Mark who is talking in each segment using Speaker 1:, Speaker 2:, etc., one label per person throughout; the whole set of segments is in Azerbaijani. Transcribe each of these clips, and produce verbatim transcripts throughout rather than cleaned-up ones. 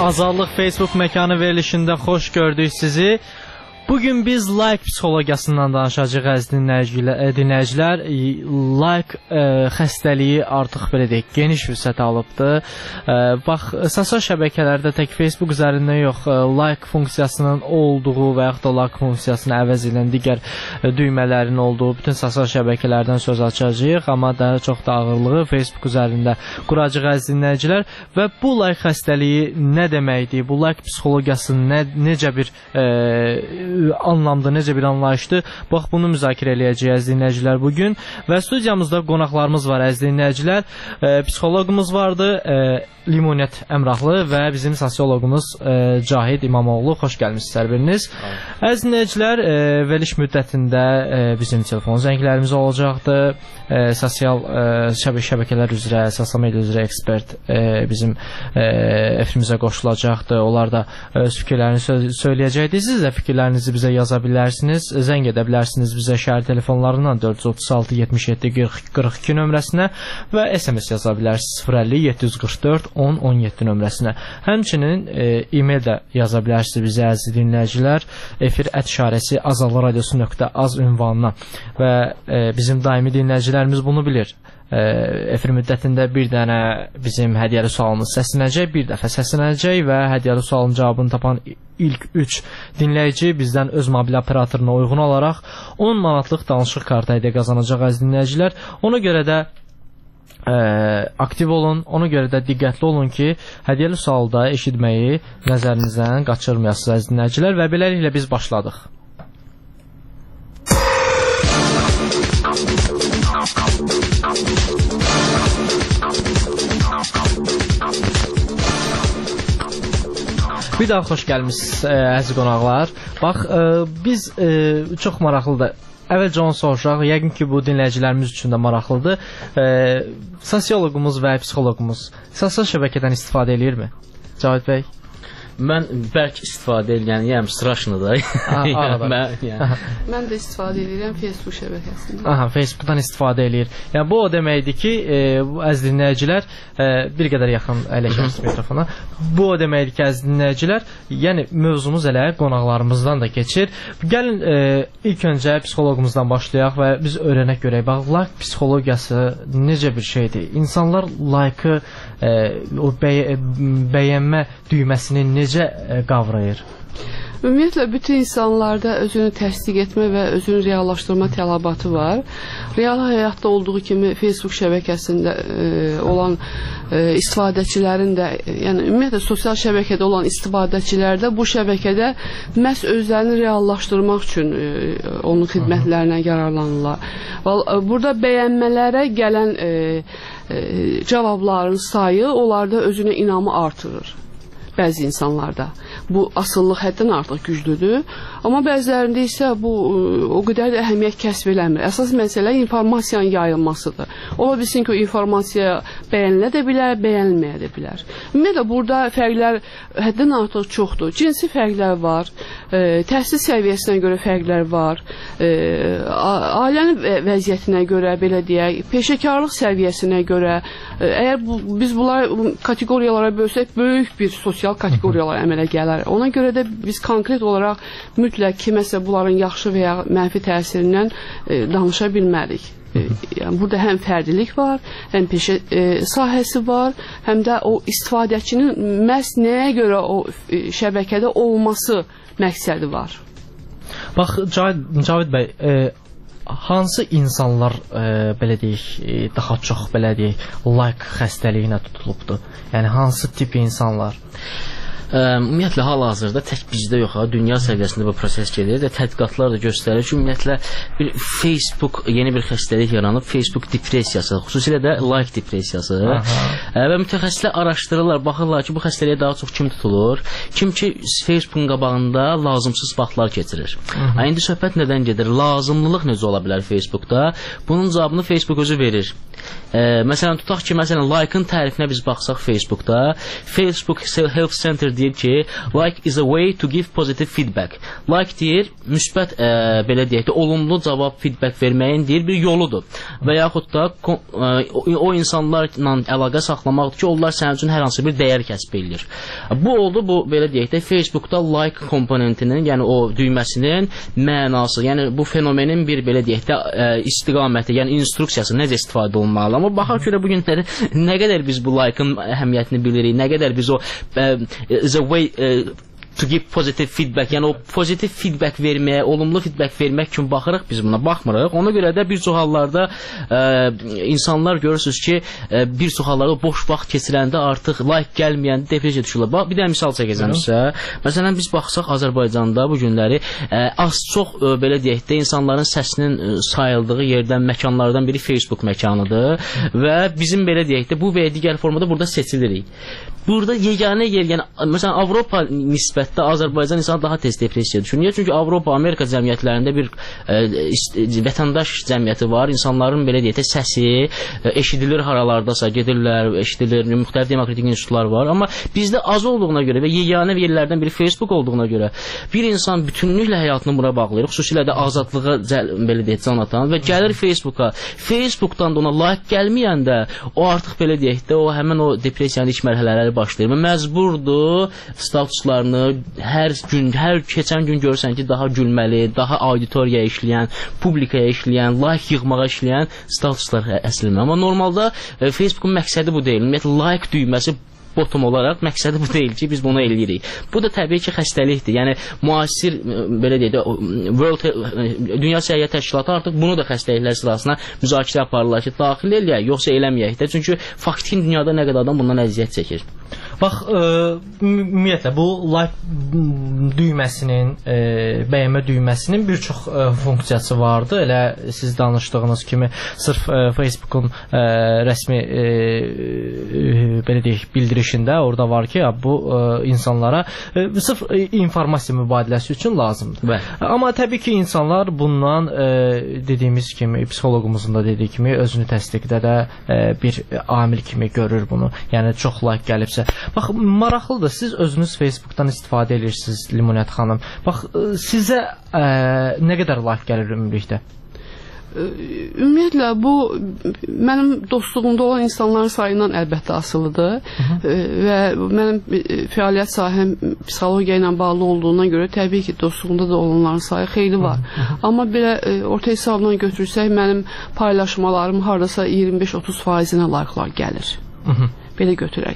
Speaker 1: Azadlıq Facebook məkanı verilişində xoş gördük sizi. Bugün biz like psixologiyasından danışacağıq əziz dinləyicilər. Like e, xəstəliyi artıq belə deyək, geniş vüsət alıbdır. E, bax, sosial şəbəkələrdə tək Facebook üzərində yox, e, like funksiyasının olduğu və yaxud da like funksiyasını əvəz edən digər e, düymələrin olduğu bütün sosial şəbəkələrdən söz açacağıq. Amma daha çox da ağırlığı Facebook üzərində quracağıq əziz dinləyicilər. Və bu like xəstəliyi nə deməkdir? Bu like psixologiyası nə, necə bir e, anlamda, necə bir anlayışdır? Bax, bunu müzakirə eləyəcəyik əziz dinləyicilər bugün. Və studiyamızda qonaqlarımız var əziz dinləyicilər. E, psixoloqumuz vardı, e, Limonət Əmrahlı və bizim sosioloqumuz e, Cahid İmamoğlu. Xoş gəlmişsiniz hər biriniz. Əziz dinləyicilər, e, veriliş müddətində e, bizim telefon zənglərimiz olacaqdı. E, sosial e, şəbə şəbəkələr üzrə, sosial media üzrə ekspert e, bizim e, efrimizə qoşulacaqdı. Onlar da öz fikirlərini sö söyləyəcəkdi. Siz də fikirlərinizi bizə yaza bilərsiniz. Zəng edə bilərsiniz bizə şəhər telefonlarından dörd yüz otuz altı yetmiş yeddi qırx iki nömrəsinə və S M S yaza bilərsiniz sıfır əlli yeddi yüz qırx dörd on on yeddi nömrəsinə. Həmçinin e, e-mail də yaza bilərsiniz bizə əziz dinləyicilər. Efir ət işarəsi azalradiosu nöqtə az ünvanına və e, bizim daimi dinləyicilərimiz bunu bilir. E, efir müddətində bir dənə bizim hədiyyəli sualımız səslənəcək, bir dəfə səslənəcək və hədiyyəli sualın cavabını tapan ilk üç dinləyici bizdən öz mobil operatoruna uyğun olaraq on manatlıq danışıq kartı hədiyyə qazanacaq əziz dinləyicilər. Ona görə də Ə, aktiv olun, ona görə də diqqətli olun ki, hədiyyəli sualda eşitməyi nəzərinizdən qaçırmayasınız əziz dinləyicilər və beləliklə biz başladıq. Bir daha xoş gəlmişsiniz əziz qonaqlar. Bax, ə, biz ə, çox maraqlıdır. Əvvəlcə onu soruşaq, yəqin ki, bu dinləyicilərimiz üçün də maraqlıdır. E, sosioloqumuz və psixoloqumuz sosial şəbəkədən istifadə edirmi? Cavit bəy?
Speaker 2: Mən bəlkə istifadə edirəm, yəni straşlıdır.
Speaker 3: mən, yəni. mən də istifadə edirəm Facebook şəbəkəsində.
Speaker 1: Aha, Facebookdan istifadə edir. Yəni bu o deməkdir ki, e, əziz dinləyicilər, e, bir qədər yaxın əyləşərsiniz mikrofona. Bu o deməkdir ki, əziz dinləyicilər, yəni mövzumuz elə qonaqlarımızdan da keçir. Gəlin e, ilk öncə psixoloqumuzdan başlayaq və biz öyrənək görək. Bax, like psixologiyası necə bir şeydir? İnsanlar like-ı, e, o bəy bəyənmə düyməsini necə qavrayır?
Speaker 3: Ümumiyyətlə, bütün insanlarda özünü təsdiq etmə və özünü reallaşdırma tələbatı var. Real həyatda olduğu kimi Facebook şəbəkəsində e, olan e, istifadəçilərin də, yəni ümumiyyətlə sosial şəbəkədə olan istifadəçilər bu şəbəkədə məhz özlərini reallaşdırmaq üçün e, onun xidmətlərindən yararlanırlar. Burada bəyənmələrə gələn e, e, cavabların sayı onlarda özünə inamı artırır. Bəzi insanlarda bu asıllıq həddən artıq güclüdür, amma bəzilərində isə bu o qədər də əhəmiyyət kəsb eləmir. Əsas məsələ informasiyanın yayılmasıdır. Ola bilsin ki, o informasiya bəyənilə də bilər, bəyənilməyə də bilər. Ümumiyyətlə, burada fərqlər həddən artıq çoxdur. Cinsi fərqlər var, e, təhsil səviyyəsinə görə fərqlər var, e, ailənin vəziyyətinə görə, belə deyək, peşəkarlıq səviyyəsinə görə, e, əgər bu, biz bunları kateqoriyalara bölsək, böyük bir sosial kateqoriyalar əmələ gələr. Ona görə də biz konkret olaraq mütləq kiməsə bunların yaxşı və ya mənfi təsirindən e, danışa bilmərik. E, yəni burada həm fərdilik var, həm peşə e, sahəsi var, həm də o istifadəçinin məhz nəyə görə o e, şəbəkədə olması məqsədi var.
Speaker 1: Bax, Cavid, Cavid bəy, e, hansı insanlar e, belə deyək, e, daha çox belə deyək, like xəstəliyinə tutulubdur? Yəni hansı tip insanlar?
Speaker 2: Ümumiyyətlə, hal-hazırda tək bizdə yox, dünya səviyyəsində bu proses gedir və tədqiqatlar da göstərir ki, ümumiyyətlə bir Facebook, yeni bir xəstəlik yaranıb, Facebook depressiyası, xüsusilə də like depressiyası. Aha. Və mütəxəssislər araşdırırlar, baxırlar ki, bu xəstəliyə daha çox kim tutulur? Kim ki, Facebookun qabağında lazımsız vaxtlar keçirir. Aha. İndi söhbət nədən gedir? Lazımlılıq necə ola bilər Facebookda? Bunun cavabını Facebook özü verir. E, məsələn, tutaq ki, məsələn, like-ın tərifinə biz baxsaq Facebookda, Facebook Health Center deyir ki, like is a way to give positive feedback. Like deyir, müsbət e, belə deyək də, olumlu cavab, feedback verməyin deyir bir yoludur. Və yaxud da e, o, o insanlarla əlaqə saxlamaqdır ki, onlar sənin üçün hər hansı bir dəyər kəsb edir. Bu oldu, bu belə deyək də, Facebookda like komponentinin, yəni o düyməsinin mənası, yəni bu fenomenin bir belə deyək də, e, istiqaməti, yəni instruksiyası necə istifadə olunmalı. Amma baxaq görə bu günləri nə qədər biz bu like-ın əhəmiyyətini bilirik, nə qədər biz o e, is a way e, to give positive feedback, yəni o pozitiv feedback verməyə, olumlu feedback vermək üçün baxırıq, biz buna baxmırıq. Ona görə də bir çox hallarda e, insanlar görürsünüz ki, e, bir çox hallarda boş vaxt keçirəndə artıq like gəlməyən depressiya düşürlər. Bax, bir də misal çəkəcəm sizə. Məsələn, biz baxsaq Azərbaycanda bu günləri e, az çox e, belə deyək də, insanların səsinin e, sayıldığı yerdən, məkanlardan biri Facebook məkanıdır və bizim belə deyək də, bu və digər formada burada seçilirik. Burada yeganə yer, yəni məsələn Avropa nisbətdə Azərbaycan insanı daha tez depressiyaya düşür. Niyə? Çünki Avropa, Amerika cəmiyyətlərində bir e, vətəndaş cəmiyyəti var. İnsanların belə deyək də səsi e, eşidilir, haralardasa gedirlər, eşidilir, müxtəlif demokratik institutlar var. Amma bizdə az olduğuna görə və yeganə yerlərdən biri Facebook olduğuna görə bir insan bütünlüklə həyatını buna bağlayır. Xüsusilə də azadlığa belə deyək can atan və gəlir Facebooka. Facebookdan da ona like gəlməyəndə o artıq belə deyək də, o həmin o depressiyanın ilk mərhələləri başlayır və məcburdur statuslarını hər gün, hər keçən gün görürsən ki, daha gülməli, daha auditoriyaya işləyən, publikaya işləyən, like yığmağa işləyən statuslar əslidir. Amma normalda e, Facebookun məqsədi bu deyil. Ümumiyyətlə like düyməsi bottom olaraq məqsədi bu deyil ki, biz bunu eləyirik. Bu da təbii ki, xəstəlikdir. Yəni müasir belə deyək də, World Dünya Səhiyyə Təşkilatı artıq bunu da xəstəliklər sırasına müzakirə aparırlar ki, daxil eləyək, yoxsa eləməyək də. Çünki faktiki dünyada nə qədər adam bundan əziyyət çəkir.
Speaker 1: Bax, e, ümumiyyətlə bu like düyməsinin, e, bəyənmə düyməsinin bir çox e, funksiyası vardı. Elə siz danışdığınız kimi sırf e, Facebookun e, rəsmi e, e, belə deyək, bildirişində orada var ki, ya, bu e, insanlara e, sırf e, informasiya mübadiləsi üçün lazımdır.
Speaker 2: Bəli.
Speaker 1: Amma təbii ki, insanlar bundan e, dediyimiz kimi, psixoloqumuzun da dediyi kimi özünü təsdiqdə də e, bir amil kimi görür bunu. Yəni çox like gəlibsə. Bax, maraqlıdır. Siz özünüz Facebookdan istifadə edirsiniz, Limonət xanım. Bax, sizə ə, nə qədər like gəlir ümumilikdə?
Speaker 3: Ümumiyyətlə bu mənim dostluğumda olan insanların sayından əlbəttə asılıdır. Hı -hı. Və mənim fəaliyyət sahəm psixologiya ilə bağlı olduğuna görə təbii ki, dostluğumda da olanların sayı xeyli var. Hı -hı. Amma belə orta hesabla götürsək, mənim paylaşmalarım hardasa iyirmi beş otuz faizinə like'lar gəlir. Hı -hı. Belə götürək.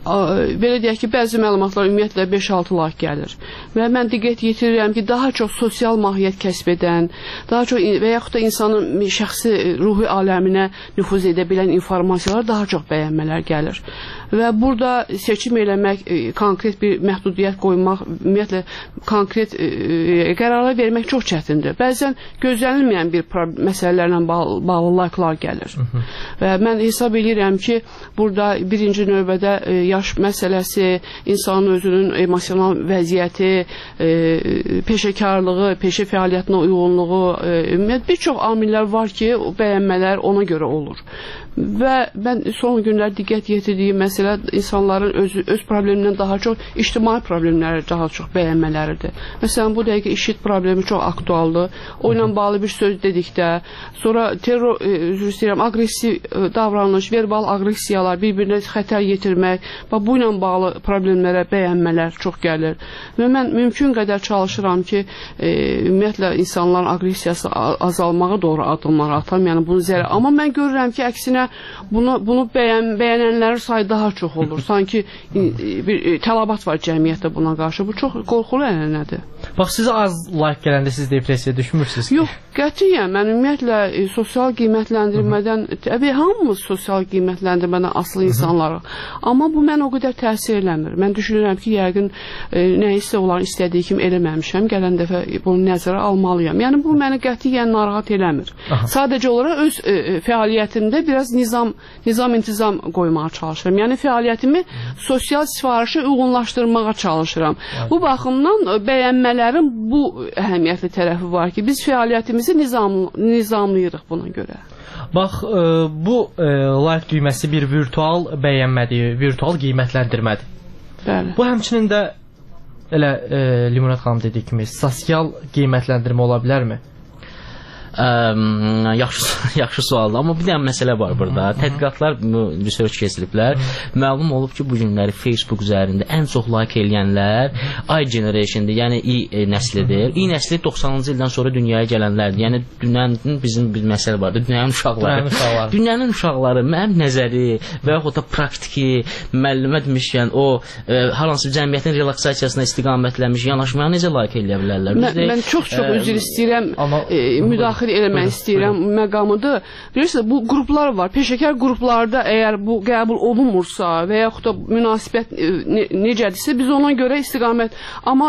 Speaker 3: Belə deyək ki, bəzi məlumatlar ümumiyyətlə beş altı like gəlir. Və mən diqqət yetirirəm ki, daha çox sosial mahiyyət kəsb edən, daha çox və yaxud da insanın şəxsi ruhi aləminə nüfuz edə bilən informasiyalar daha çox bəyənmələr gəlir. Və burada seçim eləmək, konkret bir məhdudiyyət qoymaq, ümumiyyətlə konkret e, qərarlar vermək çox çətindir. Bəzən gözlənilməyən bir məsələlərlə bağlı, bağlı like'lar gəlir. Hı -hı. Və mən hesab edirəm ki, burada birinci növbədə e, yaş məsələsi, insanın özünün emosional vəziyyəti, e, peşəkarlığı, peşə fəaliyyətinə uyğunluğu, e, bir çox amillər var ki, bəyənmələr ona görə olur. Və mən son günlər diqqət yetirdiyim məsələ insanların öz, öz problemindən daha çox ictimai problemləri daha çox bəyənmələridir. Məsələn, bu dəqiqə işit problemi çox aktualdır. O ilə bağlı bir söz dedikdə, sonra terror, e, üzr istəyirəm, aqressiv e, davranış, verbal aqressiyalar, bir-birinə xətər yetirmək, bu ilə bağlı problemlərə bəyənmələr çox gəlir. Və mən mümkün qədər çalışıram ki, e, ümumiyyətlə insanların aqressiyası azalmağa doğru addımlar atam, yəni bunu zərər. Amma mən görürəm ki, əksinə bunu, bunu bəyən, bəyənənlərin sayı daha çox olur. Sanki bir tələbat var cəmiyyətdə buna qarşı. Bu çox qorxulu ənənədir.
Speaker 1: Bax, sizə az like gələndə siz depressiyaya düşmürsünüz ki?
Speaker 3: Yox, qətiyyən. Mən ümumiyyətlə e, sosial qiymətləndirmədən, təbii hamımız sosial qiymətləndirmədən asılı insanlarıq. Amma bu mən o qədər təsir eləmir. Mən düşünürəm ki, yəqin e, nə isə olan istədiyi kimi eləməmişəm. Gələn dəfə bunu nəzərə almalıyam. Yəni bu məni qətiyyən narahat eləmir. Aha. Sadəcə olaraq öz e, fəaliyyətimdə biraz nizam, nizam intizam qoymağa çalışıram. Yəni fəaliyyətimi sosial sifarişə uyğunlaşdırmağa çalışıram. Evet. Bu baxımdan bəyənmələrin bu əhəmiyyətli tərəfi var ki, biz fəaliyyətimizi nizam, nizamlayırıq buna görə.
Speaker 1: Bax, e, bu e, like düyməsi bir virtual bəyənmədir, virtual qiymətləndirmədir.
Speaker 3: Bəli.
Speaker 1: Bu həmçinin də elə e, Limonad xanım dediyi kimi sosial qiymətləndirmə ola bilərmi?
Speaker 2: Ə, yaxşı yaxşı sualdır, amma bir dənə məsələ var burada. Tədqiqatlar research keçiriblər. Məlum olub ki, bu günləri Facebook üzərində ən çox like eləyənlər I generation'dır, yəni I nəslidir. I nəsli doxsanıncı ildən sonra dünyaya gələnlərdir. Yəni dünyanın bizim bir məsələ vardı, dünyanın uşaqları. Dünyanın uşaqları mənim nəzəri və yaxud da praktiki müəllimə demişkən o ə, hər hansı cəmiyyətin relaksasiyasına istiqamətlənmiş yanaşmaya necə like eləyə bilərlər?
Speaker 3: Mən, də, mən çox-çox üzr istəyirəm, amma, e, müdaxilə eləmək istəyirəm məqamıdır. Bilirsiniz, bu qruplar var. Peşəkar qruplarda əgər bu qəbul olunmursa və yaxud da münasibət ne, necədirsə, biz ona görə istiqamət, amma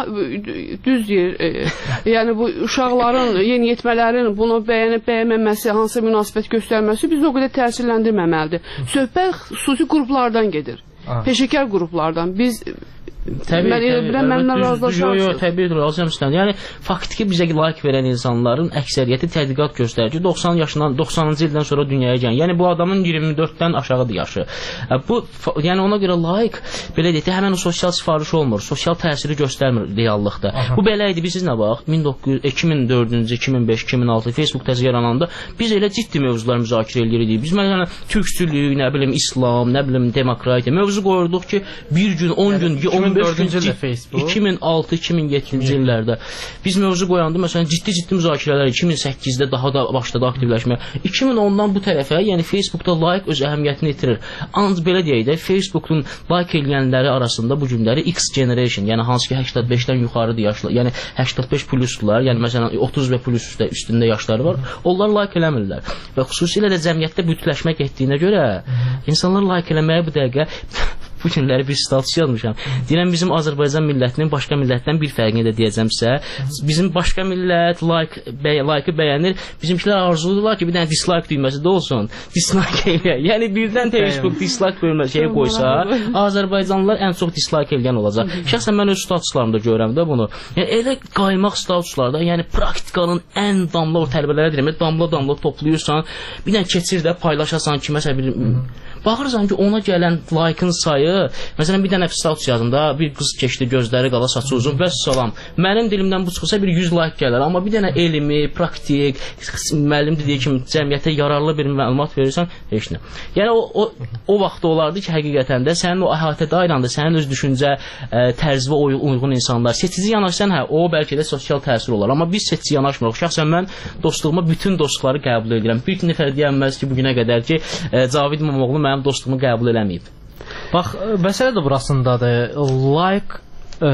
Speaker 3: düz deyir, e, yəni bu uşaqların, yeniyetmələrin bunu bəyənib bəyənməməsi, hansı münasibət göstərməsi biz o qədər təsirləndirməməlidir. Söhbət xüsusi qruplardan gedir. Aha. Peşəkar qruplardan. Biz
Speaker 2: Təbii,
Speaker 3: mən elə bilirəm, mənimlə razılaşarsınız.
Speaker 2: Yox, yox, təbii razılaşıram. Yəni faktiki bizə like verən insanların əksəriyyəti tədqiqat göstərir ki, doxsan yaşından doxsanıncı ildən sonra dünyaya gələn. Yəni bu adamın iyirmi dörddən aşağıdır yaşı. Bu yəni ona görə like belə deyək, həmin o sosial sifariş olmur, sosial təsiri göstərmir reallıqda. Aha. Bu belə idi. Bilirsiniz nə bax? iki min dördüncü, iki min beş, iki min altı Facebook təzə yarananda biz elə ciddi mövzular müzakirə edirdik. Biz məsələn türkçülük, nə bilim İslam, nə bilim demokratiya mövzu qoyurduq ki, bir gün, on gün, on
Speaker 1: dördüncü ildə Facebook
Speaker 2: iki min altı iki min yeddinci illərdə biz mövzu qoyanda məsələn ciddi-ciddi müzakirələr iki min səkkizdə daha da başladı aktivləşməyə. iki min ondan bu tərəfə, yəni Facebookda like öz əhəmiyyətini itirir. Ancaq belə deyək də, Facebookun like eləyənləri arasında bu günləri X generation, yəni hansı ki səksən beşdən yuxarıdır yaşlı, yəni səksən beş plusdular, yəni məsələn otuz və plus üstə üstündə yaşları var. Onlar like eləmirlər. Və xüsusilə də cəmiyyətdə bütünləşmə getdiyinə görə insanlar like eləməyə bu dəqiqə bu günləri bir status yazmışam. Deyirəm, bizim Azərbaycan millətinin başqa millətdən bir fərqini də deyəcəmsə, bizim başqa millət like bəy like-ı bəyənir. Bizimkilər arzuluyorlar ki, bir dənə dislike düyməsi də olsun. Dislike elə. Yəni birdən Facebook dislike bölməsi şeyə qoysa, Azərbaycanlılar ən çox dislike eləyən olacaq. Şəxsən mən öz statuslarımda görürəm də bunu. Yəni elə qaymaq statuslarda, yəni praktikanın ən damla o tələbələrə deyirəm, damla-damla toplayırsan, bir dənə keçir də paylaşasan ki, məsələn bir baxırsan ki, ona gələn like-ın sayı, məsələn bir dənə status yazında bir qız keçdi, gözləri qala, saçı uzun və salam. Mənim dilimdən bu çıxsa bir yüz like gələr, amma bir dənə elmi, praktik, müəllim dediyi kimi cəmiyyətə yararlı bir məlumat verirsən, heç nə. Yəni o o, o vaxt olardı ki, həqiqətən də sənin o əhatə dairəndə sənin öz düşüncə ə, tərzə uyğun insanlar, seçici yanaşsan, hə, o bəlkə də sosial təsir olar, amma biz seçici yanaşmırıq. Şəxsən mən dostluğuma bütün dostları qəbul edirəm. Bir nəfər deyənməz ki, bu günə qədər ki, ə, Cavid İmamoğlu mənim dostluğumu qəbul eləməyib.
Speaker 1: Bax, məsələ də burasındadır. Like ə,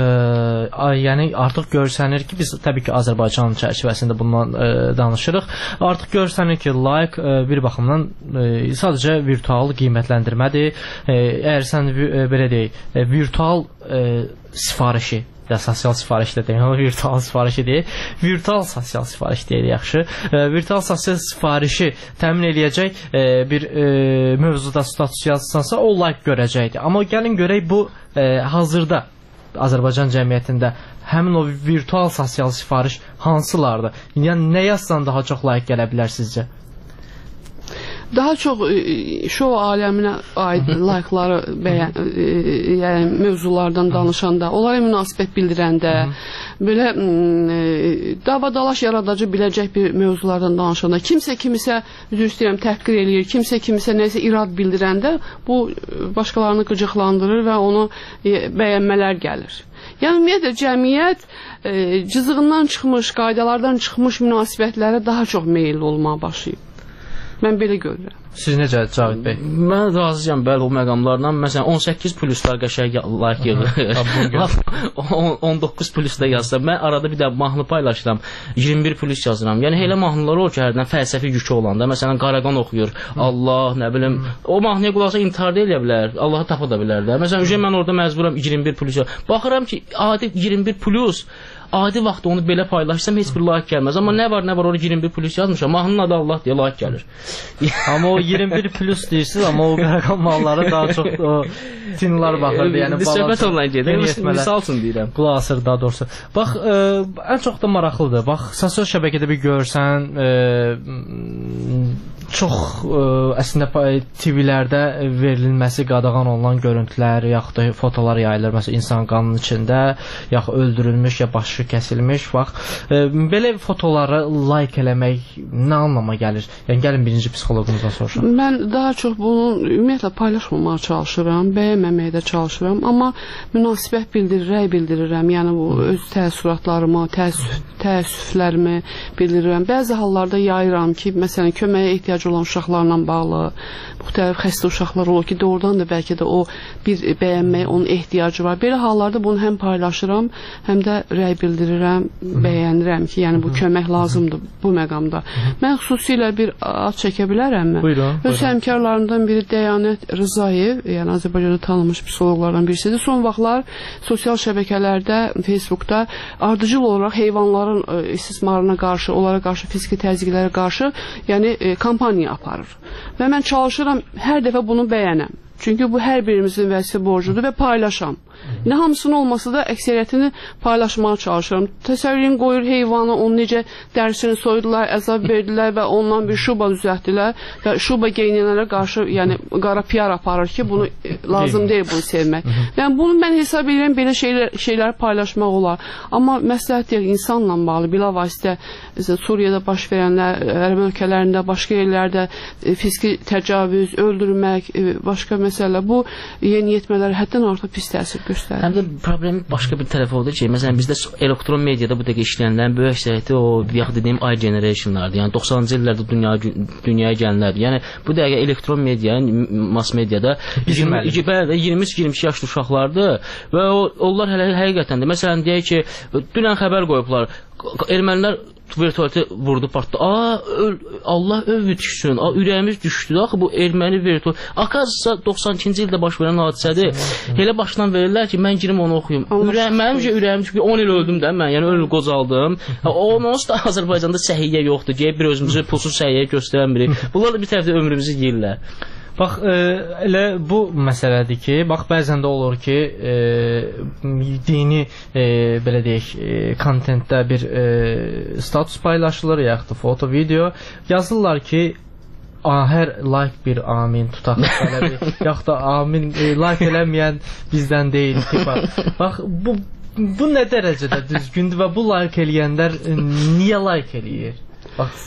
Speaker 1: yəni artıq görsənir ki, biz təbii ki Azərbaycan çərçivəsində bundan ə, danışırıq. Artıq görsənir ki, like ə, bir baxımdan ə, sadəcə virtual qiymətləndirmədir. Ə, əgər sən ə, belə deyək, ə, virtual ə, sifarişi ya sosial sifariş də deyil, virtual sifarişi deyil, virtual sosial sifariş deyil, yaxşı. E, virtual sosial sifarişi təmin eləyəcək e, bir e, mövzuda status yazsansa, o like görəcəkdir. Amma gəlin görək bu e, hazırda Azərbaycan cəmiyyətində həmin o virtual sosial sifariş hansılardır? Yəni nə yazsan daha çox like gələ bilər sizcə?
Speaker 3: Daha çox şou aləminə aid like-ları bəyən, yəni mövzulardan danışanda, onlara münasibət bildirəndə, belə davadalaş yaradacı biləcək bir mövzulardan danışanda, kimsə kimisə, üzr istəyirəm, təhqir eləyir, kimsə kimisə nəsə irad bildirəndə, bu başqalarını qıcıqlandırır və onu bəyənmələr gəlir. Yəni ümumiyyətlə cəmiyyət e, cızığından çıxmış, qaydalardan çıxmış münasibətlərə daha çox meyilli olmağa başlayıb. Mən belə görürəm.
Speaker 1: Siz necə Cavid bəy?
Speaker 2: Mən razıyam bəli o məqamlarla. Məsələn on səkkiz pluslar qəşəng like yığır. on doqquz plusda yazsam, mən arada bir də mahnı paylaşıram. iyirmi bir plus yazıram. Yəni elə mahnılar olur ki, hərdən fəlsəfi yükü olanda, məsələn Qaraqan oxuyur. Allah, nə bilim, o mahnıya qulaq assa intihar da eləyə bilər. Allahı tapa da bilər də. Məsələn, ücə mən orada məcburam iyirmi bir plus. Baxıram ki, adi iyirmi bir plus adi vaxtda onu belə paylaşsam heç bir like gəlməz. Amma nə var, nə var, orada iyirmi bir plus yazmışam. Mahnının adı Allah deyə like gəlir.
Speaker 1: Amma o iyirmi bir plus deyirsiniz, amma o Qaraqan malları daha çox o tinlar baxırdı. Yəni
Speaker 2: söhbət ondan gedir. Misal üçün deyirəm.
Speaker 1: Qulaq asır daha doğrusu. Bax, ə, ən çox da maraqlıdır. Bax, sosial şəbəkədə bir görsən, ə, çox ə, əslində T V-lərdə verilməsi qadağan olunan görüntülər, yaxud da fotolar yayılır. Məsələn, insan qanının içində, yaxud öldürülmüş, ya başı kəsilmiş. Bax, ə, belə fotoları like eləmək nə anlama gəlir? Yəni gəlin birinci psixoloqumuzdan soruşaq.
Speaker 3: Mən daha çox bunu ümumiyyətlə paylaşmamağa çalışıram, bəyənməməyə də çalışıram, amma münasibət bildirirəm, bildirirəm. Yəni bu öz təəssüratlarımı, təəssüf, təəssüflərimi bildirirəm. Bəzi hallarda yayıram ki, məsələn, köməyə ehtiyac olan uşaqlarla bağlı, müxtəlif xəstə uşaqlar olur ki, doğrudan da bəlkə də o bir bəyənməyə onun ehtiyacı var. Belə hallarda bunu həm paylaşıram, həm də rəy bildirirəm, bəyənirəm ki, yəni bu kömək lazımdır bu məqamda. Mən xüsusilə bir ad çəkə bilərəmmi?
Speaker 1: Buyurun.
Speaker 3: Öz həmkarlarımdan biri Dəyanət Rızayev, yəni Azərbaycanda tanınmış psixoloqlardan birisidir. Son vaxtlar sosial şəbəkələrdə, Facebookda ardıcıl olaraq heyvanların e, istismarına qarşı, onlara qarşı fiziki təzyiqlərə qarşı, yəni e, kampaniya aparır. Və mən çalışıram hər dəfə bunu bəyənəm. Çünki bu hər birimizin vəzifə borcudur və paylaşam. Nə hamısının olmasa da əksəriyyətini paylaşmağa çalışıram. Təsəvvürün qoyur heyvanı, onu necə dərisini soydular, əzab verdilər və ondan bir şuba düzəltdilər və şuba geyinənlərə qarşı, yəni qara P R aparır ki, bunu lazım deyil bunu sevmək. Yəni bunu mən hesab edirəm, belə şeylər, şeyləri paylaşmaq olar. Amma məsləhət deyil, insanla bağlı, bilavasitə Suriyada baş verənlər, Ərəb ölkələrində, başqa yerlərdə fiziki təcavüz, öldürmək, başqa məsələ, bu yeniyetmələr həddən artıq pis təsir göstərir.
Speaker 2: Həm də problemin başqa bir tərəfi odur ki, məsələn bizdə elektron mediada bu dəqiqə işləyənlərin böyük əksəriyyəti o yaxud dediyim I generationlardır. Yəni doxsanıncı illərdə dünyaya dünyaya gələnlərdir. Yəni bu dəqiqə elektron media, mass mediada iyirmi üç iyirmi iki yaşlı uşaqlardır və o onlar hələ həqiqətən də məsələn deyək ki, dünən xəbər qoyublar, ermənilər vertolyatı vurdu, partdı. Aa, öl, Allah övü düşsün. Aa, ürəyimiz düşdü. Axı bu erməni vertolyat. Akazsa doxsan ikinci ildə baş verən hadisədir. Elə başdan verirlər ki, mən girim onu oxuyum. Ürəyim, mənimcə ürəyim düşdü. on il öldüm də mən, yəni öl qocaldım. Onsuz da Azərbaycanda səhiyyə yoxdur. Deyək bir özümüzü pulsuz səhiyyə göstərən biri. Bunlar bir tərəfdə ömrümüzü yeyirlər.
Speaker 1: Bax, e, elə bu məsələdir ki, bax bəzən də olur ki, e, dini e, belə deyək, e, kontentdə bir e, status paylaşılır, yaxud da foto, video. Yazırlar ki, hər like bir amin tutaq, yaxud da amin e, like eləməyən bizdən deyil. Tipa. Bax, bu bu nə dərəcədə düzgündür və bu like eləyənlər e, niyə like eləyir? Bax,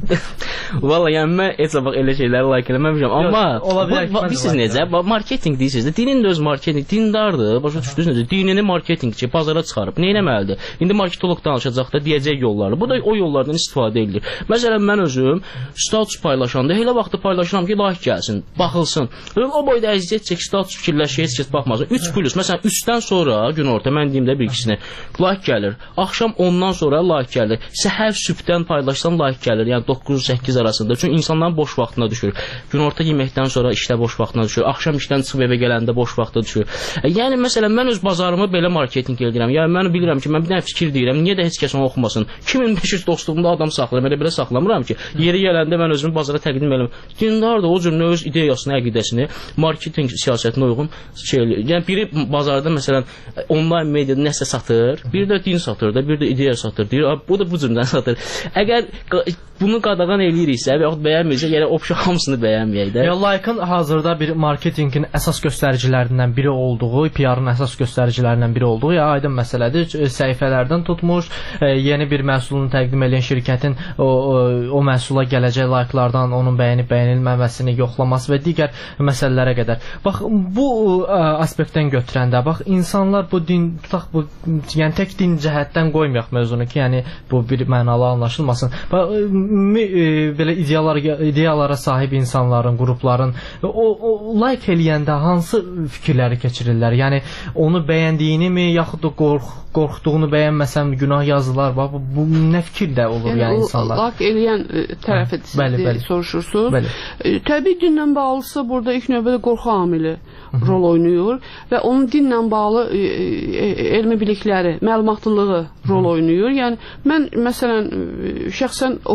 Speaker 2: Valla yəni mən heç vaxt elə şeyləri like eləməmişəm, amma bilirsiniz necə, marketinq deyirsiniz də, dinin də öz marketinq, dindardır, başa düşdünüz necə, dinini marketinqçi bazara çıxarıb, nə eləməlidir? İndi marketoloq danışacaq da deyəcək yolları, bu da o yollardan istifadə edilir. Məsələn, mən özüm status paylaşanda elə vaxtı paylaşıram ki, like gəlsin, baxılsın. O boyda əziyyət çək, status fikirləşir, heç kəs baxmasın. üç plus, məsələn, üçdən sonra gün orta, mən deyim də bir ikisini, like gəlir. Axşam ondan sonra like gəlir. Səhər sübhdən paylaşsam like gəlir. Yəni doqquz səkkiz arasında. Çünki insanların boş vaxtına düşür. Günorta yeməkdən sonra işdə boş vaxtına düşür. Axşam işdən çıxıb evə gələndə boş vaxta düşür. E, yəni məsələn mən öz bazarımı belə marketinq edirəm. Yəni mən bilirəm ki, mən bir dənə fikir deyirəm. Niyə də heç kəs onu oxumasın? iki min beş yüz dostluğumda adam saxlayıram. Elə belə saxlamıram ki, yeri gələndə mən özümü bazara təqdim edirəm. Dindar da o cür öz ideyasını, əqidəsini marketinq siyasətinə uyğun şey eləyir. Yəni biri bazarda məsələn onlayn mediada nəsə satır, biri də din satır da, biri də ideya satır. Deyir, bu da bu cürdən satır. Əgər bunu qadağan eləyiriksə və yaxud bəyənmirsə, yəni opsiya hamısını bəyənməyək də.
Speaker 1: Ya like-ın hazırda bir marketinqin əsas göstəricilərindən biri olduğu, P R-ın əsas göstəricilərindən biri olduğu ya aydın məsələdir. Səhifələrdən tutmuş, e, yeni bir məhsulunu təqdim edən şirkətin o, o, o məhsula gələcək like-lardan onun bəyənib bəyənilməməsini yoxlaması və digər məsələlərə qədər. Bax bu ə, aspektdən götürəndə, bax insanlar bu din tutaq bu yəni tək din cəhətdən qoymayaq mövzunu ki, yəni bu bir mənalı anlaşılmasın. Bax ümumi e, belə ideyalara, ideyalara sahib insanların, qrupların o, o like eləyəndə hansı fikirləri keçirirlər? Yəni onu bəyəndiyini mi, yaxud da qorx, qorxduğunu bəyənməsəm günah yazılar? Bax bu, bu nə fikirdə olur yəni, yəni insanlar?
Speaker 3: Like eləyən e, tərəfi siz soruşursunuz. Bəli. E, təbii dinlə bağlısa burada ilk növbədə qorxu amili Hı-hı. rol oynayır və onun dinlə bağlı e, e, elmi bilikləri, məlumatlılığı rol Hı-hı. oynayır. Yəni mən məsələn şəxsən oxuyuram,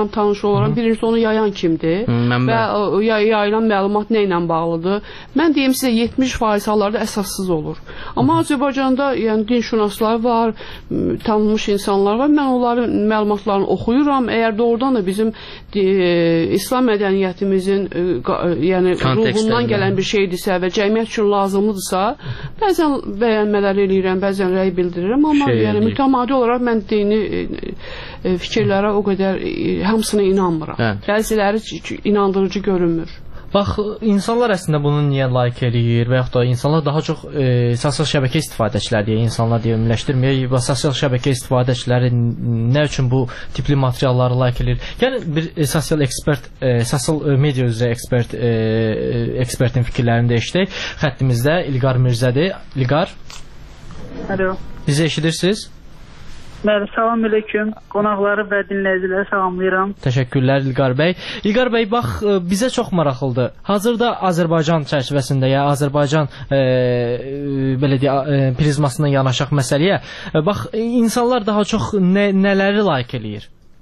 Speaker 3: onunla tanış olaram. Birincisi onu yayan kimdir
Speaker 2: Hı,
Speaker 3: və o, yayılan məlumat nə ilə bağlıdır. Mən deyim sizə yetmiş faiz hallarda əsassız olur. Amma Azərbaycanda yəni dinşünaslar var, tanınmış insanlar var. Mən onların məlumatlarını oxuyuram. Əgər doğrudan da bizim e, İslam mədəniyyətimizin e, yəni ruhundan gələn bir şeydirsə və cəmiyyət üçün lazımlıdırsa, bəzən bəyənmələr eləyirəm, bəzən rəy bildirirəm, amma şey yəni mütəmadi olaraq mən dini e, e, fikirlərə o qədər e, hamısına inanmıram. Hə. Bəziləri inandırıcı görünmür.
Speaker 1: Bax, insanlar əslində bunu niyə like eləyir və yaxud da insanlar daha çox e, sosial şəbəkə istifadəçiləri deyə insanlar deyə ümumiləşdirməyək və sosial şəbəkə istifadəçiləri nə üçün bu tipli materialları like eləyir? Yəni bir e, sosial ekspert, e, sosial media üzrə ekspert e, ekspertin fikirlərini də eşidək. Xəttimizdə İlqar Mirzədir. İlqar.
Speaker 4: Alo.
Speaker 1: Bizi eşidirsiniz?
Speaker 4: Bəli, salam aleyküm. Qonaqları və dinləyiciləri salamlayıram.
Speaker 1: Təşəkkürlər İlqar bəy. İlqar bəy, bax, bizə çox maraqlıdır. Hazırda Azərbaycan çərçivəsində ya Azərbaycan e, belə deyə e, prizmasından yanaşaq məsələyə. E, bax, insanlar daha çox nə, nələri like eləyir?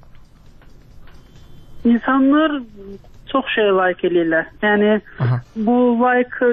Speaker 4: İnsanlar çox şey like eləyirlər. Yəni Aha. bu like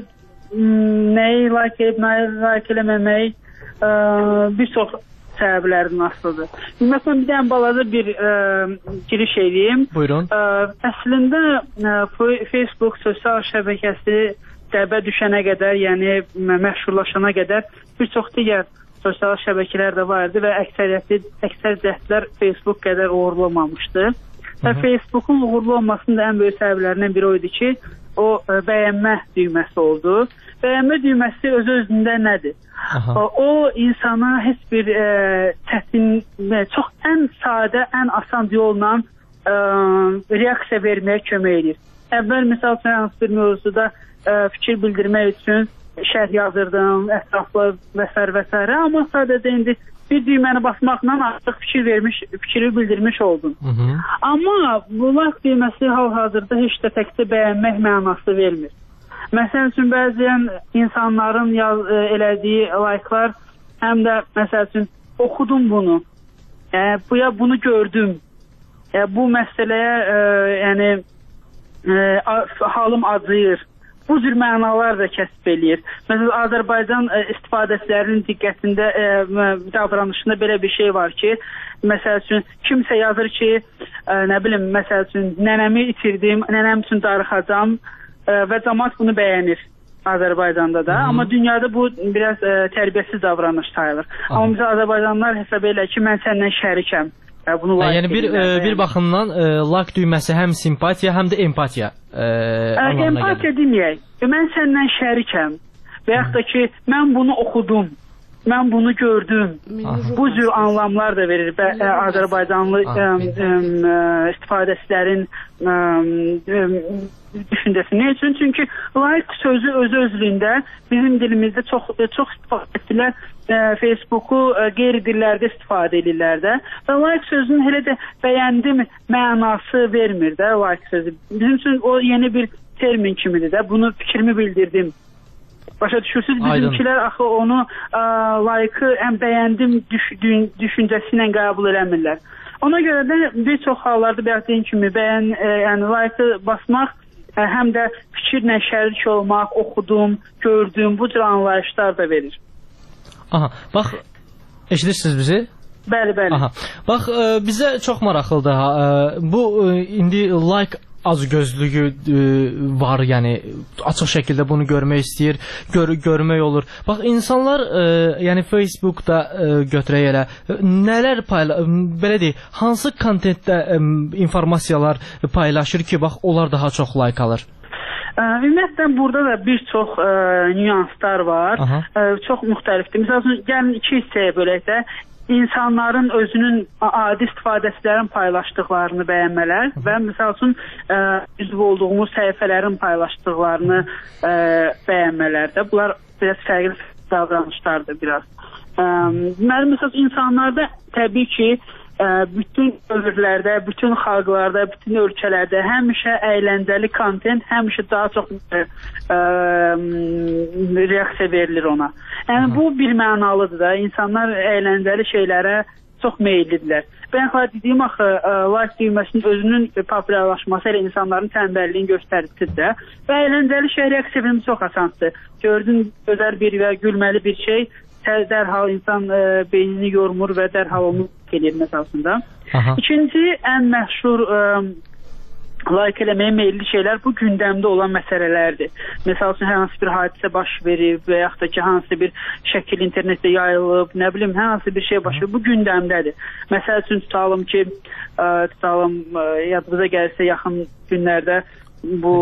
Speaker 4: nəyi like edib, nəyi like eləməmək e, bir çox səbəblərinin asılıdır. Məsələn, bir dənə balaca bir ə, giriş edeyim.
Speaker 1: Buyurun.
Speaker 4: Ə, əslində ə, Facebook sosial şəbəkəsi dəbə düşənə qədər, yəni məşhurlaşana qədər bir çox digər sosial şəbəkələr də var idi və əksəriyyəti, əksər cəhdlər Facebook qədər uğurlamamışdı. Və Facebookun uğurlu olmasının da ən böyük səbəblərindən biri o idi ki, o ə, bəyənmə düyməsi oldu. Bəyənmə düyməsi öz-özündə nədir? Aha. O, o insana heç bir e, çətin, çox ən sadə, ən asan yolla e, reaksiya verməyə kömək edir. Əvvəl misal üçün hansı bir mövzuda e, fikir bildirmək üçün şərh yazırdım, ətraflı və s. və s. Amma sadəcə indi bir düyməni basmaqla artıq fikir vermiş, fikri bildirmiş oldum. Hı -hı. Amma bu like düyməsi hal-hazırda heç də təkcə bəyənmək mənası vermir. Məsəl üçün, bəzən insanların yaz, e, elədiyi like'lar həm də, məsəl üçün, oxudum bunu, e, bu ya bunu gördüm, e, bu məsələyə e, yəni, e, halım acıyır. Bu cür mənalar da kəsb eləyir. Məsələn, Azərbaycan e, istifadəçilərinin diqqətində, e, davranışında belə bir şey var ki, məsəl üçün, kimsə yazır ki, e, nə bilim, məsəl üçün, nənəmi itirdim, nənəm üçün darıxacam, və cəmaət bunu bəyənir Azərbaycanda da. Hı -hı. Amma dünyada bu biraz ə, tərbiyəsiz davranış sayılır. Aha. Amma bizə Azərbaycanlılar hesab edirlər ki, mən səndən şərikəm. Bunu
Speaker 1: like yəni bir ə, bir baxımdan ə, like düyməsi həm simpatiya, həm də empatiya. Ə,
Speaker 4: ə, empatiya deməyək. Mən səndən şərikəm. Və yaxud da ki, mən bunu oxudum. Mən bunu gördüm. Aha. Bu cür anlamlar da verir və ə, Azərbaycanlı ə, ə, istifadəçilərin ə, ə, düşüncəsi. Ne üçün? Çünki like sözü özü özlüyündə bizim dilimizdə çox çox istifadə etdilər. E, Facebooku e, qeyri dillərdə istifadə edirlər də. Və like sözünün elə də bəyəndim mənası vermir də like sözü. Bizim üçün o yeni bir termin kimidir də. Bunu fikrimi bildirdim. Başa düşürsünüz, bizimkilər axı onu e, like-ı ən bəyəndim düş, düşüncəsi ilə qəbul eləmirlər. Ona görə də bir çox hallarda bəyazdığım kimi bəyən, e, yəni like-ı basmaq həm də fikirlə şərik olmaq, oxudum, gördüm, bu cür anlayışlar da verir.
Speaker 1: Aha, bax, eşidirsiniz bizi?
Speaker 4: Bəli, bəli.
Speaker 1: Aha, bax, ə, bizə çox maraqlıdır. Ə, bu ə, indi like acgözlüyü ə, var, yəni açıq şəkildə bunu görmək istəyir, gör, görmək olur. Bax, insanlar ə, yəni Facebookda ə, götürək elə nələr payla belə deyək, hansı kontentdə ə, informasiyalar paylaşır ki, bax, onlar daha çox like alır?
Speaker 4: Ümumiyyətlə, burada da bir çox ə, nüanslar var, ə, çox müxtəlifdir. Məsələn, gəlin iki hissəyə bölək də. İnsanların özünün adi istifadəçilərin paylaşdıqlarını bəyənmələr və məsəl üçün üzv olduğumuz səhifələrin paylaşdıqlarını ə, bəyənmələrdə. Bunlar biraz fərqli davranışlardır biraz. Deməli, məsəl üçün insanlarda təbii ki, ə, bütün dövrlərdə, bütün xalqlarda, bütün ölkələrdə həmişə əyləncəli kontent, həmişə daha çox ə, ə, reaksiya verilir ona. Yəni bu bir mənalıdır da. İnsanlar əyləncəli şeylərə çox meyillidirlər. Ben dediyim axı, like düyməsinin özünün populyarlaşması ilə insanların tənbəlliyini göstərisidir də və əyləncəli şey reaksiya filmi çox asandır. Gördün gözəl bir və gülməli bir şey dərhal insan e, beynini yormur və dərhal onu eləyir məsələsində. İkinci, ən məşhur e, like eləməyə meyilli şeylər bu gündəmdə olan məsələlərdir. Məsəl üçün, hər hansı bir hadisə baş verib və yaxud da ki, hansı bir şəkil internetdə yayılıb, nə bilim, hər hansı bir şey baş verib, bu gündəmdədir. Məsəl üçün, tutalım ki, ə, tutalım, ə, yadımıza gəlsə yaxın günlərdə bu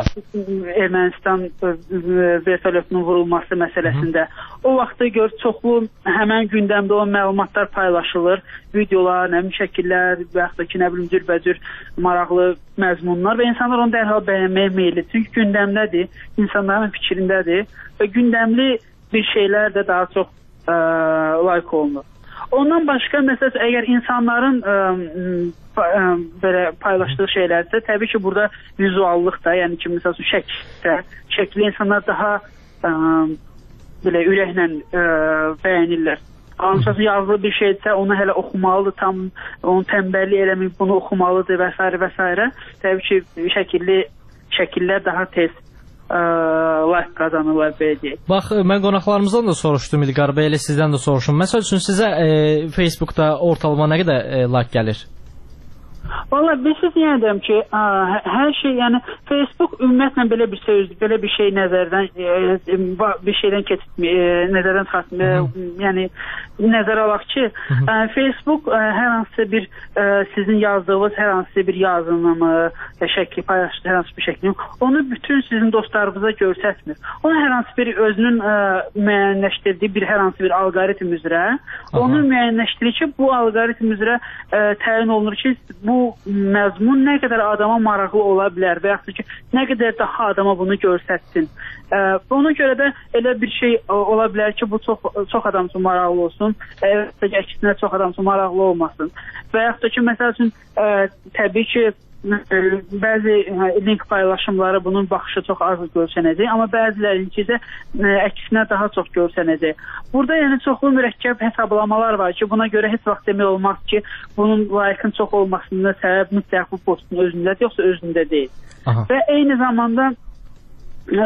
Speaker 4: Ermənistan vertolyotunun vurulması məsələsində o vaxtda gör çoxlu həmən gündəmdə olan məlumatlar paylaşılır, videolar, nə bilim şəkillər və yaxud da ki, nə bilim cürbəcür maraqlı məzmunlar və insanlar onu dərhal bəyənməyə meyillidir. Çünki gündəmdədir, insanların fikrindədir və gündəmli bir şeylər də daha çox ə, like olunur. Ondan başqa, məsələn, əgər insanların ə, ə, belə paylaşdığı şeylərsə, təbii ki, burada vizuallıq da, yəni ki, məsələn, şəkildə, şəkilli insanlar daha ə, belə ürəklə ə, bəyənirlər. Ancaq yazılı bir şeydirsə, onu hələ oxumalıdır, tam onu tənbəllik eləməyib, bunu oxumalıdır və s. və s. Təbii ki, şəkilli şəkillər daha tez ə, like qazanırlar, belə deyək.
Speaker 1: Bax, mən qonaqlarımızdan da soruşdum, İlqar bəy, elə sizdən də soruşum. Məsəl üçün, sizə e, Facebookda ortalama nə qədər e, like gəlir?
Speaker 4: Valla bilirsiniz, yenə deyəm ki, ə, hər şey, yəni Facebook ümumiyyətlə belə bir sözdür, belə bir şey nəzərdən e, bir şeydən keçib e, nəzərdən çıxartmır, yəni nəzərə alaq ki, ə, Facebook ə, hər hansı bir ə, sizin yazdığınız hər hansı bir yazılımı, şəkli paylaşdığı hər hansı bir şəkli, onu bütün sizin dostlarınıza göstərmir. Onu hər hansı bir özünün ə, müəyyənləşdirdiyi bir hər hansı bir alqoritm üzrə, Aha. onu müəyyənləşdirir ki, bu alqoritm üzrə ə, təyin olunur ki, bu məzmun nə qədər adama maraqlı ola bilər və yaxud ki, nə qədər daha adama bunu göstərsin. Ə, ona görə də elə bir şey ola bilər ki, bu çox, çox adam üçün maraqlı olsun, və əksinə çox adam üçün maraqlı olmasın. Və yaxud da ki, məsəl üçün, ə, təbii ki, bəzi link paylaşımları bunun baxışı çox az görsənəcək, amma bəzilərinki isə əksinə daha çox görsənəcək. Burada yəni çoxlu mürəkkəb hesablamalar var ki, buna görə heç vaxt demək olmaz ki, bunun like-ın çox olmasının səbəb mütləq bu postun özündədir, yoxsa özündə deyil. Aha. Və eyni zamanda Ə,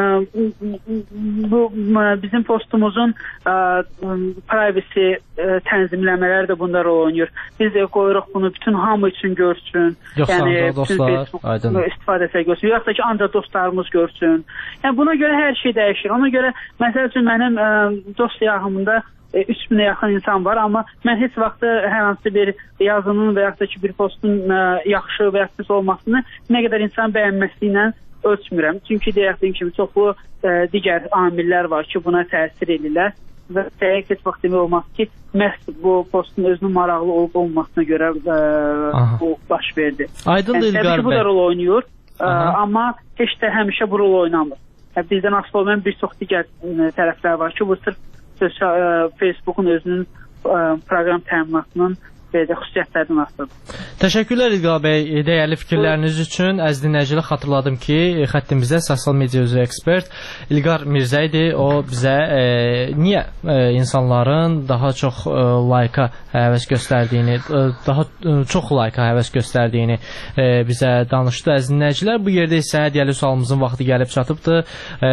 Speaker 4: bu bizim postumuzun ə, privacy ə, tənzimləmələri də bunda rol oynayır. Biz də qoyuruq bunu bütün hamı üçün görsün.
Speaker 1: Yoxsa
Speaker 4: yəni
Speaker 1: bütün Facebook
Speaker 4: istifadəsə görsün. Yoxsa ki, ancaq dostlarımız görsün. Yəni buna görə hər şey dəyişir. Ona görə məsəl üçün mənim ə, dost siyahımında üç minə yaxın insan var, amma mən heç vaxt hər hansı bir yazının və yaxud da ki, bir postun ə, yaxşı və yaxud olmasını nə qədər insan bəyənməsi ilə ölçmürəm. Çünki deyərdiyim kimi çoxlu ə, digər amillər var ki, buna təsir edirlər və dəqiq heç vaxt demək olmaz ki, məhz bu postun özünün maraqlı olub olmasına görə ə, bu baş verdi.
Speaker 1: Aydındır, İlqar bəy.
Speaker 4: Təbii ki, bu da rol oynayır, ə, amma heç də həmişə bu rol oynamır. Yəni, bizdən asılı olmayan bir çox digər ə, tərəflər var ki, bu sırf sosial, ə, Facebookun özünün ə, proqram təminatının xüsusiyyətlərdən asılıdır.
Speaker 1: Təşəkkürlər İlqar bəy, dəyərli fikirləriniz üçün. Əziz dinləyicilər, xatırladım ki, xəttimizdə sosial media üzrə ekspert İlqar Mirzə idi. O bizə e, niyə e, insanların daha çox e, like-a həvəs göstərdiyini, e, daha e, çox like-a həvəs göstərdiyini e, bizə danışdı. Əziz dinləyicilər, bu yerdə isə hədiyyəli sualımızın vaxtı gəlib çatıbdır. E,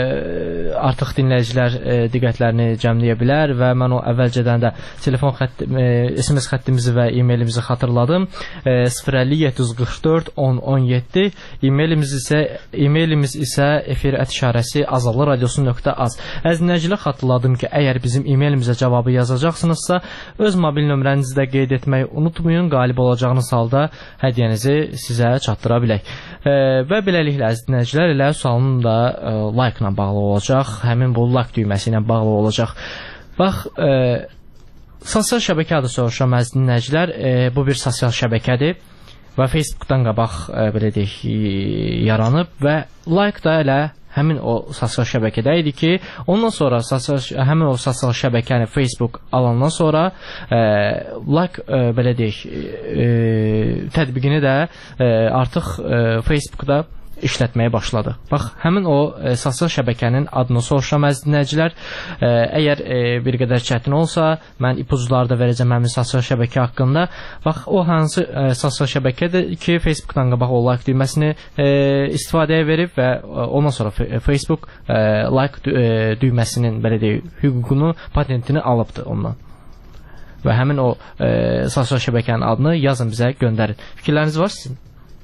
Speaker 1: artıq dinləyicilər e, diqqətlərini cəmləyə bilər və mən o əvvəlcədən də telefon xətti, e, S M S xətti və e-mailimizi xatırladım. E, sıfır əlli yeddi yüz qırx dörd on on yeddi. E-mailimiz isə e-mailimiz isə efir ət işarəsi azallı radiosu nöqtə az. Əziz dinləyicilər, xatırladım ki, əgər bizim e-mailimizə cavabı yazacaqsınızsa, öz mobil nömrənizi də qeyd etməyi unutmayın. Qalib olacağınız halda hədiyyənizi sizə çatdıra bilək. E, və beləliklə, əziz dinləyicilər, elə sualım da e, like ilə bağlı olacaq. Həmin bu like düyməsi ilə bağlı olacaq. Bax, e, sosial şəbəkə adı soruşuram, əziz dinləyicilər. E, bu bir sosial şəbəkədir və Facebookdan qabaq e, belə deyək, yaranıb və like da elə həmin o sosial şəbəkədə idi ki, ondan sonra sosial, həmin o sosial şəbəkəni Facebook alandan sonra e, like e, belə deyək, e, tətbiqini də e, artıq e, Facebookda işlətməyə başladı. Bax, həmin o e, sosial şəbəkənin adını soruşam əziz dinləyicilər. E, əgər e, bir qədər çətin olsa, mən ipucuları da verəcəm həmin sosial şəbəkə haqqında. Bax, o hansı e, sosial şəbəkədir ki, Facebookdan qabaq o like düyməsini e, istifadəyə verib və e, ondan sonra Facebook e, like dü e, düyməsinin belə deyək, hüququnu, patentini alıbdı ondan. Və həmin o e, sosial şəbəkənin adını yazın bizə, göndərin. Fikirləriniz var sizin?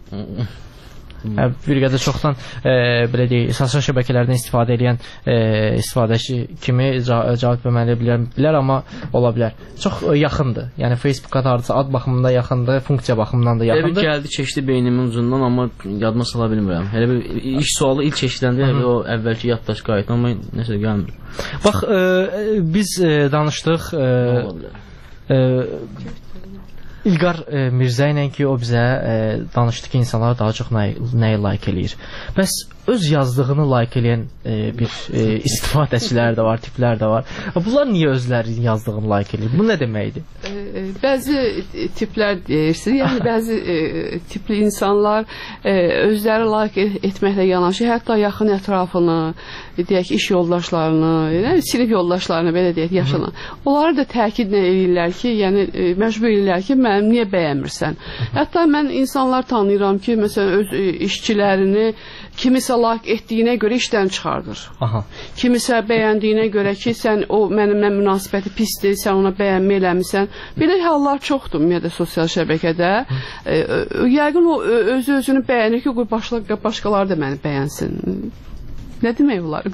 Speaker 1: Hə, bir qədər çoxdan e, belə deyək, sosial şəbəkələrdən istifadə edən e, istifadəçi kimi cavab verməli bilər, bilər, amma ola bilər. Çox e, yaxındır. Yəni Facebooka hardasa ad baxımında yaxındır, funksiya baxımından da yaxındır.
Speaker 2: Elə bir gəldi, keçdi beynimin ucundan, amma yadıma sala bilmirəm. Elə bir ilk sualı ilk eşidəndə o əvvəlki yaddaş qayıtdı, amma nəsə gəlmir.
Speaker 1: Bax, e, biz e, danışdıq e, e, İlqar e, Mirzə ilə ki, o bizə e, danışdı ki, insanlar daha çox nəyi, nəyi like eləyir. Bəs öz yazdığını like eləyən e, bir e, istifadəçilər də var, tiplər də var. Bunlar niyə özlərinin yazdığını like eləyir? Bu nə deməkdir?
Speaker 3: E, e, bəzi tiplər deyirsiniz, yəni bəzi e, tipli insanlar e, özləri like etməklə yanaşı, hətta yaxın ətrafını, deyək, iş yoldaşlarını, yəni, sinif yoldaşlarını, belə deyək, yaşanan. Onları da təkidlə eləyirlər ki, yəni e, məcbur eləyirlər ki, mənim niyə bəyənmirsən? Hətta mən insanlar tanıyıram ki, məsələn, öz e, işçilərini kimisə like etdiyinə görə işdən çıxardır. Aha. Kimisə bəyəndiyinə görə ki, sən o mənimlə münasibəti pisdir, sən ona bəyənmə eləmirsən. Belə hallar çoxdur ümumiyyətlə sosial şəbəkədə. E, yəqin o özü-özünü bəyənir ki, başqa, başqaları da məni bəyənsin. Nə demək olar?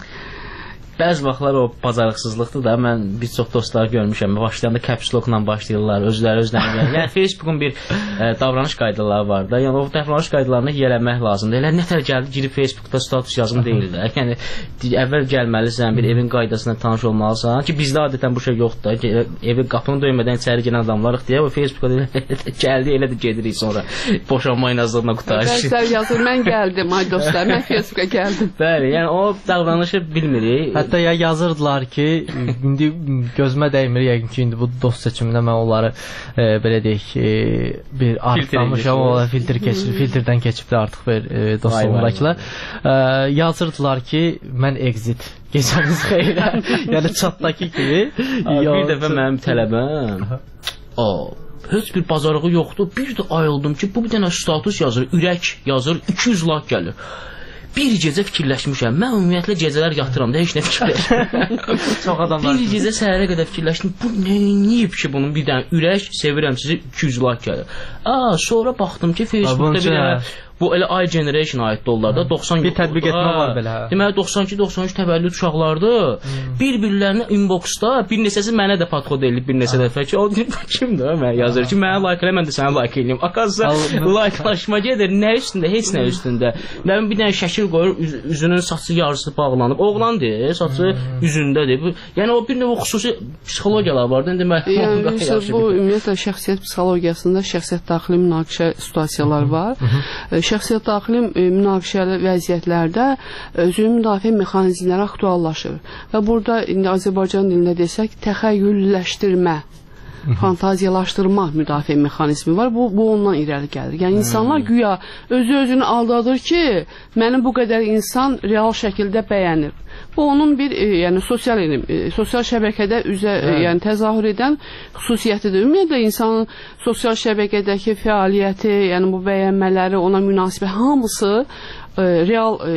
Speaker 2: Bəzi vaxtlar o bacarıqsızlıqdır da, mən bir çox dostları görmüşəm, başlayanda caps lockla başlayırlar, özləri özlərini gəlir. Yəni Facebookun bir e, davranış qaydaları var da, yəni o davranış qaydalarını yiyələnmək lazımdır. Elə nətər gəldi, girib Facebookda status yazım deyil də. Yəni əvvəl gəlməlisən, bir evin qaydasına tanış olmalısan ki, bizdə adətən bu şey yoxdur da. Evi qapını döymədən içəri girən adamlarıq deyə o Facebookda gəldi, elə də gedirik sonra boşanma inazlığına qurtarır.
Speaker 3: Bəzilər yazır, mən gəldim, ay dostlar, mən Facebooka gəldim.
Speaker 2: Bəli, yəni o davranışı bilmirik.
Speaker 1: Hətta ya yazırdılar ki, indi gözümə dəymir, yəqin ki, indi bu dost seçimində mən onları e, belə deyək, e, bir artlamışam, onlara filtr keçir, filtrdən keçibdir artıq bir e, dostluğumdakılar. E, yazırdılar ki, mən exit, gecəniz xeyrə, yəni çatdakı kimi.
Speaker 2: Bir dəfə mənim tələbəm, o, heç bir bazarlığı yoxdur, bir də ayıldım ki, bu bir dənə status yazır, ürək yazır, iki yüz like gəlir. Bir gecə fikirləşmişəm. Mən ümumiyyətlə gecələr yatıram da heç nə fikirləşmirəm.
Speaker 1: Çox adamlar.
Speaker 2: Bir gecə səhərə qədər fikirləşdim. Bu nə niyib ki bunun bir dənə ürək, sevirəm sizi, iki yüz like gəlir. Aa, sonra baxdım ki Facebookda bir dənə bu elə iGeneration aiddir onlarda, doxsan
Speaker 1: bir tətbiq etmə var belə.
Speaker 2: Deməli doxsan iki doxsan üç təvəllüd uşaqlardır. Hmm. Bir-birlərinə inboxda bir neçəsi mənə də podxod edilib bir neçə dəfə ki, o kimdir o mənə yazır ki, mənə like elə, mən də sənə like eləyim. Akazsa likelaşma gedir, nə üstündə, heç nə üstündə. Mən bir dənə şəkil qoyur, üz üzünün saçı yarısı bağlanıb. Oğlandır, saçı hmm. üzündədir. Yəni o bir növ xüsusi psixologiyalar var, deməli.
Speaker 3: Yəni bu ümumiyyətlə şəxsiyyət psixologiyasında şəxsiyyət daxili münaqişə situasiyalar var. Şəxsiyyət daxili münaqişəli vəziyyətlərdə özünün müdafiə mexanizmləri aktuallaşır. Və burada indi Azərbaycan dilində desək, təxəyyülləşdirmə, fantaziyalaşdırma müdafiə mexanizmi var. Bu, bu ondan irəli gəlir. Yəni insanlar hmm. güya özü-özünü aldadır ki, mənim bu qədər insan real şəkildə bəyənir. Bu onun bir e, yəni sosial e, sosial şəbəkədə üzə e, yəni təzahür edən xüsusiyyətidir. Ümumiyyətlə insanın sosial şəbəkədəki fəaliyyəti, yəni bu bəyənmələri, ona münasibət hamısı e, real e,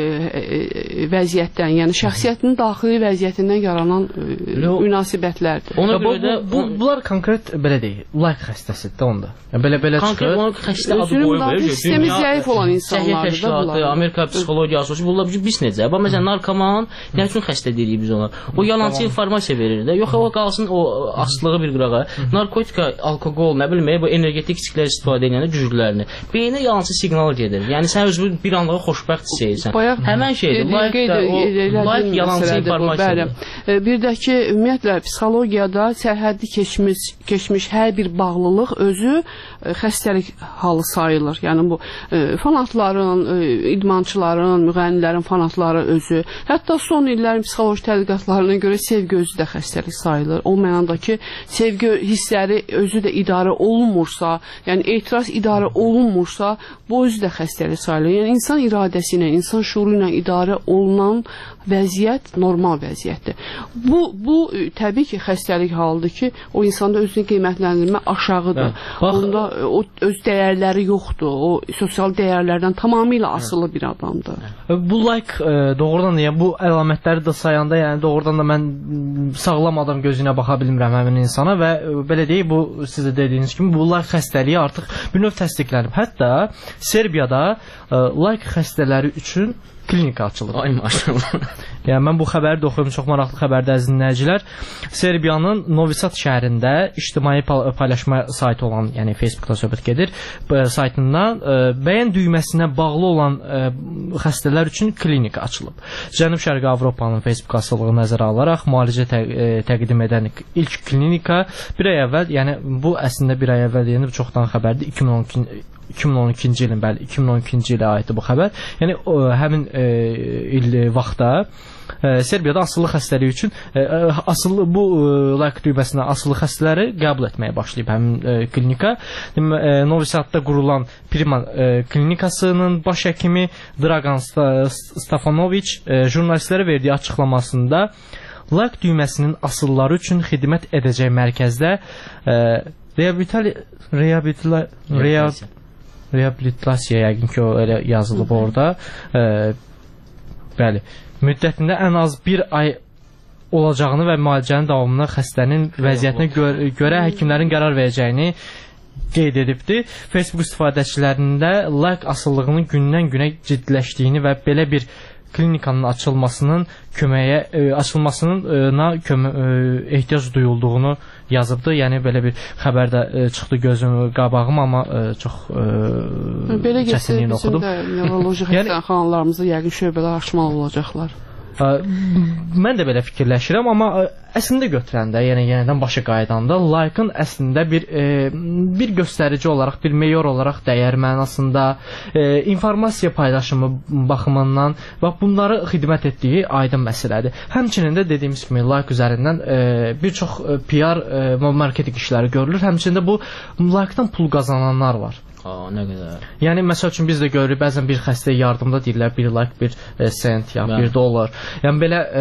Speaker 3: e, vəziyyətdən, yəni şəxsiyyətinin daxili vəziyyətindən yaranan e, münasibətlərdir.
Speaker 1: Ona görə də bu, bu bunlar konkret belə deyil, like xəstəsidir də onda. Yəni belə belə çıxır.
Speaker 2: Konkret xəstə adı qoyulur.
Speaker 3: Sistemi zəif olan insanlardır da bunlar.
Speaker 2: Amerika psixologiyası, bunlar biz necə? Bax məsələn narkoman nə üçün xəstə deyirik biz ona? O yalançı informasiya verir də. Yox, o qalsın o aslığı bir qırağa. Narkotika, alkoqol, nə bilim, bu energetik içkilər istifadə edəndə güclərini. Beyinə yalançı siqnal gedir. Yəni sən özünü bir anlığa xoşbəxt hiss edirsən. Həmən şeydir. Like yalançı informasiya.
Speaker 3: Bir də ki, ümumiyyətlə psixologiyada sərhəddi keçmiş keçmiş hər bir bağlılıq özü xəstəlik halı sayılır. Yəni bu fanatların, idmançıların, müğənnilərin fanatları özü. Hətta son illərin psixoloji tədqiqatlarına görə sevgi özü də xəstəlik sayılır. O mənada ki, sevgi hissləri özü də idarə olunmursa, yəni etiraz idarə olunmursa, bu özü də xəstəlik sayılır. Yəni insan iradəsi istifadəsi ilə, insan şuuru ilə idarə olunan vəziyyət normal vəziyyətdir. Bu, bu təbii ki, xəstəlik halıdır ki, o insanda özünü qiymətləndirmə aşağıdır. Hə, onda o öz dəyərləri yoxdur. O sosial dəyərlərdən tamamilə asılı bir adamdır.
Speaker 1: Bu like e, doğrudan da, yəni bu əlamətləri də sayanda, yəni doğrudan da mən sağlam adam gözünə baxa bilmirəm həmin insana və e, belə deyək, bu sizə dediyiniz kimi bu like xəstəliyi artıq bir növ təsdiqlənib. Hətta Serbiyada e, like xəstələri üçün klinika açılıb.
Speaker 2: Ay maşallah.
Speaker 1: Yəni mən bu xəbəri də oxuyum, çox maraqlı xəbərdir əziz dinləyicilər. Serbiyanın Novi Sad şəhərində ictimai paylaşma saytı olan, yəni Facebookda söhbət gedir, saytından ə, bəyən düyməsinə bağlı olan ə, xəstələr üçün klinika açılıb. Cənub-Şərqi Avropanın Facebook asılılığı nəzərə alaraq müalicə tə, ə, təqdim edən ilk klinika bir ay əvvəl, yəni bu əslində bir ay əvvəl deyəndə çoxdan xəbərdir, iki min on ikinci ilin, bəli, iki min on ikinci ilə aiddir bu xəbər. Yəni o, həmin e, il vaxtda e, Serbiyada asılı xəstəliyi üçün e, asılı bu e, like düyməsinə asılı xəstələri qəbul etməyə başlayıb həmin e, klinika. E, Novi Sadda qurulan Prima e, klinikasının baş həkimi Dragan Stefanovic e, jurnalistlərə verdiyi açıqlamasında like düyməsinin asılları üçün xidmət edəcək mərkəzdə e, reabilitasiya reabilitasiya reabilitasiya yəqin ki, o elə yazılıb orada. E, bəli, müddətində ən az bir ay olacağını və müalicənin davamında xəstənin vəziyyətinə görə, görə həkimlərin qərar verəcəyini qeyd edibdir. Facebook istifadəçilərində like asıllığının gündən-günə ciddiləşdiyini və belə bir klinikanın açılmasının köməyə e, açılmasına kömə, e, ehtiyac duyulduğunu yazıbdı. Yəni belə bir xəbər də e, çıxdı gözüm qabağıma, amma e, çox e,
Speaker 3: belə çətinliklə oxudum. Belə getsə bizim də neuroloji xəstəxanalarımızda yəqin şöbələr açmalı olacaqlar.
Speaker 1: Mən də belə fikirləşirəm, amma əslində götürəndə, yəni yenidən başa qaydanda like-ın əslində bir e, bir göstərici olaraq, bir meyor olaraq dəyər mənasında, e, informasiya paylaşımı baxımından və bunları xidmət etdiyi aydın məsələdir. Həmçinin də dediyimiz kimi like üzərindən e, bir çox P R e, marketinq işləri görülür. Həmçinin də bu like-dan pul qazananlar var.
Speaker 2: Aa, nə qədər.
Speaker 1: Yəni məsəl üçün biz də görürük, bəzən bir xəstəyə yardımda deyirlər bir like, bir e, sent, ya bir dollar. Yəni belə e,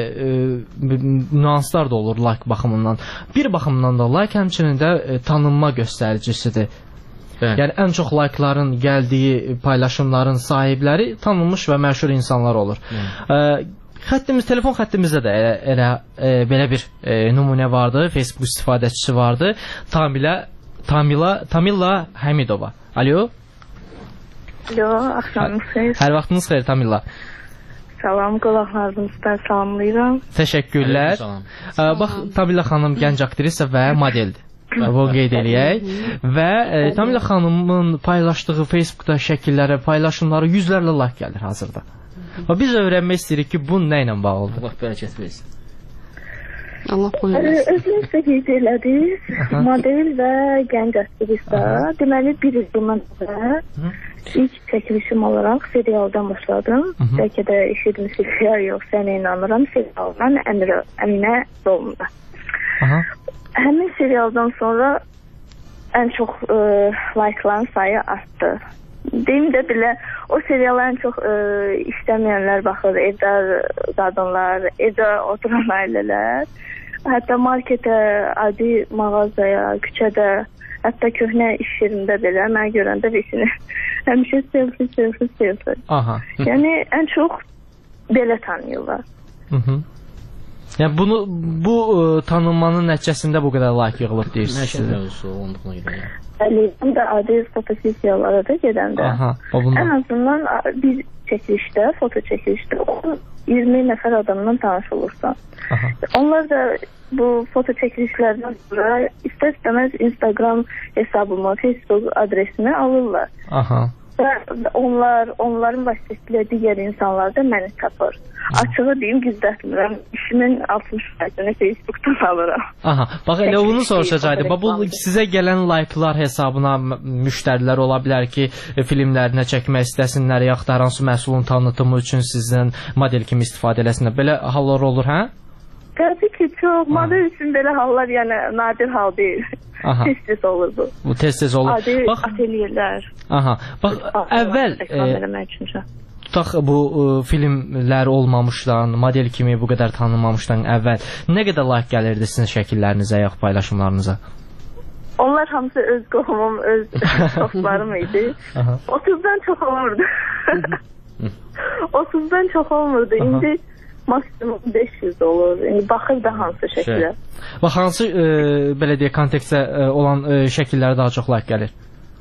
Speaker 1: e, nüanslar da olur like baxımından. Bir baxımdan da like həmçinin də e, tanınma göstəricisidir. Bəli. Yəni ən çox like-ların gəldiyi paylaşımların sahibləri tanınmış və məşhur insanlar olur. E, xəttimiz, telefon xəttimizdə də elə, elə e, belə bir e, nümunə vardı, Facebook istifadəçisi vardı. Tamilə Tamila, Tamilla Hamidova. Alo.
Speaker 5: Alo, axşamınız xeyir.
Speaker 1: Hər vaxtınız xeyir Tamilla.
Speaker 5: Salam, qulaqlarınızdan salamlayıram.
Speaker 1: Təşəkkürlər. Salam. Bax, Tamilla xanım gənc aktrisa və modeldir. Bu qeyd eləyək. Və e, Tamilla xanımın paylaşdığı Facebookda şəkillərə, paylaşımları yüzlərlə like gəlir hazırda. Və biz öyrənmək istəyirik ki, bu nə ilə bağlıdır?
Speaker 2: Allah bərəkət versin.
Speaker 3: Allah qoymasın.
Speaker 5: Özünüz də qeyd elədiniz, model və gənc aktrisa. Deməli, bir il bundan sonra ilk çəkilişim olaraq serialdan başladım. Bəlkə də eşitmişsiniz, ya yox, sənə inanıram, serialdan Əminə rolunda. Həmin serialdan sonra ən çox e, like-ların sayı artdı. Deyim də belə, o seriala ən çox e, işləməyənlər baxır, evdə qadınlar, evdə oturan ailələr. Hətta marketə, adi mağazaya, küçədə, hətta köhnə iş yerində belə mən görəndə birisini həmişə selfie, selfie, selfie. Aha. Yəni ən çox belə tanıyırlar.
Speaker 1: Hı hı. Yəni bunu, bu ə, tanınmanın nəticəsində bu qədər like yığılıb deyirsiniz.
Speaker 2: Nə mövzusu olduğuna görə.
Speaker 5: Əlbəttə də adi fotosessiyalara da gedəndə. Aha, ən azından bir çəkilişdə, foto çəkilişdə iyirmi nəfər adamla tanış olursan. Aha. Onlar da bu foto çəkilişlərdən sonra istər-istəməz Instagram hesabımı, Facebook adresini alırlar. Aha. Və onlar, onların vasitəsilə digər insanlar da məni tapır. Açığı deyim, gizlətmirəm. İşimin altmış faiziini Facebookdan alıram.
Speaker 1: Aha, bax elə onu soruşacaqdım. Bax bu sizə gələn like-lar hesabına müştərilər ola bilər ki, filmlərinə çəkmək istəsinlər, yaxud da hansı məhsulun tanıtımı üçün sizdən model kimi istifadə eləsinlər. Belə hallar olur, hə?
Speaker 5: Təbii ki, çox. Model üçün belə hallar, yəni nadir hal deyil. Tez-tez olur bu.
Speaker 1: Bu tez-tez olur.
Speaker 5: Adi atelierlər.
Speaker 1: Aha. Bax, əvvəl tutaq bu ə, filmlər olmamışdan, model kimi bu qədər tanınmamışdan əvvəl nə qədər like gəlirdi sizin şəkillərinizə, yaxud paylaşımlarınıza?
Speaker 5: Onlar hamısı öz qohumum, öz dostlarım idi. otuzdan çox olurdu. otuzdan çox olmurdu. İndi maksimum beş yüz olur. İndi baxır da hansı şəkillər.
Speaker 1: Bax, hansı e, belə deyə kontekstdə e, olan e, şəkillərə daha çox like gəlir?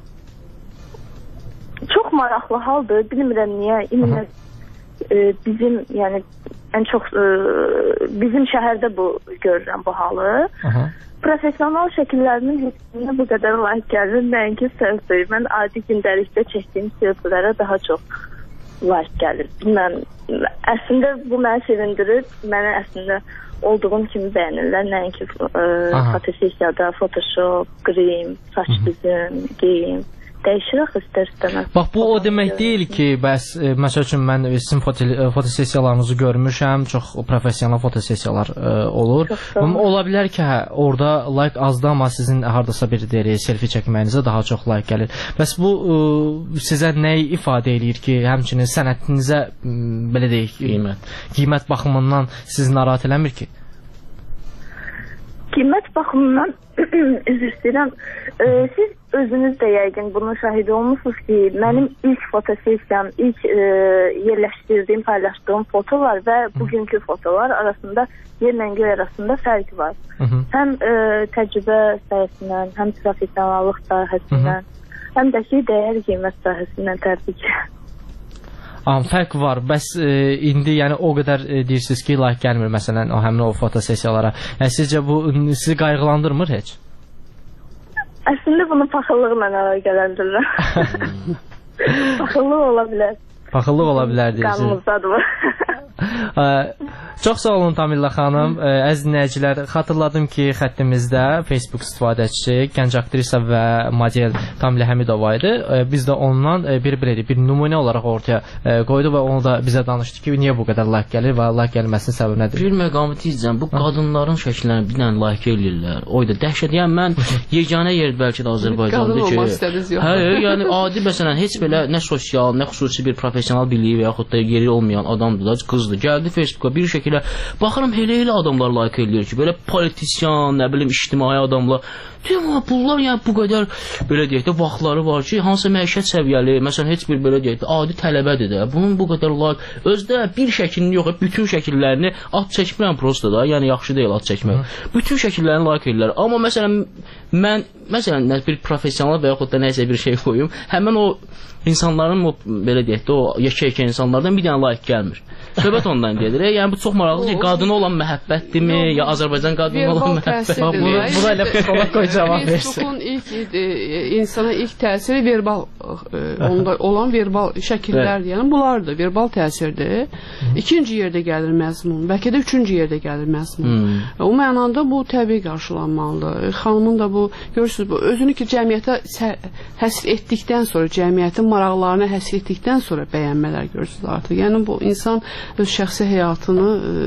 Speaker 5: Çox maraqlı haldır. Bilmirəm niyə. İndi e, bizim, yəni ən çox e, bizim şəhərdə bu görürəm bu halı. Aha. Profesional şəkillərinin hissində bu qədər like gəlir. Nəinki selfie. Mən adi gündəlikdə çəkdiyim selfielərə daha çox like gəlir. Bilməm, əslində bu məni sevindirir. Mənə əslində olduğum kimi bəyənirlər. Nəinki fotosessiyada, Photoshop, grim, saç düzüm, geyim. Dəyişir axı istər-istəməz.
Speaker 1: Bax, bu o demək deyil ki, bəs, e, məsəl üçün mən sizin foto, fotosessiyalarınızı görmüşəm, çox professional fotosessiyalar e, olur. Ola bilər ki, hə, orada like azdır, amma sizin hardasa bir deri, selfie çəkməyinizə daha çox like gəlir. Bəs bu e, sizə nəyi ifadə edir ki, həmçinin sənətinizə, belə deyək, qiymət, qiymət baxımından sizi narahat eləmir ki?
Speaker 5: Qiymət baxımından üzr istəyirəm. E, siz özünüz də yəqin bunun şahidi olmuşsunuz ki, mənim ilk fotosessiyam, ilk e, yerləşdirdiyim, paylaşdığım fotolar və bugünkü fotolar arasında, yerlə göy arasında fərq var. Hı -hı. Həm e, təcrübə sahəsindən, həm professionallıq sahəsindən, həm də ki, dəyər qiymət sahəsindən təbii ki.
Speaker 1: Am, fərq var. Bəs e, indi yəni o qədər e, deyirsiniz ki, like gəlmir məsələn o həmin o fotosessiyalara. Yəni sizcə bu sizi qayğılandırmır heç?
Speaker 5: Əslində bunu paxıllıqla əlaqələndirirəm. Paxıllıq ola bilər.
Speaker 1: Paxıllıq ola bilər deyirsiniz.
Speaker 5: Qanımızdadır bu.
Speaker 1: Çox sağ olun Tamilla xanım. Əziz dinləyicilər, xatırladım ki, xəttimizdə Facebook istifadəçisi, gənc aktrisa və model Tamilla Həmidova idi. Biz də ondan bir belə bir nümunə olaraq ortaya qoydu və onu da bizə danışdı ki, niyə bu qədər like gəlir və like gəlməsinin səbəbi nədir?
Speaker 2: Bir məqamı deyəcəm, bu qadınların şəkillərini bir dənə like eləyirlər. O da dəhşət. Yəni mən yeganə yer bəlkə də Azərbaycandır ki, hə, yəni adi məsələn heç belə nə sosial, nə xüsusi bir professional biliyi və yaxud da yeri olmayan adamdır da, qızdır. Gəldi Facebooka bir şəkilə baxıram, elə-elə adamlar like eləyir ki, belə politisyan, nə bilim, ictimai adamlar. Deyəm, bunlar yəni bu qədər, belə deyək də, vaxtları var ki, hansı məişət səviyyəli, məsələn, heç bir belə deyək də, adi tələbədir də, bunun bu qədər like, özdə bir şəklini yox, bütün şəkillərini at çəkmirəm prosta da, yəni yaxşı deyil at çəkmək. Bütün şəkillərini like edirlər. Amma məsələn, mən, məsələn, bir professional və yaxud da nəsə bir şey qoyum, həmən o insanların, o, belə deyək də, o yekə-yekə insanlardan bir dənə like gəlmir. Söhbət ondan gedir. Yəni bu çox maraqlı ki, qadına olan məhəbbətdirmi, ya Azərbaycan qadına olan məhəbbət?
Speaker 1: Bu da elə psixolog qoy cavab versin.
Speaker 3: Facebookun ilk insana ilk təsiri verbal onda olan verbal şəkillərdir. Yəni bunlardır, verbal təsirdir. İkinci yerdə gəlir məzmun, bəlkə də üçüncü yerdə gəlir məzmun. O mənada bu təbii qarşılanmalıdır. Xanımın da bu, görürsünüz, bu özünü ki, cəmiyyətə həsr etdikdən sonra, cəmiyyətin maraqlarına həsr etdikdən sonra bəyənmələr görürsünüz artıq. Yəni bu insan öz şəxsi həyatını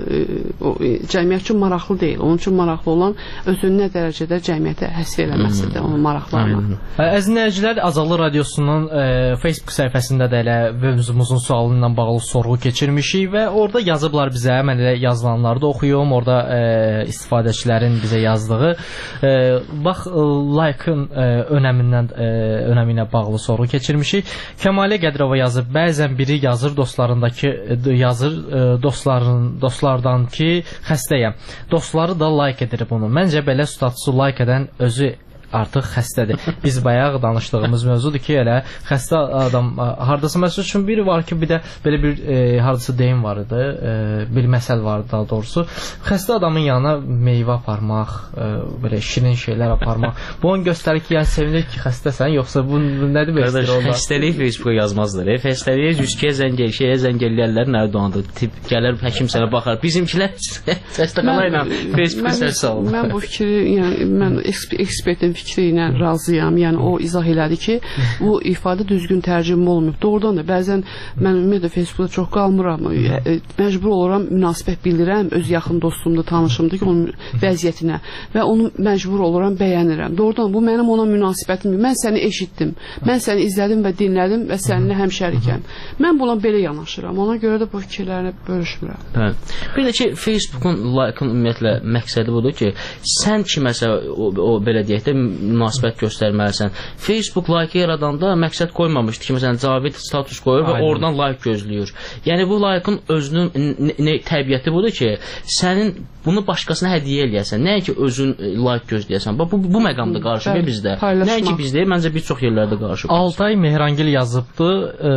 Speaker 3: o, cəmiyyət üçün maraqlı deyil. Onun üçün maraqlı olan özünü nə dərəcədə cəmiyyətə həsr eləməsidir, onun maraqlarına.
Speaker 1: Əziz dinləyicilər, Azadlıq Radiosunun e, Facebook səhifəsində də elə mövzumuzun sualı ilə bağlı sorğu keçirmişik və orada yazıblar bizə, mən elə yazılanları da oxuyum, orada e, istifadəçilərin bizə yazdığı e, bax, like-ın e, önəmindən e, önəminə bağlı sorğu keçirmişik. Kəmalə Qədirova yazıb, bəzən biri yazır dostlarındakı yazır e, dostların dostlardan ki, xəstəyəm. Dostları da like edir bunu. Məncə belə statusu like edən özü artıq xəstədir. Biz bayaq danışdığımız mövzudur ki, elə xəstə adam hardasa məsəl üçün biri var ki, bir də belə bir e, hardasa deyim var idi, e, bir məsəl var daha doğrusu. Xəstə adamın yanına meyvə aparmaq, e, belə şirin şeylər aparmaq. Bu onu göstərir ki, yəni sevinir ki, xəstəsən, yoxsa bu, bu nədir belə?
Speaker 2: Xəstəliyi Facebooka yazmazlar. E, xəstəliyə cüzkəyə zəng el, şeyə zəng eləyərlər, nədir doğandır? Tip gələr, həkim sənə baxar. Bizimkilər xəstəxana ilə Facebook səs salır.
Speaker 3: Mən bu fikri, yəni mən ekspertim fikri ilə razıyam. Yəni o izah elədi ki, bu ifadə düzgün tərcümə olmayıb. Doğrudan da bəzən mən ümumiyyətlə Facebookda çox qalmıram. Məcbur oluram, münasibət bildirəm öz yaxın dostumda, tanışımda ki, onun vəziyyətinə və onu məcbur oluram, bəyənirəm. Doğrudan bu mənim ona münasibətimdir. Mən səni eşitdim, mən səni izlədim və dinlədim və səninlə həmşərikəm. Mən buna belə yanaşıram. Ona görə də bu fikirlərini bölüşmürəm.
Speaker 2: Bəli. Bir də ki, Facebookun, like-ın ümumiyyətlə məqsədi budur ki, sən kiməsə o, o belə deyək də münasibət göstərməlisən. Facebook like yaradanda məqsəd qoymamışdı ki, məsələn, Cavid status qoyur və oradan like gözləyir. Yəni bu like-ın özünün təbiəti budur ki, sənin bunu başqasına hədiyyə eləyəsən, nəyə ki özün like gözləyəsən. Bu, bu məqamda qarışıb bizdə. Nəyə ki bizdə, məncə bir çox yerlərdə qarışıb.
Speaker 1: Altay Mehrangil yazıbdı, e,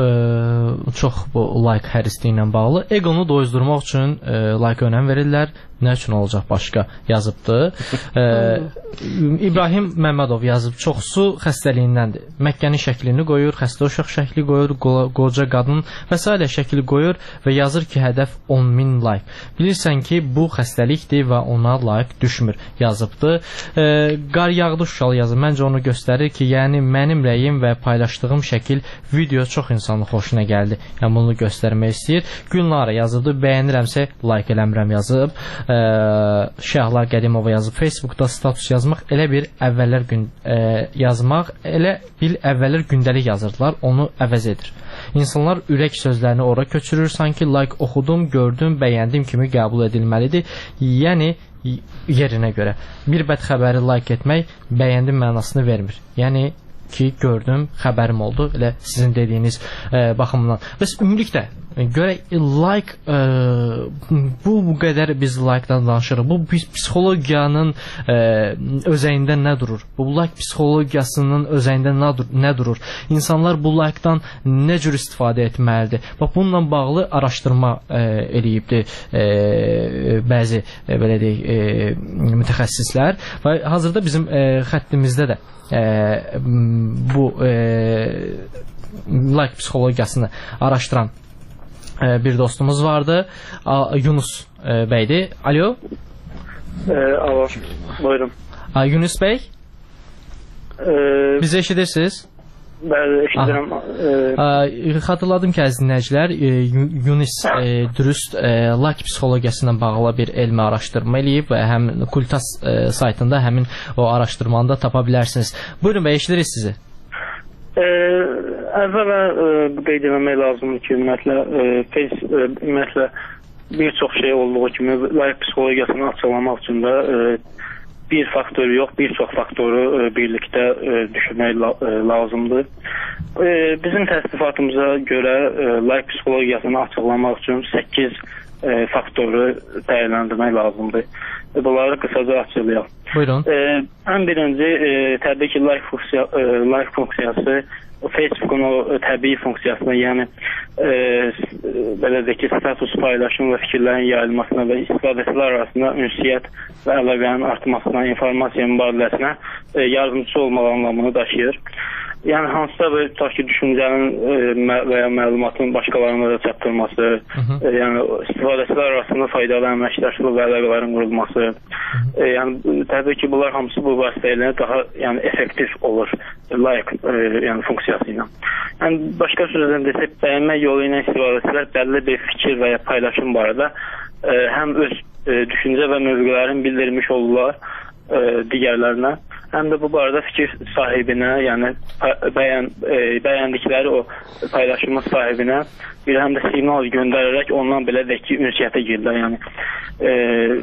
Speaker 1: e, çox bu like hərisliyi ilə bağlı. Egonu doyuzdurmaq üçün e, like önəm verirlər. Nə üçün olacaq başqa yazıbdı. e, İbrahim Məmmədov yazıb, çoxsu xəstəliyindəndir. Məkkənin şəklini qoyur, xəstə uşaq şəkli qoyur, qoca qadın və s. şəkli qoyur və yazır ki, hədəf on min like. Bilirsən ki, bu xəstəlikdir və ona like düşmür yazıbdı. E, qar yağdı Şuşalı yazıb. Məncə onu göstərir ki, yəni mənim rəyim və paylaşdığım şəkil video çox insanın xoşuna gəldi. Yəni bunu göstərmək istəyir. Gülnara yazıbdı, bəyənirəmsə like eləmirəm yazıb. E, Şəhla Qədimova yazıb, Facebookda status yazmaq elə bir əvvəllər gün e, yazmaq elə bir əvvəllər gündəlik yazırdılar, onu əvəz edir. İnsanlar ürək sözlərini ora köçürür, sanki like oxudum, gördüm, bəyəndim kimi qəbul edilməlidir. Yəni yerinə görə. Bir bəd xəbəri like etmək bəyəndim mənasını vermir. Yəni ki, gördüm, xəbərim oldu, elə sizin dediyiniz e, baxımdan. Bəs ümumilikdə görək, like e, bu, bu qədər biz like-dan danışırıq. Bu psixologiyanın e, özəyində nə durur? Bu like psixologiyasının özəyində nə, nə durur? İnsanlar bu like-dan nə cür istifadə etməlidir? Bax, bununla bağlı araşdırma e, eləyibdir e, bəzi e, belə deyək, e, mütəxəssislər və hazırda bizim e, xəttimizdə də e, bu e, like psixologiyasını araşdıran e, bir dostumuz vardı. A, Yunus e, bəydir. Alo.
Speaker 6: E, alo. Buyurun.
Speaker 1: A, Yunus bəy.
Speaker 6: E,
Speaker 1: Bizi eşidirsiniz?
Speaker 6: Bəli, eşidirəm.
Speaker 1: E, xatırladım ki, əziz dinləyicilər, e, Yunus e, dürüst e, like psixologiyasına bağlı bir elmi araşdırma eləyib və həm Kultas e, saytında həmin o araşdırmanı da tapa bilərsiniz. Buyurun bəy, eşidirik sizi.
Speaker 6: E, əvvələ e, qeyd etmək lazımdır ki, ümumiyyətlə, e, face, e, ümumiyyətlə bir çox şey olduğu kimi like psixologiyasını açıqlamaq üçün də e, bir faktoru yox, bir çox faktoru e, birlikdə e, düşünmək la, e, lazımdır. E, bizim təsnifatımıza görə e, like psixologiyasını açıqlamaq üçün səkkiz e, faktoru dəyərləndirmək lazımdır. E, bunları qısaca açıqlayaq.
Speaker 1: Buyurun.
Speaker 6: E, ən birinci, e, təbii ki, like, funksiya, e, like funksiyası Facebook'un o təbii funksiyasına, yəni e, belə deyək ki, status paylaşım və fikirlərin yayılmasına və istifadəçilər arasında ünsiyyət və əlaqənin artmasına, informasiya mübadiləsinə e, yardımcı olmaq anlamını daşıyır. Yəni hansısa bir tutaq ki, düşüncənin e, və ya məlumatın başqalarına da çatdırılması, e, yəni istifadəçilər arasında faydalı əməkdaşlıq və əlaqələrin qurulması, e, yəni təbii ki, bunlar hamısı bu vasitə ilə daha yəni effektiv olur, like e, yəni funksiyası ilə. Yəni başqa sözlə desək, bəyənmək yolu ilə istifadəçilər bəlli bir fikir və ya paylaşım barədə e, həm öz e, düşüncə və mövqelərini bildirmiş olurlar e, digərlərinə. Həm də bu barədə fikir sahibinə, yəni bəyən, e, bəyəndikləri o paylaşımın sahibinə bir həm də siqnal göndərərək ondan belə deyək ki, ünsiyyətə girlər. Yəni, e,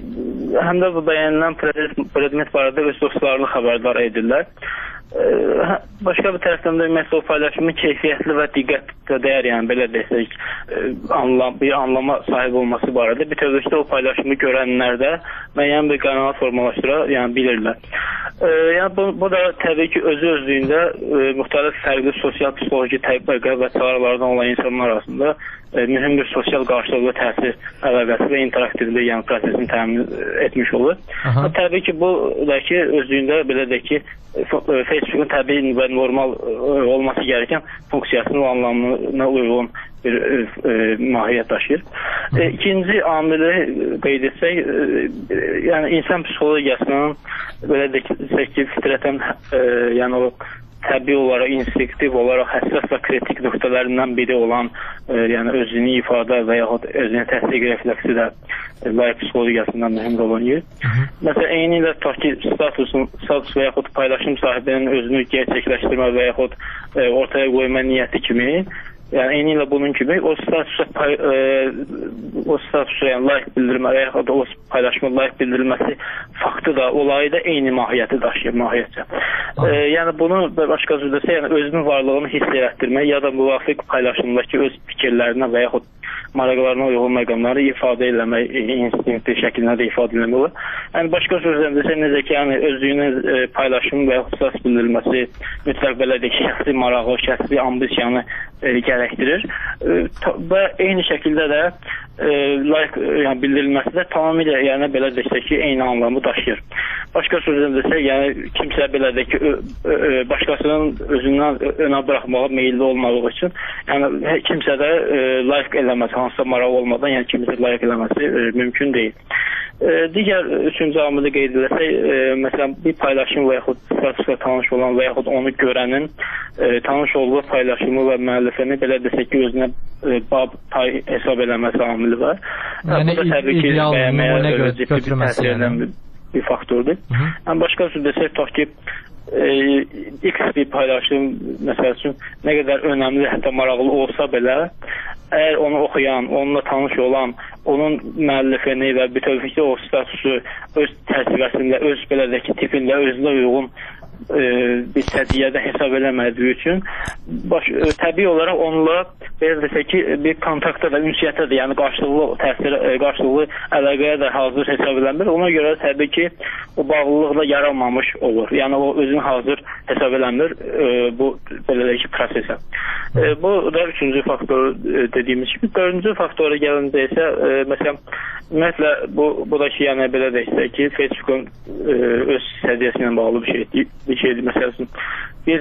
Speaker 6: həm də bu bəyənilən predmet barədə öz dostlarını xəbərdar edirlər. E, başqa bir tərəfdən də ümumiyyətlə o paylaşımın keyfiyyətli və diqqətlə dəyər, yəni belə desək, e, anlam, bir anlama sahib olması barədə bir tövlükdə o paylaşımı görənlər də müəyyən bir qənaət formalaşdıra, yəni bilirlər. E, yəni bu, bu da təbii ki, özü özlüyündə e, müxtəlif fərqli sosial psixoloji təbəqə və çağrılardan olan insanlar arasında e, mühüm bir sosial qarşılıqlı təsir əlaqəsi və interaktivlik, yəni prosesini təmin etmiş olur. Aha. Təbii ki, bu da ki, özlüyündə belə də ki, Facebook'un təbii və normal olması gereken funksiyasının anlamına uyğun bir e, mahiyyət daşıyır. E, ikinci amili qeyd etsək, e, yəni insan psixologiyasının belə desək ki, fitrətən e, yəni o təbii olaraq, instinktiv olaraq həssas və kritik nöqtələrindən biri olan e, yəni özünü ifadə və yaxud özünü təsdiq refleksi də e, laik psixologiyasından mühüm rol oynayır. Məsələn, eyni ilə tutaq ki, statusun, status və yaxud paylaşım sahibinin özünü gerçəkləşdirmə və yaxud e, ortaya qoyma niyyəti kimi, yəni eyni ilə bunun kimi o statusa pay, e, o statusa yəni laik bildirmə və yaxud o paylaşma laik bildirilməsi faktı da, olayı da eyni mahiyyəti daşıyır, mahiyyətcə. E, yəni bunu başqa sözlə desə, yəni özünün varlığını hiss etdirmək ya da müvafiq paylaşımdakı öz fikirlərinə və yaxud maraqlarına uyğun məqamları ifadə eləmək, instinktiv şəkildə də ifadə eləmək olur. Yəni başqa sözlə desə, necə ki, yəni özlüyünün e, paylaşım və yaxud status bildirilməsi mütləq belə də şəxsi marağı, şəxsi ambisiyanı e, gərəkdirir e, və eyni şəkildə də e, laik yəni bildirilməsi də tamamilə yəni belə desək ki, eyni anlamı daşıyır. Başqa sözlə desə, yəni kimsə belə də ki, ö, ö, başqasının özündən önə buraxmağa meyilli olmadığı üçün, yəni kimsə də e, laik eləməsi, hansısa maraq olmadan, yəni kimsə laik eləməsi e, mümkün deyil. E, digər üçüncü amili qeyd edilsək, e, məsələn, bir paylaşım və yaxud statusla tanış olan və yaxud onu görənin e, tanış olduğu paylaşımı və müəllifəni belə desək ki, özünə e, bab pay hesab eləməsi amili var.
Speaker 1: Yəni, bu da təbii ki, bəyənməyə götürməsi
Speaker 6: yəni. Bir faktordur. Yəni başqa söz desək, tutaq ki, e, X bir paylaşım məsəl üçün nə qədər önəmli, hətta maraqlı olsa belə, əgər onu oxuyan, onunla tanış olan, onun müəllifini və bütövlükdə o statusu öz təsvirəsində, öz belədəki tipində özünə uyğun e, bir sədiyyədə hesab eləmədiyi üçün baş, e, təbii olaraq onunla belə desək ki, bir kontaktda da, ünsiyyətdə də, yəni qarşılıqlı təsir, e, qarşılıqlı əlaqəyə də hazır hesab eləmir. Ona görə təbii ki, o bağlılıq da yaranmamış olur. Yəni o özünü hazır hesab eləmir e, bu belə ki, prosesə. E, bu da üçüncü faktor e, dediyimiz kimi. Dördüncü faktora gəlincə isə e, məsələn, ümumiyyətlə bu, bu da ki, yəni belə desək ki, Facebook'un e, öz sədiyyəsindən bağlı bir şeydir. Bir şeydir, məsələn, bir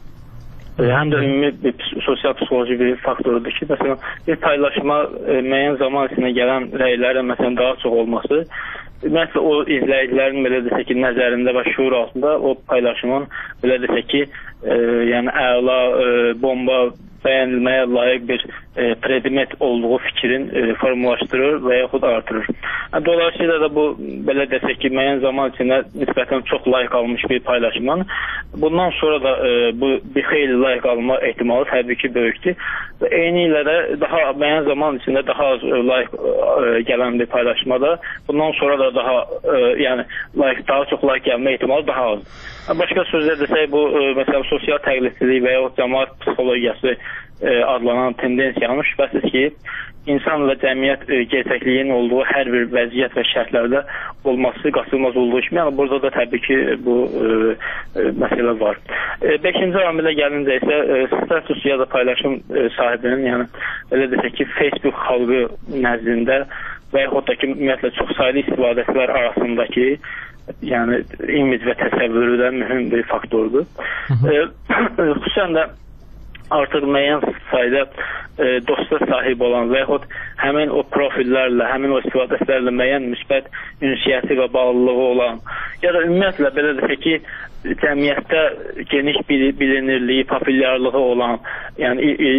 Speaker 6: e, həm də ümumi bir sosial psixoloji bir faktordur ki, məsələn, bir paylaşma e, müəyyən zaman içində gələn rəylərin məsələn daha çox olması, ümumiyyətlə o izləyicilərin belə desək ki, nəzərində və şuur altında o paylaşımın belə desək ki, e, yəni əla, e, bomba bəyənilməyə layiq bir e, predmet olduğu fikrin e, formulaşdırır və yaxud artırır. Dolayısıyla da bu, belə desək ki, müəyyən zaman içində nisbətən çox layik almış bir paylaşımdan bundan sonra da e, bu bir xeyli layik alma ehtimalı təbii ki, böyükdür. Və eyni ilə də daha müəyyən zaman içində daha az e, layik e, gələn bir paylaşmada bundan sonra da daha e, yəni layik, daha çox layik gəlmə ehtimalı daha az. Başqa sözlə desək, bu e, məsələn sosial təqlidçilik və yaxud cəmaət psixologiyası e, adlanan tendensiyanın şübhəsiz ki, insan və cəmiyyət e, gerçəkliyinin olduğu hər bir vəziyyət və şərtlərdə olması qaçılmaz olduğu kimi, yəni burada da təbii ki, bu e, e, məsələ var. E, beşinci amilə gəlincə isə e, status ya da paylaşım e, sahibinin, yəni elə desək ki, Facebook xalqı nəzdində və yaxud da ki, ümumiyyətlə çox saylı istifadəçilər arasındakı yəni imic və təsəvvürü də mühüm bir faktordur. E, xüsusən də artıq müəyyən sayda e, dosta sahib olan və yaxud həmin o profillərlə, həmin o istifadəçilərlə müəyyən müsbət ünsiyyəti və bağlılığı olan, ya da ümumiyyətlə belə desək ki, cəmiyyətdə geniş bilinirliyi, populyarlığı olan, yəni e,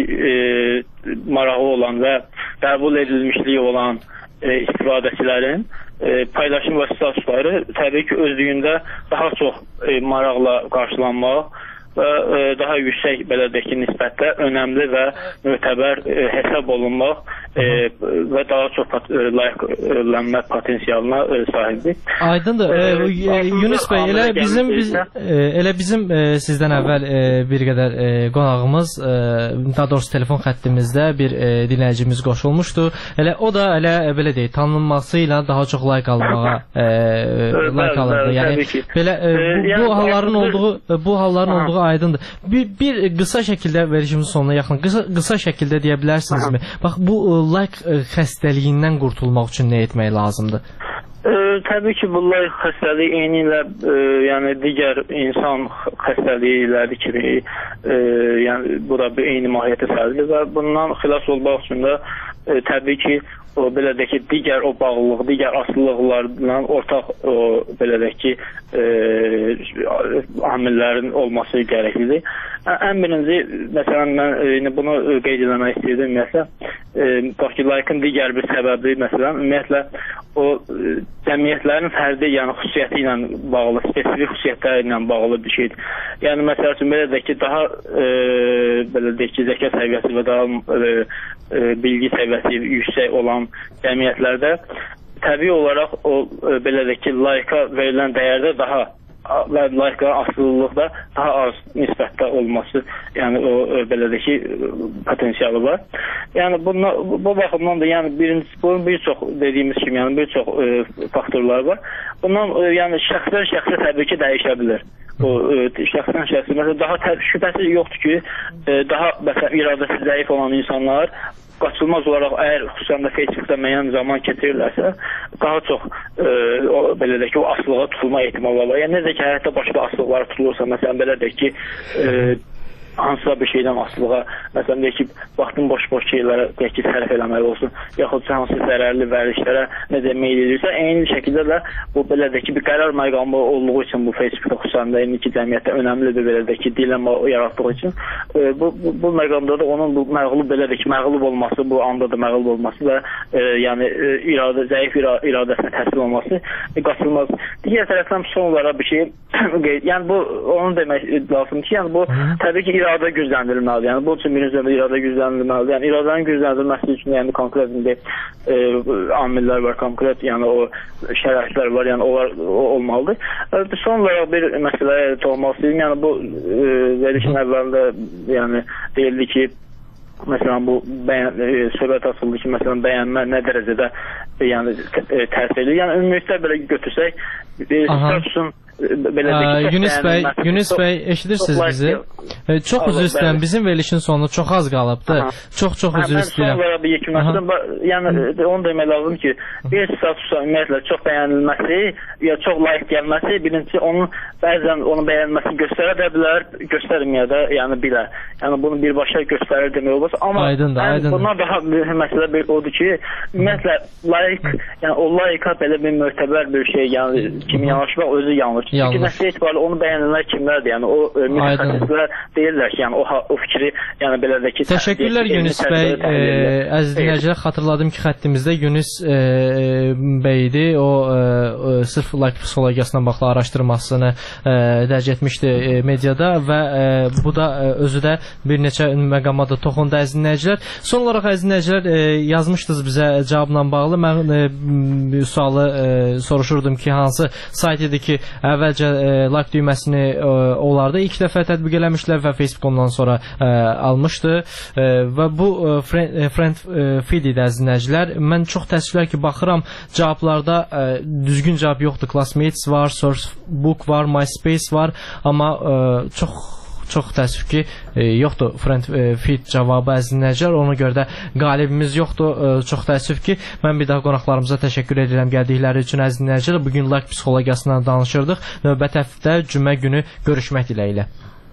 Speaker 6: e, marağı olan və qəbul edilmişliyi olan e, istifadəçilərin e, paylaşım və statusları təbii ki, özlüyündə daha çox e, maraqla qarşılanmaq və e, daha yüksək belədəki nisbətdə önəmli və mötəbər e, hesab olunmaq e, və daha çox pat, e, layiqlənmə potensialına e, sahibdir.
Speaker 1: Aydındır. E, e, Yunus bəy, elə bizim biz, e, elə bizim e, sizdən əvvəl e, bir qədər e, qonağımız, e, daha doğrusu telefon xəttimizdə bir e, dinləyicimiz qoşulmuşdu. Elə o da elə e, belə deyək, tanınması ilə daha çox layik almağa e, layik alırdı. Yəni belə e, bu, bu halların olduğu bu halların olduğu aydındır. Bir, bir qısa şəkildə verilişimizin sonuna yaxın qısa, qısa şəkildə deyə bilərsinizmi? Bax bu like xəstəliyindən qurtulmaq üçün nə etmək lazımdır?
Speaker 6: E, təbii ki, bu like xəstəliyi eyni ilə e, yəni digər insan xəstəlikləri kimi e, yəni bu da bir eyni mahiyyətə sahibdir və bundan xilas olmaq üçün də e, təbii ki, o belə də ki, digər o bağlılıq, digər asılılıqlarla ortaq o belə də ki, e, amillərin olması gərəklidir. Ən birinci, məsələn, mən e, bunu qeyd etmək istəyirdim, ümumiyyətlə, e, bax ki, like-ın digər bir səbəbi, məsələn, ümumiyyətlə, o e, cəmiyyətlərin fərdi, yəni xüsusiyyəti ilə bağlı, spesifik xüsusiyyətləri ilə bağlı bir şeydir. Yəni, məsəl üçün, belə də ki, daha e, belə də ki, zəka səviyyəsi və daha e, e, bilgi səviyyəsi yüksək olan cəmiyyətlərdə təbii olaraq o e, belə də ki, like-a verilən dəyərdə daha və like-a asılılıqda daha az nisbətdə olması, yəni o e, belə də ki, potensialı var. Yəni bununla, bu baxımdan da yəni birincisi bunun bir çox dediyimiz kimi, yəni bir çox e, faktorlar var. Bundan e, yəni şəxsdən şəxsə təbii ki, dəyişə bilər. O e, şəxsdən şəxsə məsələn daha şübhəsi yoxdur ki, e, daha məsələn iradəsi zəif olan insanlar qaçılmaz olaraq əgər xüsusən də Facebookda müəyyən zaman keçirirlərsə, daha çox e, o, belə də ki, o asılığa tutulma ehtimalı var. Yəni necə ki, həyatda başqa asılıqlara tutulursa, məsələn belə də ki, e, hansısa bir şeydən asılığa, məsələn deyək ki, vaxtın boş-boş şeylərə deyək ki, sərf eləmək olsun, yaxud hansı zərərli vərdişlərə necə meyil edirsə, eyni şəkildə də bu belə də ki, bir qərar məqamı olduğu üçün bu Facebookda xüsusən də indiki cəmiyyətdə önəmlidir belə də ki, dilemma yaratdığı üçün e, bu, bu, bu məqamda da onun bu məğlub belə də ki, məğlub olması, bu anda da məğlub olması və e, yəni e, iradə, zəif ira, iradəsinə təslim olması e, qaçılmaz. Digər tərəfdən son olaraq bir şey yəni bu, onu demək lazımdır ki, yəni bu təbii ki, iradə gücləndirilməlidir. Yəni bu üçün birinci növbədə iradə gücləndirilməlidir. Yəni iradənin gücləndirilməsi üçün yəni konkret indi e, amillər var, konkret yəni o şəraitlər var, yəni onlar o, olmalıdır. E, son olaraq bir məsələyə toxunmaq istəyirəm. Yəni bu e, verilişin əvvəlində yəni deyildi ki, məsələn bu bəyən, e, söhbət açıldı ki, məsələn bəyənmə nə dərəcədə e, yəni e, təsir edir. Yəni ümumilikdə belə götürsək, e, statusun belə
Speaker 1: Aa, Yunus bəy, Yunus bəy eşidirsiniz bizi? E, çox üzr istəyirəm. Bizim verilişin sonuna çox az qalıbdı. Çox-çox üzr istəyirəm.
Speaker 6: Mən son olaraq bir yekunlaşdım. Yəni onu demək lazım ki, bir statusa ümumiyyətlə çox bəyənilməsi ya çox like gəlməsi, birincisi onun bəzən onun bəyənilməsi göstərə də bilər, göstərməyə də yəni bilər. Yəni bunu birbaşa göstərir demək olmaz. Amma
Speaker 1: aydındır, aydındır.
Speaker 6: Bundan daha mühüm məsələ bir odur ki, ümumiyyətlə like, yəni o like belə bir mötəbər bir şey, yəni kimi yanaşmaq özü yanlış. Çünki nəsə etibarilə onu bəyənənlər kimlərdir? Yəni o mütəxəssislər deyirlər ki, yəni o, o fikri yəni belə də ki...
Speaker 1: Təşəkkürlər Yunus bəy. E, əziz dinləyicilər, xatırladım ki, xəttimizdə Yunus e, bəydi. O e, sırf like psixologiyasına bağlı araşdırmasını e, dərc etmişdi e, mediada və e, bu da e, özü də bir neçə məqama da toxundu əziz dinləyicilər. Son olaraq əziz dinləyicilər e, yazmışdınız bizə cavabla bağlı. Mən e, sualı e, soruşurdum ki, hansı sayt idi ki, əvvəlcə e, like düyməsini e, onlarda ilk dəfə tətbiq eləmişlər və Facebook ondan sonra e, almışdı e, və bu e, friend, e, friend e, feed idi əziz dinləyicilər. Mən çox təəssüflər ki, baxıram cavablarda e, düzgün cavab yoxdur. Classmates var, Sourcebook var, MySpace var, amma e, çox çox təəssüf ki, e, yoxdur friend e, feed cavabı əziz dinləyicilər. Ona görə də qalibimiz yoxdur. E, çox təəssüf ki, mən bir daha qonaqlarımıza təşəkkür edirəm gəldikləri üçün əziz dinləyicilər. Bugün like psixologiyasından danışırdıq. Növbəti həftə cümə günü görüşmək diləyilə.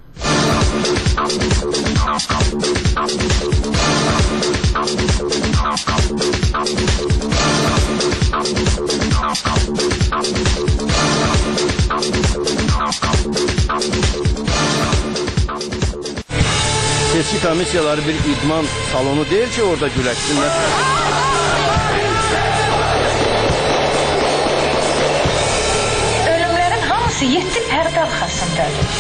Speaker 7: Seçki komissiyaları bir idman salonu deyil ki, orada güləşsinlər.
Speaker 8: Ölümlərin hamısı yeddi pərdə arxasındadır.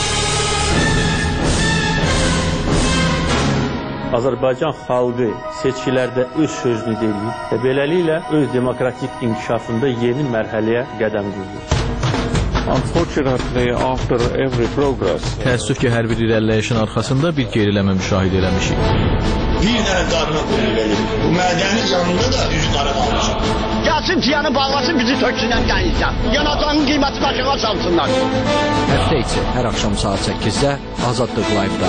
Speaker 9: Azərbaycan xalqı seçkilərdə öz sözünü deyir və beləliklə öz demokratik inkişafında yeni mərhələyə qədəm qoyur.
Speaker 10: Unfortunately, after every progress,
Speaker 11: təəssüf ki, hər bir irəliləyişin arxasında bir geriləmə müşahidə eləmişik.
Speaker 12: Bir dənə qarına qoyulur. Bu mədəni canında da üzü qara qalmışıq. Gəlsin ciyanı bağlasın, bizi töksünən gəlirsən. Yanacağın qiyməti aşağı salsınlar.
Speaker 13: Həftə içi hər axşam saat səkkizdə Azadlıq Live-da.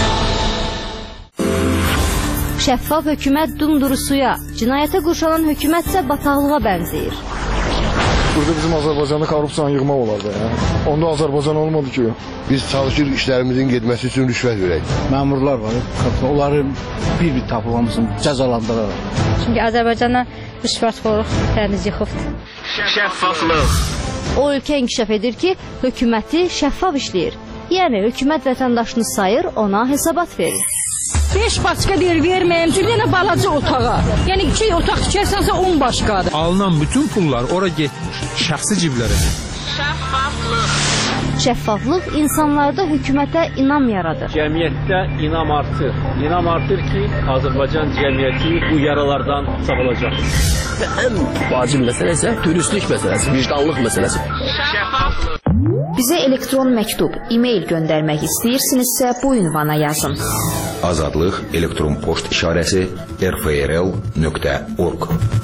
Speaker 14: Şəffaf hökumət dumdurusuya, cinayətə qurşanan hökumət isə bataqlığa bənzəyir.
Speaker 15: Burada bizim Azərbaycanda korrupsiyanı yığmaq olardı. Ya. Onda Azərbaycan olmadı ki.
Speaker 16: Biz çalışırıq işlərimizin getməsi üçün rüşvət verək.
Speaker 17: Məmurlar var, onları bir-bir tapılmamızın cəzalandırırlar.
Speaker 18: Çünki Azərbaycana rüşvətxorluq təmiz yıxıbdır.
Speaker 14: Şəffaflıq. O ölkə inkişaf edir ki, hökuməti şəffaf işləyir. Yəni, hökumət vətəndaşını sayır, ona hesabat verir.
Speaker 19: beş başqa deyir, verməyəm, bir dənə balaca otağa. Yəni, iki otaq tikərsənsə on başqadır.
Speaker 20: Alınan bütün pullar ora getmiş, şəxsi ciblərə.
Speaker 14: Şəffaflıq. Şəffaflıq insanlarda hökumətə inam yaradır.
Speaker 9: Cəmiyyətdə inam artır. İnam artır ki, Azərbaycan cəmiyyəti bu yaralardan sağolacaq.
Speaker 21: Və ən vacib məsələ isə dürüstlük məsələsi, vicdanlıq məsələsi.
Speaker 14: Şəffaflıq. Bizə elektron məktub, e-mail göndərmək istəyirsinizsə bu ünvana yazın.
Speaker 22: Azadlıq elektron poçt işarəsi r f r l nöqtə org.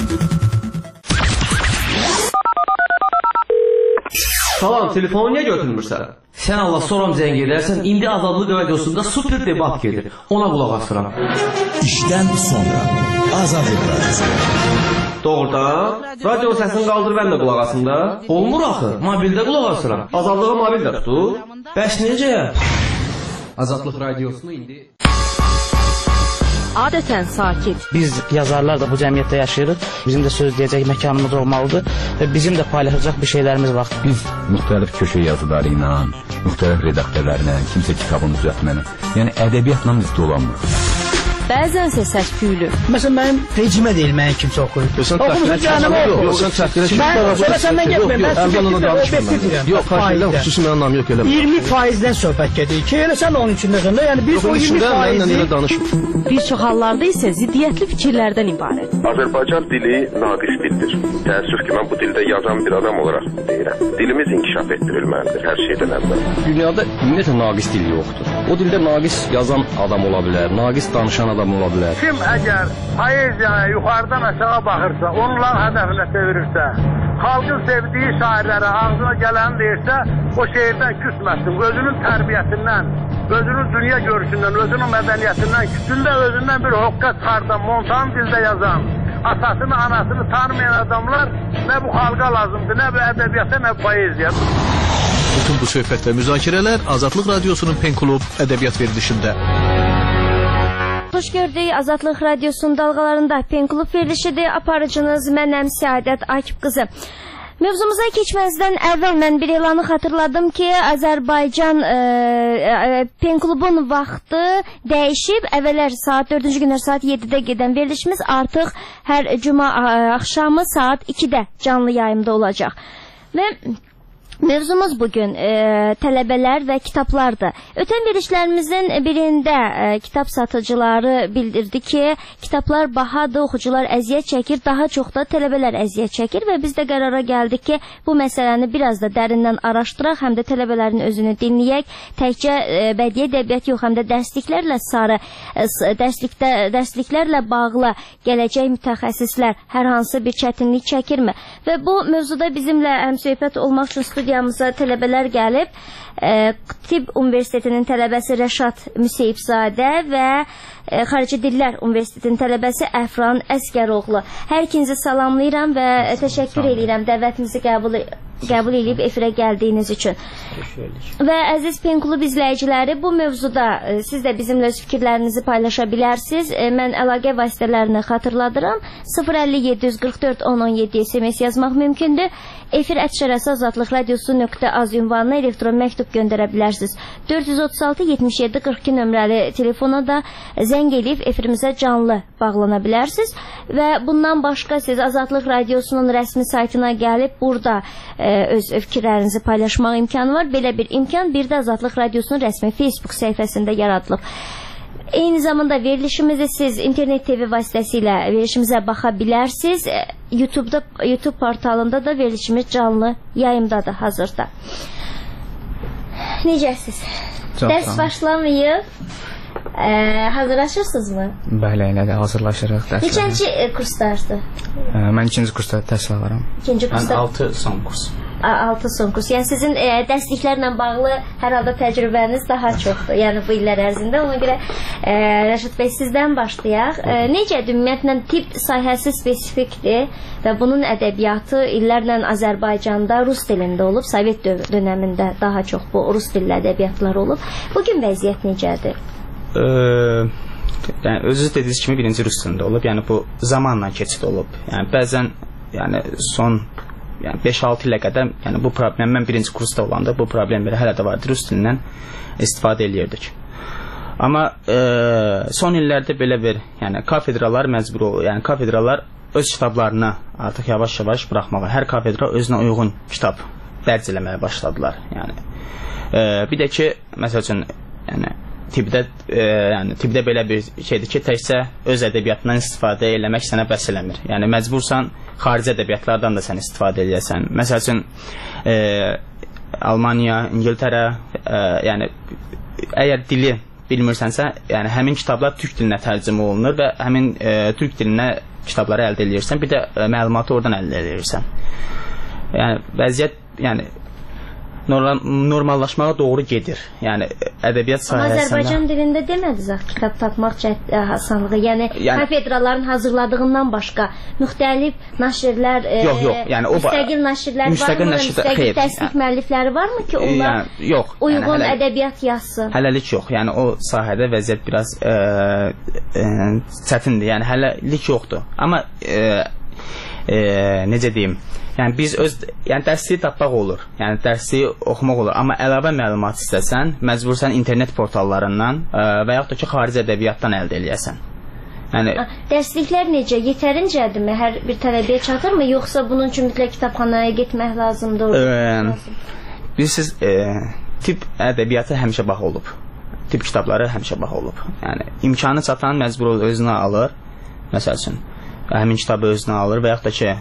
Speaker 23: Salam, telefonu niyə götürmürsən? Sən Allah soram zəng edərsən, indi Azadlıq radiosunda super debat gedir. Ona qulaq asıram.
Speaker 24: İşdən sonra Azadlıq radiosu.
Speaker 23: Doğrudan, radio səsini qaldır, mən də qulaq asım da. Olmur axı, mobildə qulaq asıram. Azadlığa mobil də tutur. Bəs necə?
Speaker 13: Azadlıq radiosunu indi...
Speaker 14: Adətən sakit.
Speaker 25: Biz yazarlar da bu cəmiyyətdə yaşayırıq. Bizim də söz deyəcək məkanımız olmalıdır və bizim də paylaşacaq bir şeylərimiz var.
Speaker 26: Biz müxtəlif köşə yazıları ilə, müxtəlif redaktörlərlə, kimsə kitabını düzəltməni, yəni ədəbiyyatla biz dolanmırıq.
Speaker 14: Bəzənsə səs-küylü.
Speaker 25: Məsələn, mənim rejimə deyil, mənim kimsə oxuyur.
Speaker 20: Oxumusun canımı oxuyur. Yox, sən təhqirə çıxır.
Speaker 25: Mən sonra səndən getməyim. Mən
Speaker 20: Əvvəl ona danışmıram. Yox, xahiş xüsusi mənim anlam yox eləmə.
Speaker 25: iyirmi faizdən söhbət gedir ki, elə sən onun üçün nəzərində, yəni biz o iyirmi faizi...
Speaker 14: Bir çox hallarda isə ziddiyyətli fikirlərdən ibarət.
Speaker 27: Azərbaycan dili naqis dildir. Təəssüf ki, mən bu dildə yazan bir adam olaraq deyirəm. Dilimiz inkişaf etdirilməlidir hər şeydən əvvəl.
Speaker 7: Dünyada ümumiyyətlə naqis dil yoxdur. O dildə naqis yazan adam ola bilər, naqis danışan adam ola bilər.
Speaker 28: Kim əgər poeziyaya yuxarıdan aşağı baxırsa, onların hədəfinə çevirirsə, xalqın sevdiyi şairlərə ağzına gələni deyirsə, o şeirdən küsməsin. Özünün tərbiyəsindən, özünün dünya görüşündən, özünün mədəniyyətindən küsün də özündən bir hoqqa çıxardan, montan dildə yazan, atasını, anasını tanımayan adamlar nə bu xalqa lazımdır, nə bu ədəbiyyata, nə bu poeziya.
Speaker 11: Bütün bu söhbət və müzakirələr Azadlıq Radiosunun Pen Klub ədəbiyyat verilişində.
Speaker 29: Xoş gördük, Azadlıq Radiosunun dalğalarında Pen Klub verilişidir. Aparıcınız mənəm Səadət Akif qızı. Mövzumuza keçməzdən əvvəl mən bir elanı xatırladım ki, Azərbaycan e, e, Pen Klubun vaxtı dəyişib. Əvvəllər saat dördüncü günlər saat yeddidə gedən verilişimiz artıq hər cuma axşamı saat ikidə canlı yayımda olacaq. Və mövzumuz bugün e, tələbələr və kitablardır. Ötən verilişlərimizin birində e, kitab satıcıları bildirdi ki, kitablar bahadır, oxucular əziyyət çəkir, daha çox da tələbələr əziyyət çəkir və biz də qərara gəldik ki, bu məsələni biraz da dərindən araşdıraq, həm də tələbələrin özünü dinləyək, təkcə e, bədii ədəbiyyat yox, həm də dərsliklərlə sarı, e, dərslikdə, dərsliklərlə bağlı gələcək mütəxəssislər hər hansı bir çətinlik çəkirmi? Və bu mövzuda bizimlə həmsöhbət olmaq üçün studiyamıza tələbələr gəlib. E, Tibb Universitetinin tələbəsi Rəşad Müseyibzadə və e, Xarici Dillər Universitetinin tələbəsi Əfran Əsgəroğlu. Hər ikinizi salamlayıram və təşəkkür edirəm dəvətimizi qəbul qəbul edib efirə gəldiyiniz üçün. Və əziz Pen Klub izləyiciləri, bu mövzuda e, siz də bizimlə öz fikirlərinizi paylaşa bilərsiniz. E, mən əlaqə vasitələrini xatırladıram. sıfır əlli yeddi yüz qırx dörd on on yeddi S M S yazmaq mümkündür. Efir ətşərəsi azadlıq radiosu nöqtə az ünvanına elektron məktub göndərə bilərsiniz. dörd yüz otuz altı yetmiş yeddi qırx iki nömrəli telefona da zəng edib efirimizə canlı bağlana bilərsiniz. Və bundan başqa siz Azadlıq radiosunun rəsmi saytına gəlib burada e, öz fikirlərinizi paylaşmaq imkanı var. Belə bir imkan bir də Azadlıq radiosunun rəsmi Facebook səhifəsində yaradılıb. Eyni zamanda verilişimizi siz internet T V vasitəsilə verilişimizə baxa bilərsiniz. YouTube'da, YouTube portalında da verilişimiz canlı yayımdadır hazırda. Necəsiz? Dərs başlamayıb. Ə, hazırlaşırsınızmı?
Speaker 1: Bəli, elə də hazırlaşırıq dərslərə.
Speaker 29: Neçənci kursdarsınız?
Speaker 1: Mən ikinci kursda təhsil alıram.
Speaker 29: İkinci kursda?
Speaker 9: Mən altı son kurs.
Speaker 29: altı son kurs. Yəni sizin e, dərsliklərlə bağlı hər halda təcrübəniz daha çoxdur. Yəni bu illər ərzində. Ona görə e, Rəşad bəy sizdən başlayaq. E, necədir ümumiyyətlə tibb sahəsi spesifikdir və bunun ədəbiyyatı illərlə Azərbaycanda rus dilində olub. Sovet dövründə daha çox bu rus dilli ədəbiyyatlar olub. Bugün vəziyyət necədir?
Speaker 2: Ee, yəni özünüz dediyiniz kimi birinci rus dilində olub. Yəni bu zamanla keçid olub. Yəni bəzən yəni son yəni beş altı ilə qədər yəni bu problem mən birinci kursda olanda bu problemləri hələ də vardı. Rus dilindən istifadə eləyirdik. Amma e, son illərdə belə bir yəni kafedralar məcbur olur. Yəni kafedralar öz kitablarını artıq yavaş-yavaş buraxmağa, hər kafedra özünə uyğun kitab dərc eləməyə başladılar. Yəni e, bir də ki, məsəl üçün yəni tibbdə e, yəni tibbdə belə bir şeydir ki, təkcə öz ədəbiyyatından istifadə eləmək sənə bəs eləmir. Yəni məcbursan xarici ədəbiyyatlardan da sən istifadə edəsən. Məsəl üçün e, Almaniya, İngiltərə, e, yəni əgər dili bilmirsənsə, yəni həmin kitablar türk dilinə tərcümə olunur və həmin e, türk dilinə kitabları əldə edirsən, bir də e, məlumatı oradan əldə edirsən. Yəni vəziyyət yəni normal, normallaşmağa doğru gedir. Yəni ədəbiyyat sahəsində.
Speaker 29: Azərbaycan dilində demədiniz axı kitab tapmaq asanlığı. Yəni, yəni kafedraların hazırladığından başqa müxtəlif naşirlər,
Speaker 2: yox, yox, yəni o
Speaker 29: müstəqil naşirlər
Speaker 2: müstəqil
Speaker 29: varmı?
Speaker 2: Nəşirlər,
Speaker 29: müstəqil təsdiq yəni, müəllifləri varmı ki, onlar
Speaker 2: yəni, yox,
Speaker 29: uyğun
Speaker 2: yəni, hələ,
Speaker 29: ədəbiyyat yazsın?
Speaker 2: Hələlik yox. Yəni o sahədə vəziyyət biraz e, e, çətindir. Yəni hələlik yoxdur. Amma e, e, necə deyim? Yəni biz öz yəni dərsliyi tapmaq olur. Yəni dərsliyi oxumaq olur. Amma əlavə məlumat istəsən, məcbursan internet portallarından ə, və yaxud da ki, xarici ədəbiyyatdan əldə eləyəsən. Yəni
Speaker 29: dərsliklər necə? Yetərincədirmi? Hər bir tələbəyə çatırmı? Yoxsa bunun üçün mütləq kitabxanaya getmək lazımdır?
Speaker 2: Ə, bilirsiniz, e, tibb ədəbiyyatı həmişə baha olub. Tibb kitabları həmişə baha olub. Yəni imkanı çatan məcbur özünə alır. Məsəl üçün, həmin kitabı özünə alır və yaxud da ki,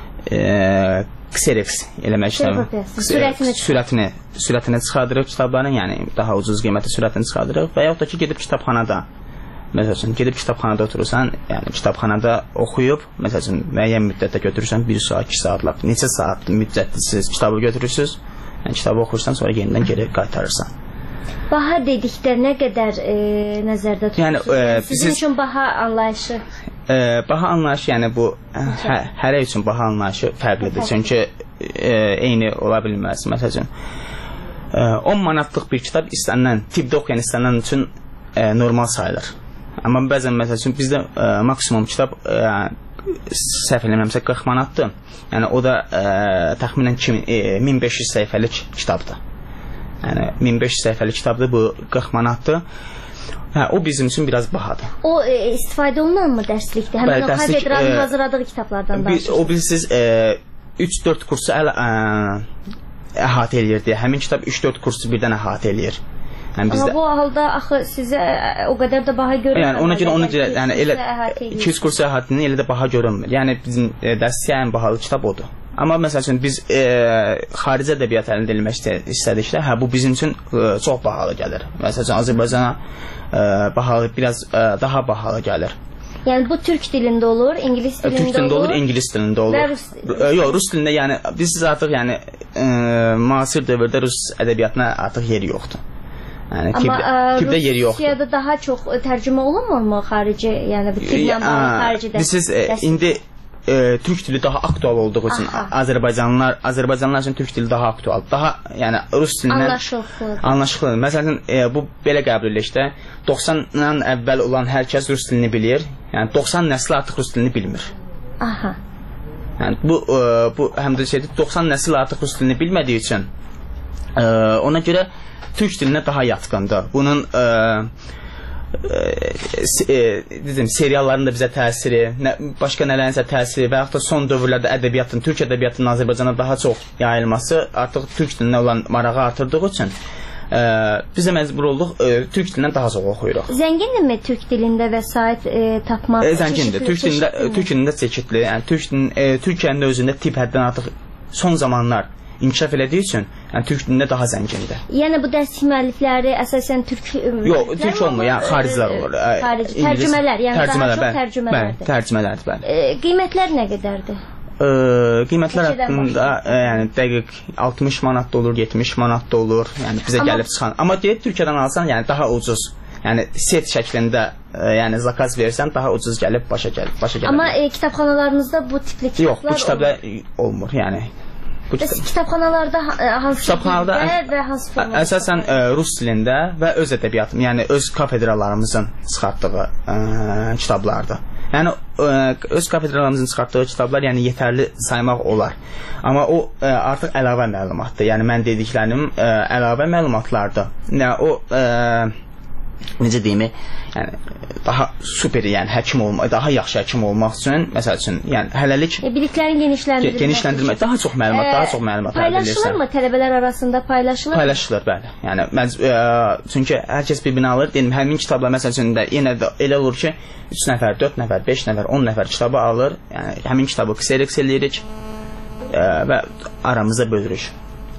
Speaker 2: Xerox eləmək istəyirəm.
Speaker 29: Sürətini,
Speaker 2: sürətini, sürətini çıxardırıq kitabların, yəni daha ucuz qiymətli sürətini çıxardırıq və yaxud da ki, gedib kitabxanada, məsəl üçün, gedib kitabxanada oturursan, yəni kitabxanada oxuyub, məsəl üçün, müəyyən müddətdə götürürsən, bir saat, iki saatlar, neçə saat müddətlisiz kitabı götürürsünüz, yəni kitabı oxursan, sonra yenidən geri qaytarırsan.
Speaker 29: Baha dedikdə nə qədər e, nəzərdə tutursunuz?
Speaker 2: Yəni, e,
Speaker 29: sizin
Speaker 2: siz...
Speaker 29: üçün baha anlayışı?
Speaker 2: E, baha anlayışı, yəni bu hə, hərə üçün baha anlayışı fərqlidir. Çünki e, eyni ola bilməz. Məsəl üçün e, on manatlıq bir kitab istənilən, tibbdə oxuyan istənilən üçün e, normal sayılır. Amma bəzən məsəl üçün bizdə e, maksimum kitab e, səhv eləmirəmsə qırx manatdır. Yəni o da e, təxminən min beş yüz səhifəlik kitabdır. Yəni min beş yüz səhifəlik kitabdır, bu qırx manatdır. Hə, o bizim üçün biraz bahadır.
Speaker 29: O e, istifadə olunan mı dərslikdə? Həmin o kafedranın e, hazırladığı kitablardan danışırsınız.
Speaker 2: O bilirsiniz, üç dörd kursu əl, ə, əhatə eləyirdi. Həmin kitab üç dörd kursu birdən əhatə eləyir. Yəni, bizdə... Amma
Speaker 29: bu halda axı sizə o qədər də baha görünmür.
Speaker 2: Yəni ona görə, ona görə yəni, elə iki yüz kursu əhatənin elə də baha görünmür. Yəni bizim e, dərsliyə ən bahalı kitab odur. Amma məsəl üçün biz e, xarici ədəbiyyat əldə edilmək istədikdə, hə, bu bizim üçün e, çox bahalı gəlir. Məsəl üçün Azərbaycana e, bahalı, biraz e, daha bahalı gəlir.
Speaker 29: Yəni bu türk dilində olur, ingilis dilində olur?
Speaker 2: Türk dilində olur, ingilis dilində olur.
Speaker 29: Və rus dilində?
Speaker 2: Yox, rus dilində, yəni biz artıq yəni e, müasir dövrdə rus ədəbiyyatına artıq yeri yoxdur. Yəni tibbdə yeri yoxdur.
Speaker 29: Amma Rusiyada daha çox tərcümə olunmurmu xarici, yəni bu tibblə bağlı xaricidə?
Speaker 2: Siz indi E, türk dili daha aktual olduğu için Azərbaycanlılar Azərbaycanlılar üçün türk dili daha aktual. Daha yəni rus dilindən
Speaker 29: anlaşılır.
Speaker 2: Anlaşılır. Məsələn, e, bu belə qəbul edilir ki, doxsandan əvvəl olan hər kəs rus dilini bilir. Yəni doxsan nəsli artıq rus dilini bilmir.
Speaker 29: Aha.
Speaker 2: Yəni bu e, bu həm də şeydir, doxsan nəsil artıq rus dilini bilmədiyi üçün e, ona görə türk dilinə daha yatkındır. Bunun e, E, dedim, serialların da bizə təsiri, nə, başqa nələrinsə təsiri və yaxud da son dövrlərdə ədəbiyyatın, türk ədəbiyyatının Azərbaycana daha çox yayılması artıq türk dilinə olan marağı artırdığı üçün e, bizə məcbur olduq e, türk dilindən daha çox oxuyuruq.
Speaker 29: Zəngindirmi türk dilində vəsait e, tapmaq?
Speaker 2: E, zəngindir. Türk dilində, türk dilində çeşidli. Yəni türk dilin, e, Türkiyənin özündə tibb həddən artıq son zamanlar inkişaf elədiyi üçün, yəni türk dilində daha zəngindir.
Speaker 29: Yəni bu dərslik müəllifləri əsasən türk
Speaker 2: Yox, türk olmur, yəni xaricilər olur.
Speaker 29: Xarici tərcümələr, yəni
Speaker 2: tərcümələr,
Speaker 29: daha çox tərcümələrdir.
Speaker 2: Bəli, tərcümələrdir, bəli.
Speaker 29: E, qiymətlər nə qədərdir?
Speaker 2: E, qiymətlər haqqında e, yəni dəqiq altmış manat da olur, yetmiş manat da olur. Yəni bizə Amma... gəlib çıxan. Amma deyək Türkiyədən alsan, yəni daha ucuz. Yəni set şəklində e, yəni zakaz versən daha ucuz gəlib başa gəlib, başa gəlir.
Speaker 29: Amma e, kitabxanalarınızda bu tipli kitablar
Speaker 2: Yox, bu kitablar olmur, yəni.
Speaker 29: Bu kitab... kitabxanalarda hansı
Speaker 2: kitabxanada
Speaker 29: və hansı formada?
Speaker 2: Əsasən ə, rus dilində və öz ədəbiyyatım, yəni öz kafedralarımızın çıxartdığı ə, kitablardır. Yəni ə, öz kafedralarımızın çıxartdığı kitablar yəni yetərli saymaq olar. Amma o ə, artıq əlavə məlumatdır. Yəni mən dediklərim ə, əlavə məlumatlardır. Yəni o ə, necə deyim, yəni daha super, yəni həkim olmaq, daha yaxşı həkim olmaq üçün, məsəl üçün, yəni hələlik
Speaker 29: e, biliklərin genişləndirilməsi,
Speaker 2: genişləndirmək, daha çox məlumat, e, daha çox məlumat əldə edirsən.
Speaker 29: Paylaşılırmı tələbələr arasında paylaşılır?
Speaker 2: Paylaşılır, bəli. Yəni mən e, çünki hər kəs bir-birini alır, deyim, həmin kitablar məsəl üçün də yenə də elə olur ki, üç nəfər, dörd nəfər, beş nəfər, on nəfər kitabı alır. Yəni həmin kitabı xerex eləyirik e, və aramızda bölürük.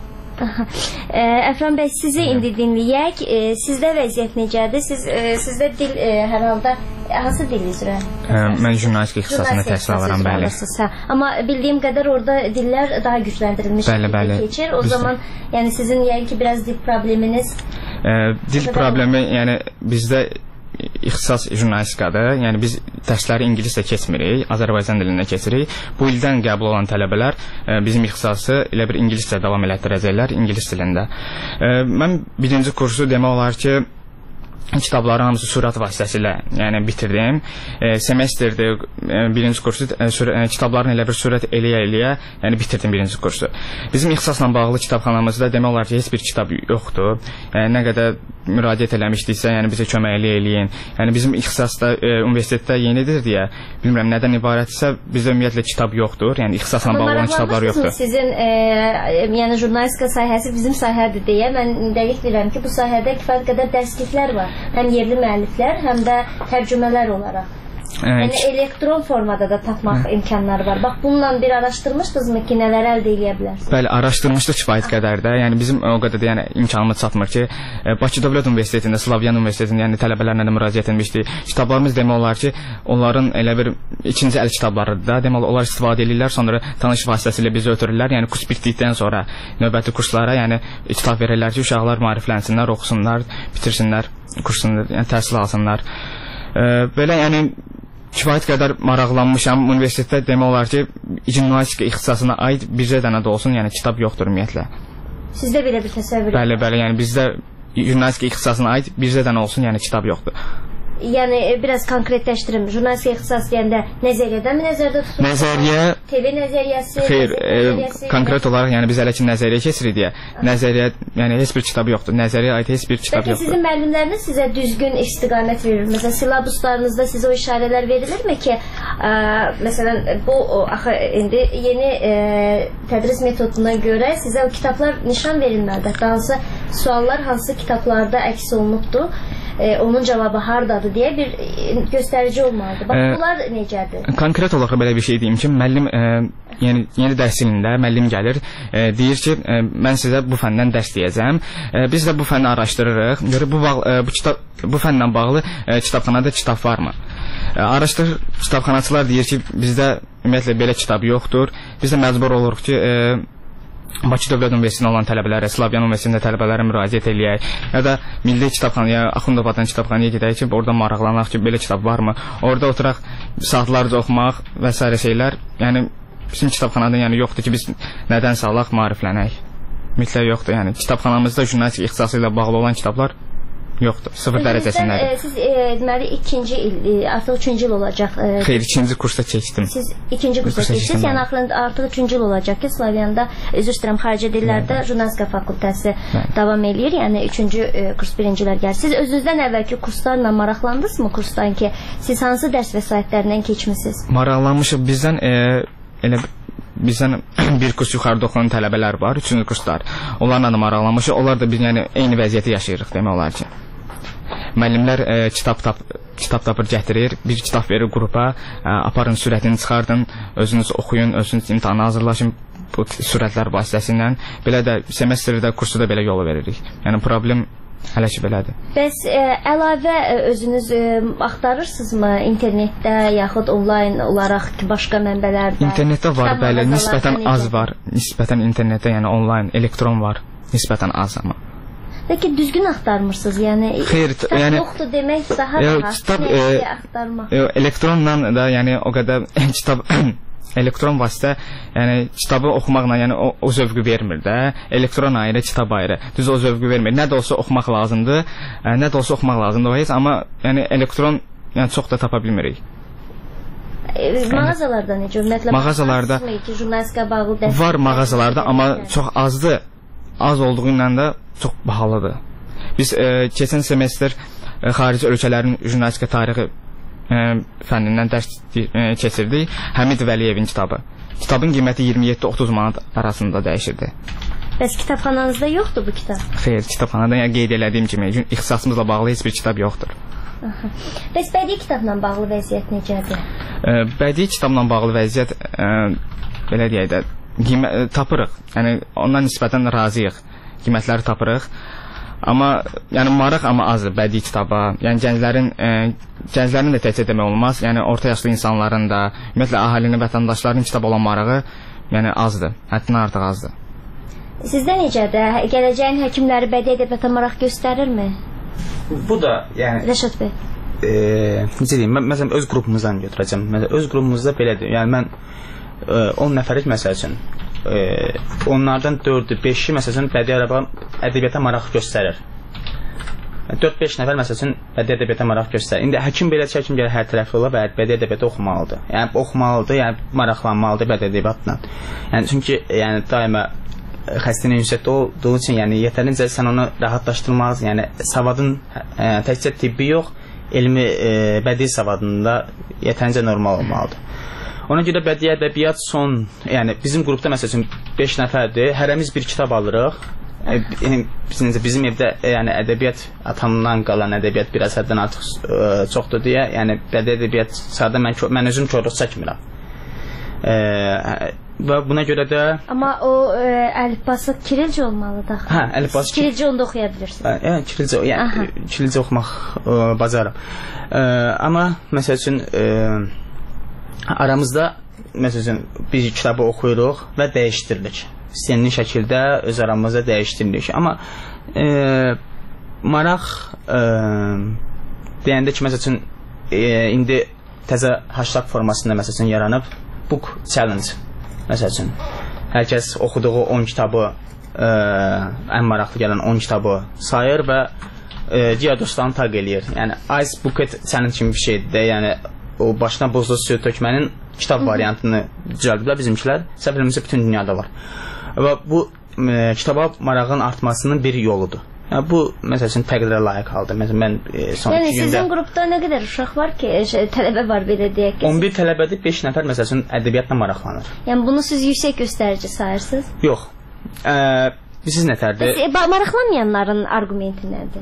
Speaker 29: Ə, Əfran bəy, sizi indi dinləyək. E, sizdə vəziyyət necədir? Siz e, sizdə dil e, hər halda hansı dil üzrə?
Speaker 1: Ə, mən jurnalistika ixtisasında təhsil alıram, bəli.
Speaker 29: Amma bildiyim qədər orada dillər daha gücləndirilmiş
Speaker 1: bəli, bəli.
Speaker 29: keçir. O Bizdə. zaman yəni sizin yəni ki biraz dil probleminiz
Speaker 1: ə, dil problemi yəni bizdə ixtisas jurnalistikadır. Yəni biz dərsləri ingiliscə keçmirik, Azərbaycan dilində keçirik. Bu ildən qəbul olan tələbələr e, bizim ixtisası elə bir ingiliscə davam elətdirəcəklər, ingilis dilində. E, mən birinci kursu demək olar ki, kitabları hamısı surat vasitəsilə yəni bitirdim. E, semestrdə e, birinci kursu e, sur e, kitabların elə bir surət eləyə-eləyə yəni bitirdim birinci kursu. Bizim ixtisasla bağlı kitabxanamızda demək olar ki, heç bir kitab yoxdur. E, nə qədər müraciət eləmişdiksə, yəni bizə kömək eləyin. Yəni bizim ixtisasda e, universitetdə yenidir deyə, bilmirəm nədən ibarətsə, bizdə ümumiyyətlə kitab yoxdur. Yəni ixtisasla bağlı olan kitablar yoxdur.
Speaker 29: Sizin e, yəni jurnalistika sahəsi bizim sahədir deyə mən dəqiq bilirəm ki, bu sahədə kifayət qədər dərsliklər var. Həm yerli müəlliflər, həm də tərcümələr olaraq.
Speaker 1: Evet.
Speaker 29: Yəni elektron formada da tapmaq Hı. imkanları var. Bax bununla bir araşdırmışdınızmı ki, nələr əldə edə bilərsiniz?
Speaker 1: Bəli, araşdırmışdıq kifayət qədər də. Yəni bizim o qədər də yəni imkanımız çatmır ki, Bakı Dövlət Universitetində, Slavyan Universitetində yəni tələbələrlə də müraciət etmişdik. Kitablarımız demək olar ki, onların elə bir ikinci əl kitablarıdır da. Demək olar onlar istifadə edirlər, sonra tanış vasitəsilə bizi ötürürlər. Yəni kurs bitdikdən sonra növbəti kurslara yəni kitab verirlər ki, uşaqlar maariflənsinlər, oxusunlar, bitirsinlər kursunu, yəni təhsil alsınlar. E, belə yəni kifayət qədər maraqlanmışam. Universitetdə demək olar ki, jurnalistika ixtisasına aid bircə dənə də olsun, yəni kitab yoxdur ümumiyyətlə.
Speaker 29: Sizdə belə bir təsəvvür?
Speaker 1: Bəli, bəli, yəni bizdə jurnalistika ixtisasına aid bircə dənə olsun, yəni kitab yoxdur.
Speaker 29: Yəni biraz konkretləşdirim. Jurnalistika ixtisası deyəndə nəzəriyyədən mi nəzərdə tutulur?
Speaker 1: Nəzəriyyə
Speaker 29: T V nəzəriyyəsi.
Speaker 1: Xeyr, e, konkret olaraq yəni biz hələ ki nəzəriyyə keçirik deyə. Nəzəriyyə, yəni heç bir kitab yoxdur. Nəzəriyyəyə aid heç bir kitab
Speaker 29: Bəlkə
Speaker 1: yoxdur.
Speaker 29: Sizin müəllimləriniz sizə düzgün istiqamət verir. Məsələn, silabuslarınızda sizə o işarələr verilirmi ki, ə, məsələn, bu o, axı indi yeni ə, tədris metoduna görə sizə o kitablar nişan verilməlidir. Hansı suallar hansı kitablarda əks olunubdur? E, onun cavabı hardadır deyə bir göstərici olmalıdır. Bax, e, bunlar necədir?
Speaker 1: Konkret olaraq belə bir şey deyim ki, müəllim e, yəni yeni dərs ilində müəllim gəlir, e, deyir ki, e, mən sizə bu fəndən dərs deyəcəm. E, biz də bu fənni araşdırırıq. Görə bu e, bu kitab bu fənlə bağlı e, kitabxanada kitab varmı? E, araşdırır, kitabxanaçılar deyir ki, bizdə ümumiyyətlə belə kitab yoxdur. Biz də məcbur oluruq ki, e, Bakı Dövlət Universitetində olan tələbələrə, Slavyan Universitetində tələbələrə müraciət eləyək. Ya da Milli Kitabxanaya, Axundovadan kitabxanaya gedək ki, orada maraqlanaq ki, belə kitab varmı? Orada oturaq saatlarca oxumaq və s. şeylər. Yəni bizim kitabxanada yəni yoxdur ki, biz nədənsə alaq, maariflənək. Mütləq yoxdur. Yəni kitabxanamızda jurnalistika ixtisası ilə bağlı olan kitablar yoxdur. Sıfır dərəcəsindədir.
Speaker 29: E, siz e, deməli ikinci il, e, artıq üçüncü il olacaq. E,
Speaker 1: Xeyr, ikinci kursda keçdim.
Speaker 29: Siz ikinci kursda keçdiniz. Yəni artıq, artıq üçüncü il olacaq ki, Slavyanda, üzr istəyirəm, xarici dillərdə jurnalistika fakültəsi davam eləyir. Yəni üçüncü e, kurs birincilər gəlir. Siz özünüzdən əvvəlki kurslarla maraqlandınızmı kursdan ki, siz hansı dərs vəsaitlərindən keçmisiniz?
Speaker 1: Maraqlanmışıq. Bizdən e, elə bizdən bir kurs yuxarıda oxuyan tələbələr var, üçüncü kurslar. Onlarla da maraqlanmışıq. Onlar da biz yəni eyni vəziyyəti yaşayırıq demək olar ki. Müəllimlər e, kitab tap kitab tapır gətirir, bir kitab verir qrupa, e, aparın sürətini çıxardın, özünüz oxuyun, özünüz imtahana hazırlaşın. bu sürətlər vasitəsilə belə də semestrdə kursu da belə yolu veririk. Yəni problem hələ ki belədir.
Speaker 29: Bəs ə, əlavə ə, özünüz ə, axtarırsınızmı internetdə yaxud onlayn olaraq ki, başqa mənbələrdə?
Speaker 1: İnternetdə var, bəli, nisbətən az var. Nisbətən internetdə, yəni onlayn, elektron var, nisbətən az amma.
Speaker 29: Peki düzgün axtarmırsınız, yəni
Speaker 1: Xeyr,
Speaker 29: kitab yəni, yoxdur demək daha
Speaker 1: e,
Speaker 29: rahat.
Speaker 1: Kitab, e,
Speaker 29: axtarmaq.
Speaker 1: E, elektronla da, yəni o qədər kitab elektron vasitə, yəni kitabı oxumaqla, yəni o, o zövqü vermir də. Elektron ayrı, kitab ayrı. Düz o zövqü vermir. Nə də olsa oxumaq lazımdır. E, nə də olsa oxumaq lazımdır o heç, amma yəni elektron yəni çox da tapa bilmirik.
Speaker 29: E, mağazalarda necə? Ümumiyyətlə
Speaker 1: mağazalarda
Speaker 29: jurnalistika bağlı dərs
Speaker 1: var mağazalarda, amma çox azdır. Az olduğu ilə də çox bahalıdır. Biz e, keçən semestr e, xarici ölkələrin jurnalistika tarixi e, fənnindən dərs e, keçirdik. Həmid Vəliyevin kitabı. Kitabın qiyməti iyirmi yeddi otuz manat arasında dəyişirdi.
Speaker 29: Bəs kitabxananızda yoxdur bu kitab?
Speaker 1: Xeyr, kitabxanada yəni qeyd elədiyim kimi ixtisasımızla bağlı heç bir kitab yoxdur.
Speaker 29: Aha. Bəs bədii kitabla bağlı vəziyyət necədir?
Speaker 1: E, bədii kitabla bağlı vəziyyət e, belə deyək də Qimə, tapırıq. Yəni ondan nisbətən razıyıq. Qiymətləri tapırıq. Amma yəni maraq amma azdır bədii kitaba. Yəni gənclərin e, gənclərin də təkcə demək olmaz. Yəni orta yaşlı insanların da, ümumiyyətlə əhalinin, vətəndaşların kitab olan marağı yəni azdır. Həddindən artıq azdır.
Speaker 29: Sizdə necədir? Gələcəyin həkimləri bədii ədəbiyyata maraq göstərirmi?
Speaker 2: Bu da yəni
Speaker 29: Rəşad bəy.
Speaker 2: E, necə deyim? Mən məsələn öz qrupumuzdan götürəcəm. Məsələn öz qrupumuzda belədir. Yəni mən on nəfərlik məsəl üçün e, onlardan dördü, beşi məsəl üçün bədii ədəbiyyata maraq göstərir. dörd beş nəfər məsəl üçün bədii ədəbiyyata maraq göstərir. İndi həkim belə həkim gəlir hər tərəfli ola və bədii ədəbiyyatı oxumalıdır. Yəni oxumalıdır, yəni maraqlanmalıdır bədii ədəbiyyatla. Yəni çünki yəni daima xəstənin yüksəkdə olduğu üçün yəni yetərincə sən onu rahatlaşdırmalısın. Yəni savadın e, təkcə tibbi yox, elmi e, bədii savadında yetərincə normal olmalıdır. Ona görə bədii ədəbiyyat son, yəni bizim qrupda məsəl üçün beş nəfərdir, hərəmiz bir kitab alırıq. E, bizim, bizim evdə yəni ədəbiyyat atamdan qalan ədəbiyyat bir əsərdən artıq e, çoxdur deyə, yəni bədii ədəbiyyat sadə mən, mən özüm korluq çəkmirəm. E, və buna görə də...
Speaker 29: Amma o e, əlifbası Kirilcə olmalıdır.
Speaker 2: Hə, əlifbası...
Speaker 29: Kirilcə onda oxuya bilirsiniz.
Speaker 2: Yəni Kirilcə, yəni, Kirilcə oxumaq e, bacarım. E, amma məsəl üçün... E, aramızda məsələn bir kitabı oxuyuruq və dəyişdiririk. İstənilən şəkildə öz aramızda dəyişdiririk. Amma e, maraq e, deyəndə ki, məsələn e, indi təzə hashtag formasında məsələn yaranıb book challenge. Məsələn, hər kəs oxuduğu on kitabı e, ən maraqlı gələn on kitabı sayır və e, digər dostlarını taq eləyir. Yəni ice bucket challenge kimi bir şeydir də, yəni o başına bozlu suyu tökmənin kitab variantını düzəldiblər bizimkilər. Səfərimizdə bütün dünyada var. Və bu e, kitaba marağın artmasının bir yoludur. Yəni bu məsəl üçün təqdirə layiq haldır. Məsələn mən e, son
Speaker 29: yəni,
Speaker 2: iki gündə... Yəni
Speaker 29: sizin qrupda nə qədər uşaq var ki, şey, tələbə var belə deyək ki?
Speaker 2: on bir tələbədir, beş nəfər məsəl üçün ədəbiyyatla maraqlanır.
Speaker 29: Yəni bunu siz yüksək göstərici sayırsınız?
Speaker 2: Yox. E, siz nətərdir?
Speaker 29: E, maraqlanmayanların argumenti nədir?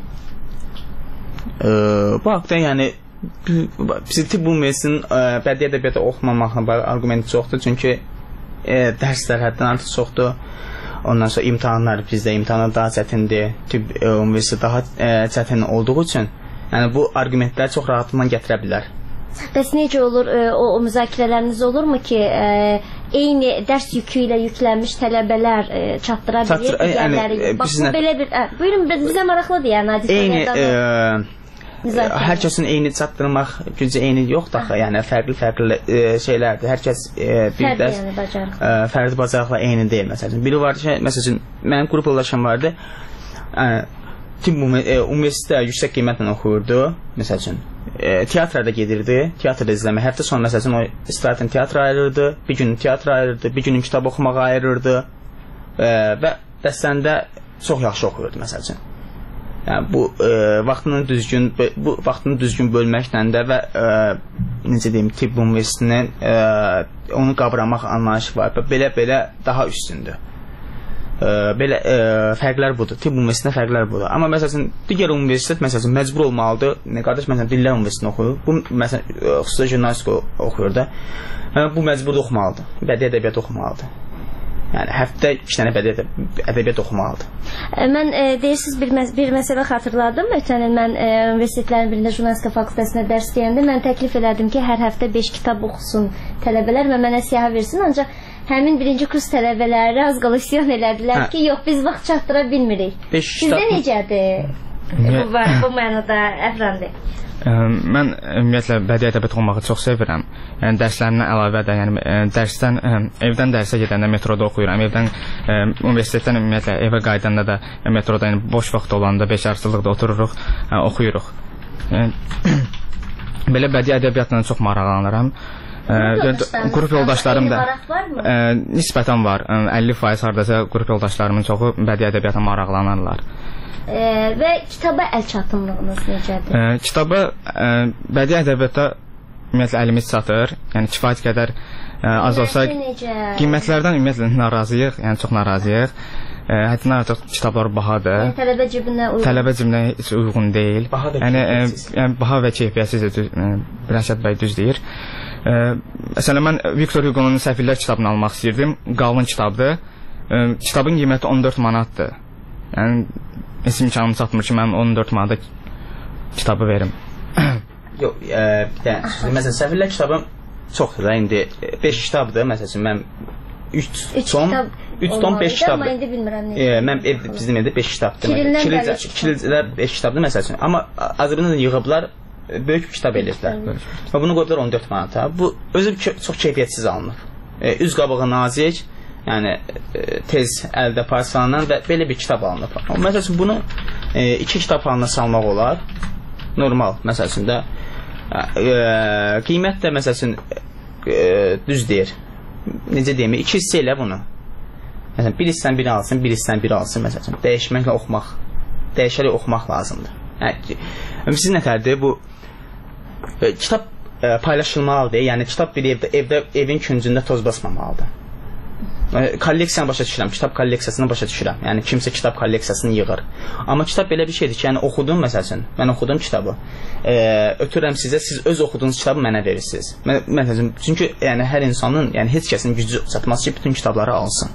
Speaker 2: E, bu haqda yəni bizim tibb üniversitesinin bədii ədəbiyyatı oxumamaqla argumenti çoxdur. Çünki e, dərslər həddən artıq çoxdur. Ondan sonra imtahanlar bizdə imtahanlar daha çətindir. Tibb e, üniversitesi daha e, çətin olduğu üçün yəni bu argumentləri çox rahatlıqla gətirə bilər.
Speaker 29: Bəs necə olur e, o, o müzakirələriniz olurmu ki, e, eyni dərs yükü ilə yüklənmiş tələbələr e, çatdıra bilir digərləri?
Speaker 2: Yəni,
Speaker 29: bax bu belə bir, ə, buyurun bizə maraqlıdır yəni hadisə.
Speaker 2: Eyni e, hər kəsin eyni çatdırmaq gücü eyni yoxdur axı. Yəni fərqli-fərqli e, şeylərdir. Hər kəs e, bir dərs yəni, e, fərdi bacarıqla eyni deyil məsələn. Biri var ki, məsələn mənim qrup yoldaşım vardı. E, tibb e, universitetdə yüksək qiymətlə oxuyurdu məsələn. E, teatrda gedirdi, teatrda izləmə. Həftə sonu məsələn o istirahətən teatra ayırırdı, bir gün teatra ayırırdı, bir gün kitab oxumağa ayırırdı. E, və dərslərində çox yaxşı oxuyurdu məsələn. Yəni bu e, vaxtını düzgün bu vaxtını düzgün bölməklə də və e, necə deyim tibb üniversitetinin e, onu qavramaq anlayışı var. Belə-belə daha üstündür. E, belə e, fərqlər budur. Tibb üniversitetində fərqlər budur. Amma məsələn digər universitet məsələn məcbur olmalıdır. Nə qardaş məsələn dillər universitetində oxuyur. Bu məsələn xüsusi jurnalistika oxuyur da. Yəni bu məcbur oxumalıdır. Bədii ədəbiyyat oxumalıdır. Yəni həftə iki dənə ədəbiyyat, ədəbiyyat oxumalıdır.
Speaker 29: Mən e, deyirsiniz bir, məs bir məsələ xatırladım. Ötən il mən e, universitetlərin birində jurnalistika fakültəsində dərs deyəndə mən təklif elədim ki, hər həftə beş kitab oxusun tələbələr və mənə siyahı versin. Ancaq həmin birinci kurs tələbələri az qala isyan elədilər hə. ki, yox biz vaxt çatdıra bilmirik. Sizdə kitab... necədir? Bu, var, bu mənada Əfrandi.
Speaker 1: Mən ümumiyyətlə bədii ədəbiyyat oxumağı çox sevirəm. Yəni dərslərimdən əlavə də, yəni dərsdən evdən dərsə gedəndə metroda oxuyuram. Evdən ə, universitetdən ümumiyyətlə evə qayıdanda da metroda, yəni boş vaxt olanda beşarcılıqda otururuq, ə, oxuyuruq. Yəni, belə bədii ədəbiyyatla çox maraqlanıram. Qrup yoldaşlarım da ə, nisbətən var. əlli faiz hardasa qrup yoldaşlarımın çoxu bədii ədəbiyyata maraqlanarlar.
Speaker 29: E, və kitaba əl çatımlığınız necədir?
Speaker 1: E, kitaba e, bədii ədəbiyyatda ümumiyyətlə əlimiz çatır. Yəni kifayət qədər e, az olsa qiymətlərdən ümumiyyətlə narazıyıq, yəni çox narazıyıq. E, həddindən artıq kitablar bahadır.
Speaker 29: Yəni tələbə cibinə uyğun.
Speaker 1: Tələbə cibinə heç uyğun deyil.
Speaker 2: Baha
Speaker 1: yəni, e, yəni baha və keyfiyyətsiz e, Rəşad bəy düz deyir. E, məsələn mən Viktor Hugo'nun Səfirlər kitabını almaq istirdim. Qalın kitabdır. E, kitabın qiyməti on dörd manatdır. Yəni heç imkanım çatmır ki, mən on dörd manata kitabı verim.
Speaker 2: Yox, e, yəni, məsələn, Səfirlər kitabı çoxdur da, indi beş kitabdır, məsələn, mən üç ton, üç ton beş kitabdır.
Speaker 29: Amma indi bilmirəm
Speaker 2: necə. E, mən ev, bizim evdə beş kitabdır. Kirilcədə beş kitabdır, məsələn. Amma Azərbaycanda yığıblar, böyük kitab edirdilər. Və bunu qoydular on dörd manata. Bu, özü çox keyfiyyətsiz alınır. E, üz qabığı nazik, yəni e, tez əldə parsalanan və belə bir kitab alınır. Məsələn, bunu e, iki kitab halına salmaq olar. Normal, məsələn də e, qiymət də məsələn e, düz deyir. Necə deyim, iki hissə elə bunu. Məsələn, bir hissdən biri alsın, bir hissdən biri alsın, məsələn. Dəyişməklə oxumaq, dəyişərək oxumaq lazımdır. Yəni, siz nətərdir bu e, kitab e, paylaşılmalıdır. Yəni, kitab bir evdə, evdə evin küncündə toz basmamalıdır. Kolleksiyanı başa düşürəm, kitab kolleksiyasını başa düşürəm. Yəni kimsə kitab kolleksiyasını yığır. Amma kitab belə bir şeydir ki, yəni oxudum məsələn, mən oxudum kitabı. E, ötürürəm sizə, siz öz oxuduğunuz kitabı mənə verirsiniz. Məsələn, çünki yəni hər insanın, yəni heç kəsin gücü çatmaz ki, bütün kitabları alsın.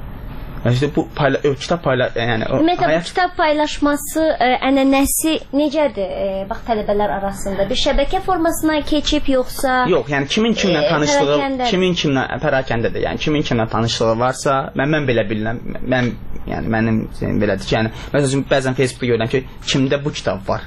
Speaker 2: Yəni bu payla kitab payla yəni
Speaker 29: ümumiyyətlə hayat... bu kitab paylaşması ə, ənənəsi necədir? E, bax tələbələr arasında bir şəbəkə formasına keçib yoxsa
Speaker 2: yox, yəni kimin kimlə tanışlığı, e, kimin kimlə pərakəndədir. Yəni kimin kimlə tanışlığı varsa, mən mən belə bilirəm. Mən yəni mənim belədir ki, yəni məsələn bəzən Facebookda görürəm ki, kimdə bu kitab var.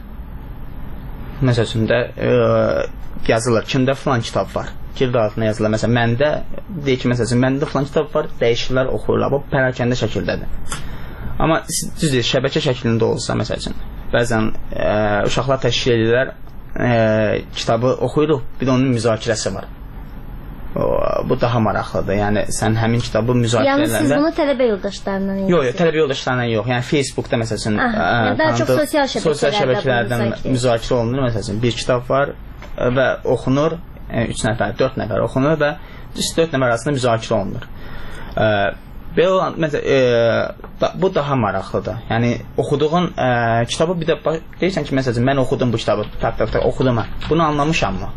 Speaker 2: Məsələn də e, yazılır, kimdə falan kitab var. Kirdə altına yazılır. Məsələn, məndə deyir ki, məsələn, məndə falan kitab var, dəyişirlər, oxuyurlar. Bu pərakəndə şəkildədir. Amma düzdür, şəbəkə şəklində olsa, məsələn, bəzən e, uşaqlar təşkil edirlər, e, kitabı oxuyuruq, bir də onun müzakirəsi var. O, bu daha maraqlıdır. Yəni sən həmin kitabı müzakirə edəndə.
Speaker 29: Yəni siz bunu tələbə yoldaşlarından edirsiniz?
Speaker 2: Yox, yox, tələbə yoldaşlarından yox. Yəni Facebookda məsələn,
Speaker 29: ah, ə, daha çox sosial şəbəkələrdə,
Speaker 2: sosial şəbəkələrdən müzakirə olunur. Məsələn, bir kitab var və oxunur. üç nəfər, dörd nəfər oxunur və dörd nəfər arasında müzakirə olunur. E, belə olan, məsələn, e, da, bu daha maraqlıdır. Yəni oxuduğun e, kitabı bir də deyirsən ki, məsələn, mən oxudum bu kitabı, tak tak tak oxudum. Bunu anlamışam mı?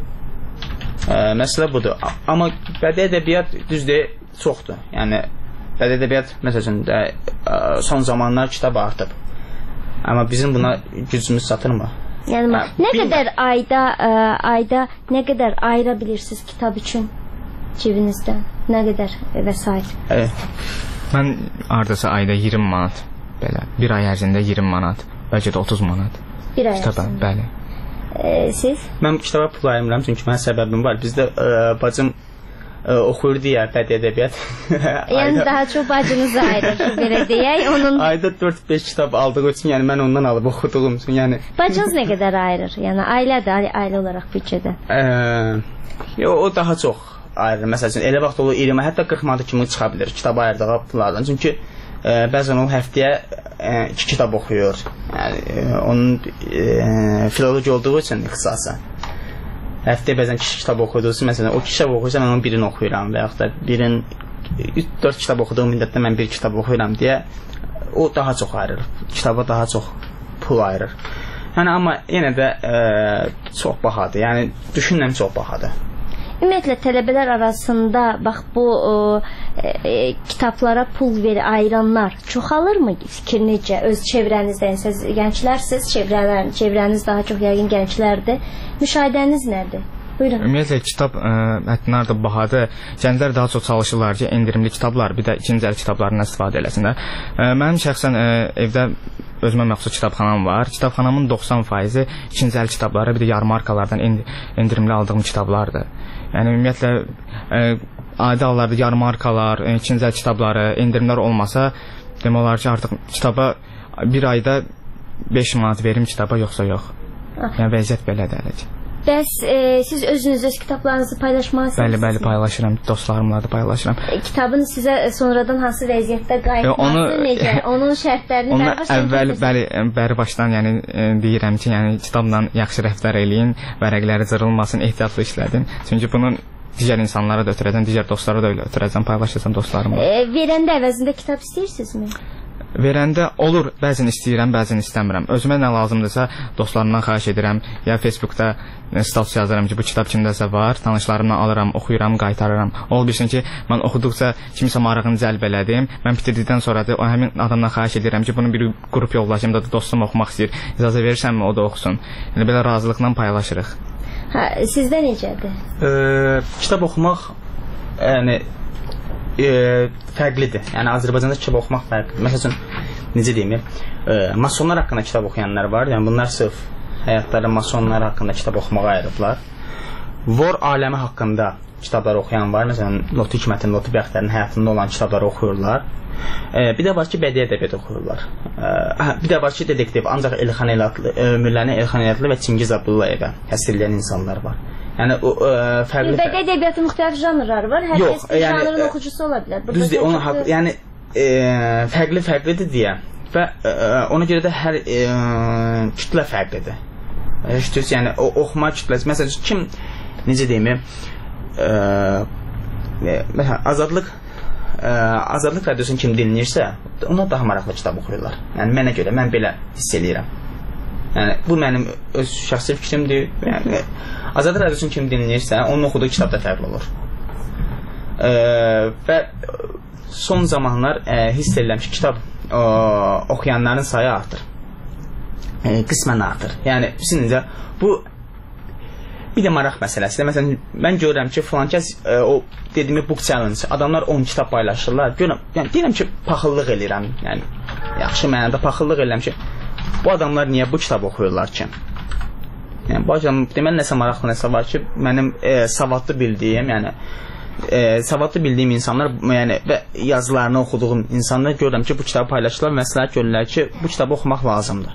Speaker 2: E, məsələ budur. Amma bədii ədəbiyyat düzdür, çoxdur. Yəni bədii ədəbiyyat məsələn də e, son zamanlar kitab artıb. Amma bizim buna gücümüz çatırmı?
Speaker 29: Yəni hə, nə bil... qədər ayda ə, ayda nə qədər ayıra bilirsiniz kitab üçün cibinizdən? Nə qədər vəsait?
Speaker 2: Ə,
Speaker 1: mən hardasa ayda iyirmi manat belə. Bir ay ərzində iyirmi manat, bəlkə də otuz manat.
Speaker 29: Bir ay
Speaker 1: kitaba,
Speaker 29: ərzində.
Speaker 1: Bəli.
Speaker 29: E, siz?
Speaker 2: Mən kitaba pul ayırmıram çünki mənim səbəbim var. Bizdə ə, bacım ə, oxuyur deyə bədii ədəbiyyat.
Speaker 29: Yəni ayda... daha çox bacınız ayırır belə deyək. Onun
Speaker 2: ayda dörd beş kitab aldığı üçün, yəni mən ondan alıb oxuduğum üçün, yəni
Speaker 29: bacınız nə qədər ayırır? Yəni ailədə, ailə olaraq büdcədə?
Speaker 2: Eee, o daha çox ayırır. Məsələn, elə vaxt olur iyirmi, hətta qırx manat kimi çıxa bilər kitab ayırdığı pullardan. Çünki e, bəzən o həftəyə e, iki kitab oxuyur. Yəni e, onun e, filoloji olduğu üçün ixtisası. Həftəyə bəzən iki kitab oxuyduğu üçün, məsələn, o iki kitab oxuyursa mən onun birini oxuyuram və yaxud da birin üç dörd kitab oxuduğum müddətdə mən bir kitab oxuyuram deyə o daha çox ayırır. Kitaba daha çox pul ayırır. Yəni amma yenə də e, çox bahadır. Yəni düşünürəm çox bahadır.
Speaker 29: Ümumiyyətlə tələbələr arasında bax bu e, e, kitablara pul verib ayıranlar çoxalırmı? Fikir necə? Öz çevrənizdə, siz gənclərsiniz, çevrələr, çevrəniz daha çox yəqin gənclərdir. Müşahidəniz nədir? Buyurun.
Speaker 1: Ümumiyyətlə kitab mətnlər də bahadır. Gənclər daha çox çalışırlar ki, endirimli kitablar, bir də ikinci əl kitablarından istifadə eləsinlər. Mənim şəxsən e, evdə özümə məxsus kitabxanam var. Kitabxanamın doxsan faizi ikinci əl kitabları, bir də yarmarkalardan endirimli aldığım kitablardır. Yəni ümumiyyətlə e, adi hallarda yarmarkalar, e, ikinci əl kitabları, endirimlər olmasa, demək olar ki, artıq kitaba bir ayda beş manat verim kitaba, yoxsa yox. Yəni vəziyyət belədir hələ ki.
Speaker 29: Bəs e, siz özünüz öz kitablarınızı paylaşmaq istəyirsiniz?
Speaker 1: Bəli, bəli, paylaşıram. Dostlarımla da paylaşıram.
Speaker 29: E, kitabın sizə sonradan hansı vəziyyətdə qayıtması, e, onu, necə? Onun şərtlərini
Speaker 1: onu əvvəl, bəli, bəri başdan yəni e, deyirəm ki, yəni kitabla yaxşı rəftar eləyin, vərəqləri cırılmasın, ehtiyatlı işlədin. Çünki bunun digər insanlara da ötürəcəm, digər dostlara da ötürəcəm, paylaşacam dostlarımla.
Speaker 29: E, verəndə əvəzində kitab istəyirsinizmi?
Speaker 1: Verəndə olur, bəzən istəyirəm, bəzən istəmirəm. Özümə nə lazımdırsa dostlarımdan xahiş edirəm. Ya Facebookda status yazıram ki, bu kitab kimdəsə var, tanışlarımdan alıram, oxuyuram, qaytarıram. Ol bilsin ki, mən oxuduqca kimisə marağını cəlb elədim. Mən bitirdikdən sonra da o həmin adamdan xahiş edirəm ki, bunu bir qrup yoldaşım da dostum oxumaq istəyir. İcazə verirsənmi, o da oxusun. Yəni belə razılıqla paylaşırıq.
Speaker 29: Hə, sizdə necədir?
Speaker 2: E, kitab oxumaq yəni e, fərqlidir. Yəni Azərbaycanda kitab oxumaq fərqlidir. Məsələn, necə deyim, e, masonlar haqqında kitab oxuyanlar var. Yəni bunlar sırf həyatları masonlar haqqında kitab oxumağa ayırıblar. Vor aləmi haqqında kitablar oxuyan var. Məsələn, Lotu Hikmətin, Lotu Bəxtərin həyatında olan kitabları oxuyurlar. E, bir də var ki, bədii ədəbiyyat oxuyurlar. E, bir də var ki, detektiv, ancaq Elxan Elatlı, ömürlərini Elxan Elatlı və Çingiz Abdullayevə həsrləyən insanlar var. Yəni o e, fərqli
Speaker 29: bədii ədəbiyyatın müxtəlif janrları var. Hər
Speaker 2: yox,
Speaker 29: kəs
Speaker 2: yəni,
Speaker 29: janrın oxucusu ola bilər.
Speaker 2: Düzdür, onun haqqı, yəni e, fərqli fərqlidir deyə və e, ona görə də hər e, kütlə fərqlidir. İşte, yəni o oxuma kütləsi, məsələn, kim necə deyim, e, e, məsələn, azadlıq e, azadlıq radiosunu kim dinləyirsə, ona daha maraqlı kitab oxuyurlar. Yəni mənə görə, mən belə hiss eləyirəm. Yəni bu mənim öz şəxsi fikrimdir. Yəni azadlıq radiosunu kim dinləyirsə, onun oxuduğu kitab da fərqli olur. E, və son zamanlar e, hiss edirəm ki, kitab e, oxuyanların sayı artır. E, qismən artır. Yəni sizcə bu bir də maraq məsələsidir. Məsələn, mən görürəm ki, filan kəs e, o dediyim book challenge, adamlar on kitab paylaşırlar. Görürəm, yəni deyirəm ki, paxıllıq eləyirəm. Yəni yaxşı mənada paxıllıq eləyirəm ki, bu adamlar niyə bu kitab oxuyurlar ki? Yəni bu adam deməli nəsə maraqlı nəsə var ki, mənim e, savadlı bildiyim, yəni e, savadlı bildiyim insanlar, yəni və yazılarını oxuduğum insanlar görürəm ki, bu kitabı paylaşırlar, məsləhət görürlər ki, bu kitabı oxumaq lazımdır.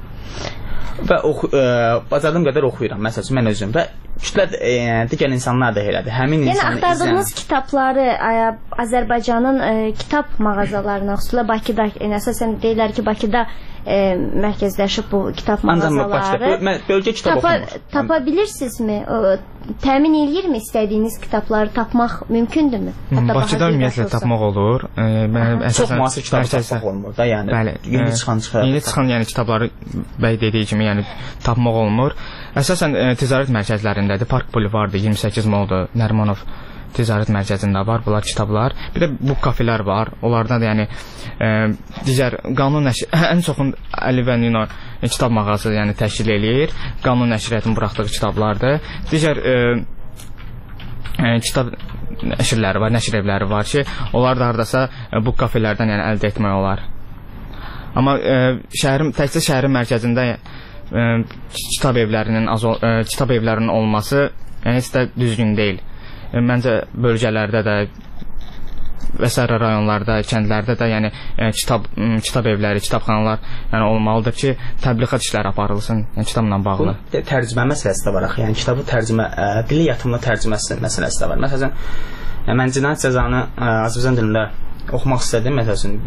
Speaker 2: Və oxu, e, bacardığım qədər oxuyuram, məsələn, mən özüm və kütlə e, digər insanlar da elədir. Həmin
Speaker 29: yəni,
Speaker 2: insanı
Speaker 29: axtardığınız
Speaker 2: izləyən...
Speaker 29: kitabları ə, Azərbaycanın ə, kitab mağazalarına, xüsusilə Bakıda, yəni, əsasən deyirlər ki, Bakıda ə, mərkəzləşib bu kitab mağazaları.
Speaker 2: Mən bölgə kitab
Speaker 29: tapa,
Speaker 2: oxumur.
Speaker 29: Tapa bilirsinizmi? O, təmin eləyirmi istədiyiniz kitabları tapmaq mümkündürmü?
Speaker 1: Bakıda ümumiyyətlə tapmaq olur. E, mən,
Speaker 2: çox müasir kitabı tapmaq olmur da, yəni.
Speaker 1: Bəli,
Speaker 2: yeni çıxan çıxar.
Speaker 1: Yeni çıxan yəni kitabları bəy dediyi kimi yəni tapmaq olmur. Əsasən e, ticarət mərkəzlərindədir. Park Bulvarıdır, iyirmi səkkiz Moldur, Nərimanov ticarət mərkəzində var bunlar kitablar. Bir də bu kafelər var. Onlardan da yəni e, digər qanun nəşr ən çoxun Əli və Nino e, kitab mağazası yəni təşkil eləyir. Qanun nəşriyyatının buraxdığı kitablardır. Digər e, e, kitab nəşrləri var, nəşr evləri var ki, onlar da hardasa e, bu kafelərdən yəni əldə etmək olar. Amma e, şəhərin təkcə şəhərin mərkəzində e, kitab evlərinin az e, kitab evlərinin olması yəni heç də düzgün deyil. E, məncə bölgələrdə də və sair rayonlarda, kəndlərdə də yəni e, kitab kitab evləri, kitabxanalar yəni olmalıdır ki, təbliğat işləri aparılsın, yəni kitabla bağlı.
Speaker 2: Bu tərcümə məsələsi də var axı. Yəni kitabı tərcümə, ə, dili yatımlı tərcüməsi məsələsi də var. Məsələn, yəni, mən cinayət cəzanı ə, Azərbaycan dilində oxumaq istədim, məsələn,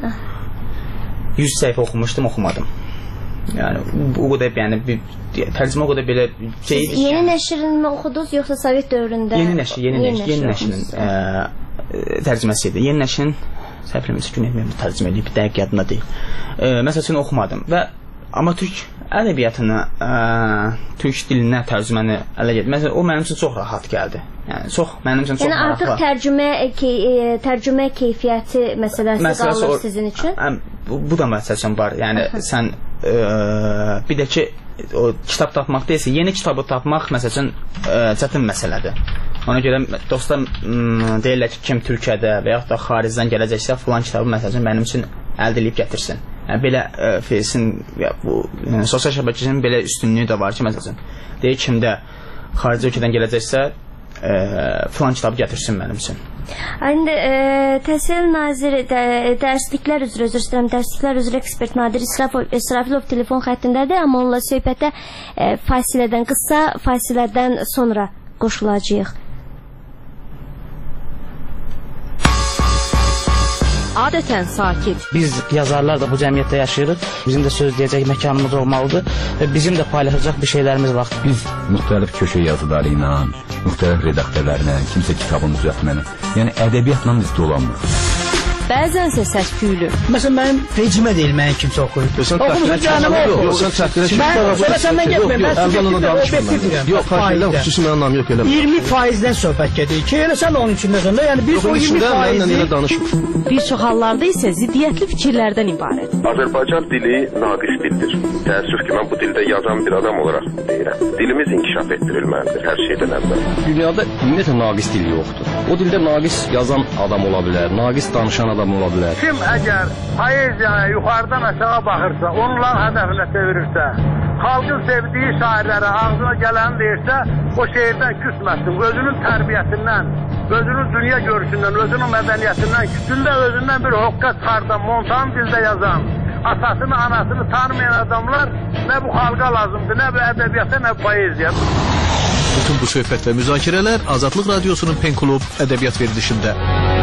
Speaker 2: yüz səhifə oxumuşdum, oxumadım. Yəni o qədər yəni bir tərcümə o qədər belə şey.
Speaker 29: Siz yeni nəşrini oxudunuz yoxsa Sovet dövründə?
Speaker 2: Yeni nəşr, yeni nəşr, yeni nəşrin tərcüməsi idi. Yeni nəşrin səhifləməsi gün etməyəm tərcümə edib, dəqiq yadımda deyil. E, məsəl üçün oxumadım və amma türk ədəbiyyatına, ə, türk dilinə tərcüməni ələ getmək, o mənim üçün çox rahat gəldi. Yəni çox mənim üçün çox
Speaker 29: yəni,
Speaker 2: maraqlı.
Speaker 29: Yəni artıq tərcümə key, e, tərcümə keyfiyyəti məsələsi, məsələsi qalır o, sizin üçün?
Speaker 2: Ə, bu, bu da məsələn var. Yəni sən ə, bir də ki o kitab tapmaq deyilsə, yeni kitabı tapmaq məsələn çətin məsələdir. Ona görə dostlar deyirlər ki, kim Türkiyədə və yaxud da xaricdən gələcəksə, filan kitabı məsələn mənim üçün əldə edib gətirsin. Yəni belə Face'in bu yəni, sosial şəbəkənin belə üstünlüyü də var ki, məsələn deyir kimdə xarici ölkədən gələcəksə, ə, filan kitabı gətirsin mənim üçün.
Speaker 29: İndi e, Təhsil Naziri də, dərsliklər üzrə, özür istəyirəm, dərsliklər üzrə ekspert Nadir İsrafilov telefon xəttindədir, amma onunla söhbətə e, fasilədən, qısa fasilədən sonra qoşulacağıq.
Speaker 3: Adətən sakit.
Speaker 25: Biz yazarlar da bu cəmiyyətdə yaşayırıq. Bizim də söz deyəcək məkanımız olmalıdır və bizim də paylaşacaq bir şeylərimiz var.
Speaker 26: Biz müxtəlif köşə yazıları ilə, müxtəlif redaktörlərlə, kimsə kitabını düzəltməni, yəni ədəbiyyatla biz dolanmırıq.
Speaker 3: Bəzənsə səs-küylü.
Speaker 4: Məsələn, mənim rejimə deyil, mənim kimsə oxuyur.
Speaker 20: Oxumuşun canımı oxuyur. Yox, sən təhqilə çıxmır.
Speaker 4: Sonra səndən getməyim, mən
Speaker 20: subjektiv və obyektiv deyirəm. Yox, fayda, xüsusi mənim anlam yox elə.
Speaker 4: iyirmi faizdən söhbət gedir ki, elə sən onun üçün nəzərində, yəni biz o iyirmi faizi...
Speaker 3: Bir çox hallarda isə ziddiyyətli fikirlərdən ibarət.
Speaker 27: Azərbaycan dili naqis dildir. Təəssüf ki, mən bu dildə yazan bir adam olaraq deyirəm. Dilimiz inkişaf etdirilməlidir hər şeydən əvvəl.
Speaker 21: Dünyada ümumiyyətlə naqis dil yoxdur. O dildə naqis yazan adam ola bilər, naqis danışan adam ola bilər.
Speaker 28: Kim əgər poeziyaya yuxarıdan aşağı baxırsa, onların hədəfinə çevirirsə, xalqın sevdiyi şairlərə ağzına gələni deyirsə, o şeirdən küsməsin, özünün tərbiyəsindən, özünün dünya görüşündən, özünün mədəniyyətindən, küsündə özündən bir hoqqa çıxardan, montan dildə yazan, atasını, anasını tanımayan adamlar nə bu xalqa lazımdır, nə bu ədəbiyyata, nə bu poeziya.
Speaker 11: Bütün bu söhbət və müzakirələr Azadlıq Radiosunun Penklub ədəbiyyat verilişində.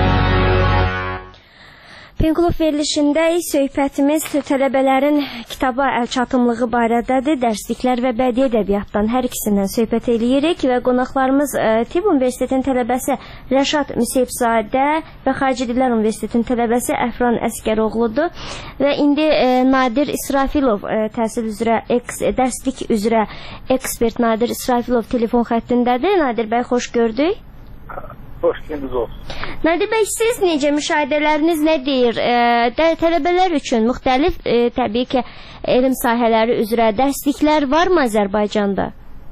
Speaker 29: Penklub verilişində söhbətimiz tələbələrin kitaba əlçatımlığı barədədir. Dərsliklər və bədii ədəbiyyatdan hər ikisindən söhbət eləyirik və qonaqlarımız e, Tibb Universitetinin tələbəsi Rəşad Müseyibzadə və Xarici Dillər Universitetinin tələbəsi Əfran Əskəroğludur və indi e, Nadir İsrafilov e, təhsil üzrə eks, dərslik üzrə ekspert Nadir İsrafilov telefon xəttindədir. Nadir bəy, xoş gördük.
Speaker 28: Xoş gününüz olsun.
Speaker 29: Nadir bəy, siz necə, müşahidələriniz nə deyir? E, tələbələr üçün müxtəlif, e, təbii ki, elm sahələri üzrə dərsliklər varmı Azərbaycanda?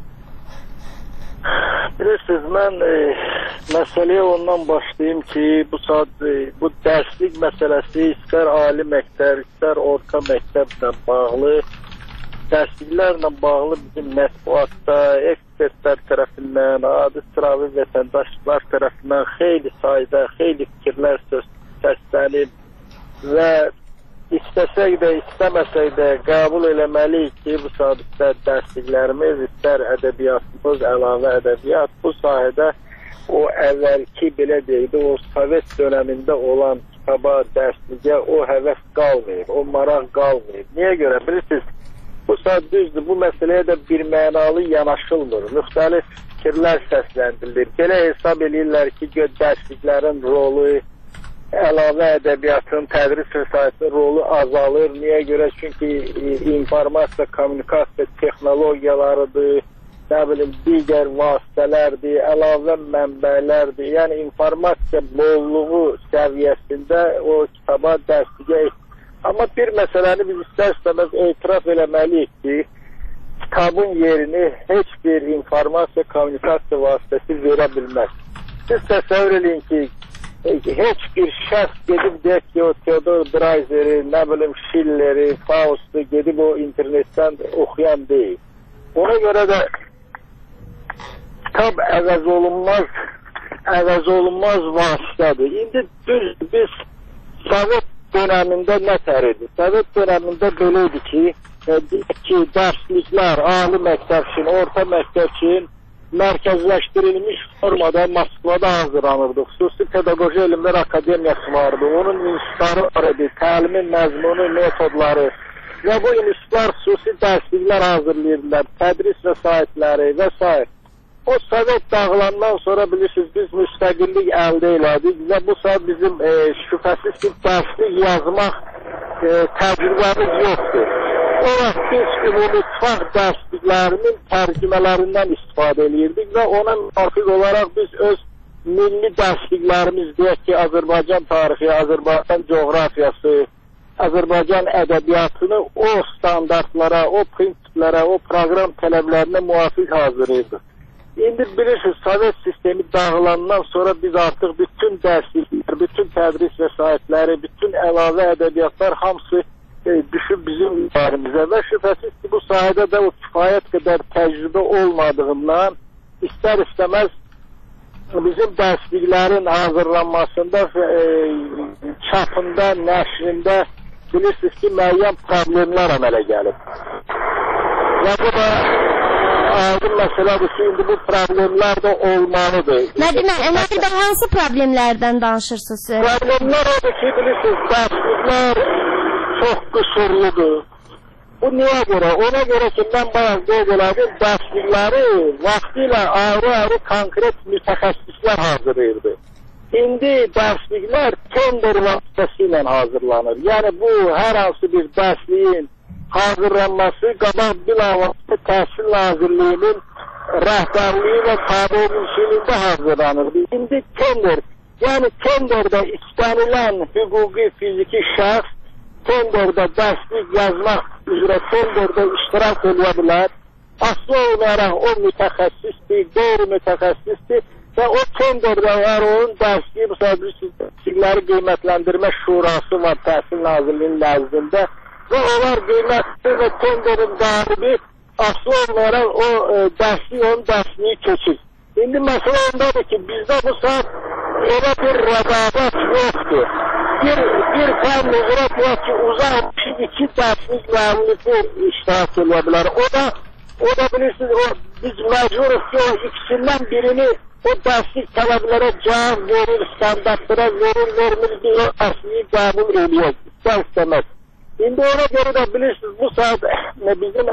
Speaker 28: Bilirsiniz, mən e, məsələyə ondan başlayayım ki, bu saat e, bu dərslik məsələsi istər ali məktəb, istər orta məktəblə bağlı, dərsliklərlə bağlı bizim mətbuatda, ekspertlər tərəfindən, adi sıravi vətəndaşlar tərəfindən xeyli sayda, xeyli fikirlər söz səslənib və istəsək də, istəməsək də qəbul eləməliyik ki, bu saat istər dərsliklərimiz, istər ədəbiyyatımız, əlavə ədəbiyyat, bu sahədə o əvvəlki, belə deyildi, o Sovet dönəmində olan kitaba, dərsliyə o həvəs qalmayıb, o maraq qalmayıb. Niyə görə? Bilirsiniz, bu saat düzdür, bu məsələyə də bir mənalı yanaşılmır. Müxtəlif fikirlər səsləndirir. Belə hesab edirlər ki, dərsliklərin rolu, əlavə ədəbiyyatın, tədris vəsaitinin rolu azalır. Niyə görə? Çünki informasiya, kommunikasiya texnologiyalarıdır, nə bilim, digər vasitələrdir, əlavə mənbələrdir. Yəni, informasiya bolluğu səviyyəsində o kitaba, dərsliyə amma bir məsələni biz istər-istəməz etiraf eləməliyik ki, kitabın yerini heç bir informasiya, kommunikasiya vasitəsi verə bilməz. Siz təsəvvür edin ki, heç bir şəxs gedib deyək ki, o Theodor Dreiseri, nə bilim, Schilleri, Faust'u gedib o internetdən oxuyan deyil. Ona görə də kitab əvəz olunmaz, əvəz olunmaz vasitədir. İndi düz biz Sovet dönəmində nə təridi? Sovet dönəmində belə idi ki, e, ki, dərsliklər, ali məktəb üçün, orta məktəb üçün mərkəzləşdirilmiş formada Moskvada hazırlanırdı. Xüsusi Pedaqoji Elmlər Akademiyası vardı. Onun institutları var idi, təlimin məzmunu, metodları və bu institutlar xüsusi dərsliklər hazırlayırdılar, tədris vəsaitləri və s. O Sovet dağılandan sonra bilirsiniz, biz müstəqillik əldə elədik və bu saat bizim e, şübhəsiz ki, dərslik yazmaq e, təcrübəmiz yoxdur. o vaxt biz ümumi ittifaq dərsliklərinin tərcümələrindən istifadə edirdik və ona müvafiq olaraq biz öz milli dərsliklərimiz deyək ki, Azərbaycan tarixi, Azərbaycan coğrafiyası, Azərbaycan ədəbiyyatını o standartlara, o prinsiplərə, o proqram tələblərinə müvafiq hazırlayırdıq. İndi bilirsiniz, Sovet sistemi dağılandan sonra biz artıq bütün dərsliklər, bütün tədris vəsaitləri, bütün əlavə ədəbiyyatlar hamısı e, düşüb bizim üzərimizə və şübhəsiz ki, bu sahədə də o kifayət qədər təcrübə olmadığından istər-istəməz bizim dərsliklərin hazırlanmasında, e, çapında, nəşrində bilirsiniz ki, müəyyən problemlər əmələ gəlib. Və bu da aydın məsələdir ki, indi bu problemlər də olmalıdır.
Speaker 29: Nədir, nədir də hansı problemlərdən danışırsınız?
Speaker 28: Problemlər odur ki, bilirsiniz, dərsliklər çox qüsurludur. Bu niyə görə? Ona görə ki, mən bayaq qeyd elədim, dərslikləri vaxtilə ayrı-ayrı konkret mütəxəssislər hazırlayırdı. İndi dərsliklər tender vasitəsilə hazırlanır. Yəni bu, hər hansı bir dərsliyin hazırlanması qabaq bilavasitə Təhsil Nazirliyinin rəhbərliyi və tabiçiliyində hazırlanırdı. İndi tender, yəni tenderdə istənilən hüquqi fiziki şəxs tenderdə dərslik yazmaq üzrə tenderdə iştirak edə bilər. Aslı olaraq o mütəxəssisdir, qeyri-mütəxəssisdir və o tenderdə var, onun dərsliyi, bu səbəbli dərslikləri qiymətləndirmə şurası var Təhsil Nazirliyinin nəzdində. Və onlar qiymətli və tenderin qalibi aslı olaraq o e, dərsliyi, onun dərsliyi keçir. İndi məsələ ondadır ki, bizdə bu saat elə bir rəqabət yoxdur. Bir, bir fən üzrə deyək ki, uzaq iki dərslik müəllifi iştirak edə bilər. O da, o da bilirsiniz, o, biz məcburuq ki, o ikisindən birini o dərslik tələblərə cavab verir, standartlara verir, vermir deyə dərsliyi qəbul ediyor, istər istəməz. İndi ona görə də bilirsiniz, bu saat bizim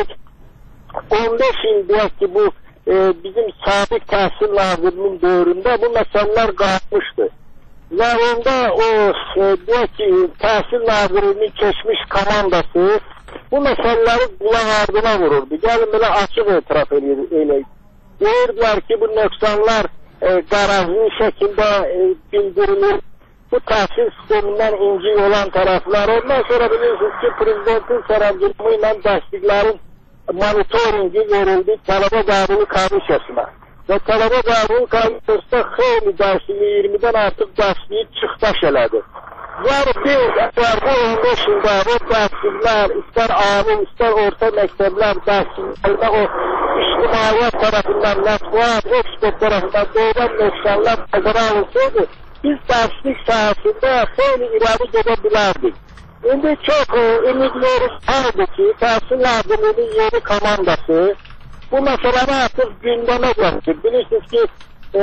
Speaker 28: on beş il deyək ki, bu e, bizim sabiq Təhsil Nazirliyinin dövründə bu məsələlər qalmışdı. Və onda o e, deyək ki, Təhsil Nazirliyinin keçmiş komandası bu məsələləri qulaq ardına vururdu. Gəlin belə açıq etiraf eləyək. Deyirdilər ki, bu nöqsanlar e, qarazlı şəkildə e, bildirilir. Bu təhsil sistemindən incik olan tərəflər. Ondan sonra bilirsiniz ki, prezidentin sərəncamı ilə dərsliklərin monitoringi verildi tələbə qəbulu komissiyasına. Və tələbə qəbulu komissiyasında xeyli dərsliyi, iyirmidən artıq dərsliyi çıxdaş elədi. Yəni bir, bu on beş ildə bu dərsliklər, istər ali, istər orta məktəblər dərsliklərdə o ictimaiyyət tərəfindən, mətbuat, ekspert tərəfindən doğulan nöqsanlar nəzərə alınsaydı, biz dərslik sahəsində xeyli irəli gedə bilərdik. İndi çox ümidlərimiz vardır ki, Təhsil Nazirliyinin yeni komandası bu məsələni artıq gündəmə gətirir. Bilirsiniz ki, e,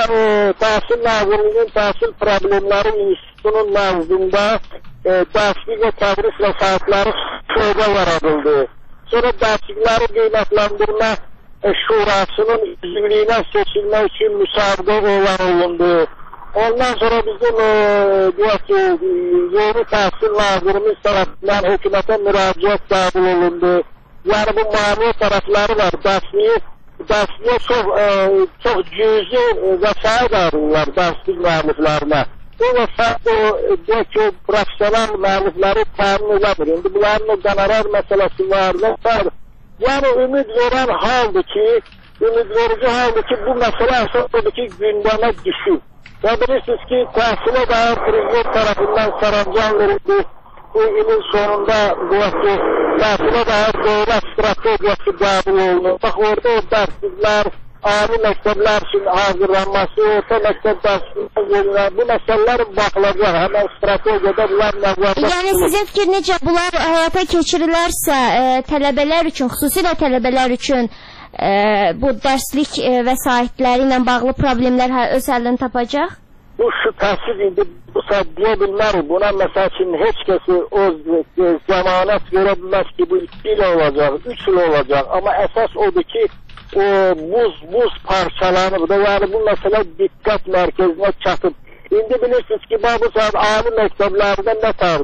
Speaker 28: Təhsil Nazirliyinin Təhsil Problemləri İnstitutunun nəzdində e, dərslik və tədris vəsaitləri şöbə yaradıldı. Sonra dərslikləri qiymətləndirmə e, şurasının üzvlüyünə seçilmək üçün müsabiqə elan olundu. Ondan sonra bizim e, deyək ki, yeni Təhsil Nazirimiz tərəfindən hökumətə müraciət qəbul olundu. Yəni bu maliyyə tərəfləri var. Dərsliyi, dərsliyə çox, e, çox cüzi vəsait ayrılırlar dərslik müəlliflərinə. Bu vəsait o, deyək ki, profesional müəllifləri təmin edir. İndi bunların o qonorar məsələsi var. Vəsait. Yəni ümid verən haldır ki, ümid verici haldır ki, bu məsələ əsasıdır ki, gündəmə düşür. Və bilirsiniz ki, təhsilə dair prezident tərəfindən sərəncam verildi. Bu ilin sonunda bu ki, təhsilə dair dövlət strategiyası qəbul olunur. Bax, orada o dərsliklər, ali məktəblər üçün hazırlanması, orta məktəb dərsliklər, bu məsələlər baxılacaq. Həmən strategiyada bunlar nəzərdə.
Speaker 29: Yəni sizin fikir necə bunlar həyata keçirilərsə, e, tələbələr üçün, xüsusilə tələbələr üçün e, bu dərslik e, vəsaitləri ilə bağlı problemlər öz həllini tapacaq?
Speaker 28: Bu şübhəsiz indi bu saat deyə bilmərik. Buna məsəl üçün heç kəsi o e, zəmanət verə bilməz ki, bu iki il olacaq, üç il olacaq. Amma əsas odur ki, o buz, buz parçalanır da, yəni bu məsələ diqqət mərkəzinə çatıb. İndi bilirsiniz ki, bu saat ali məktəblərdə nə tardır?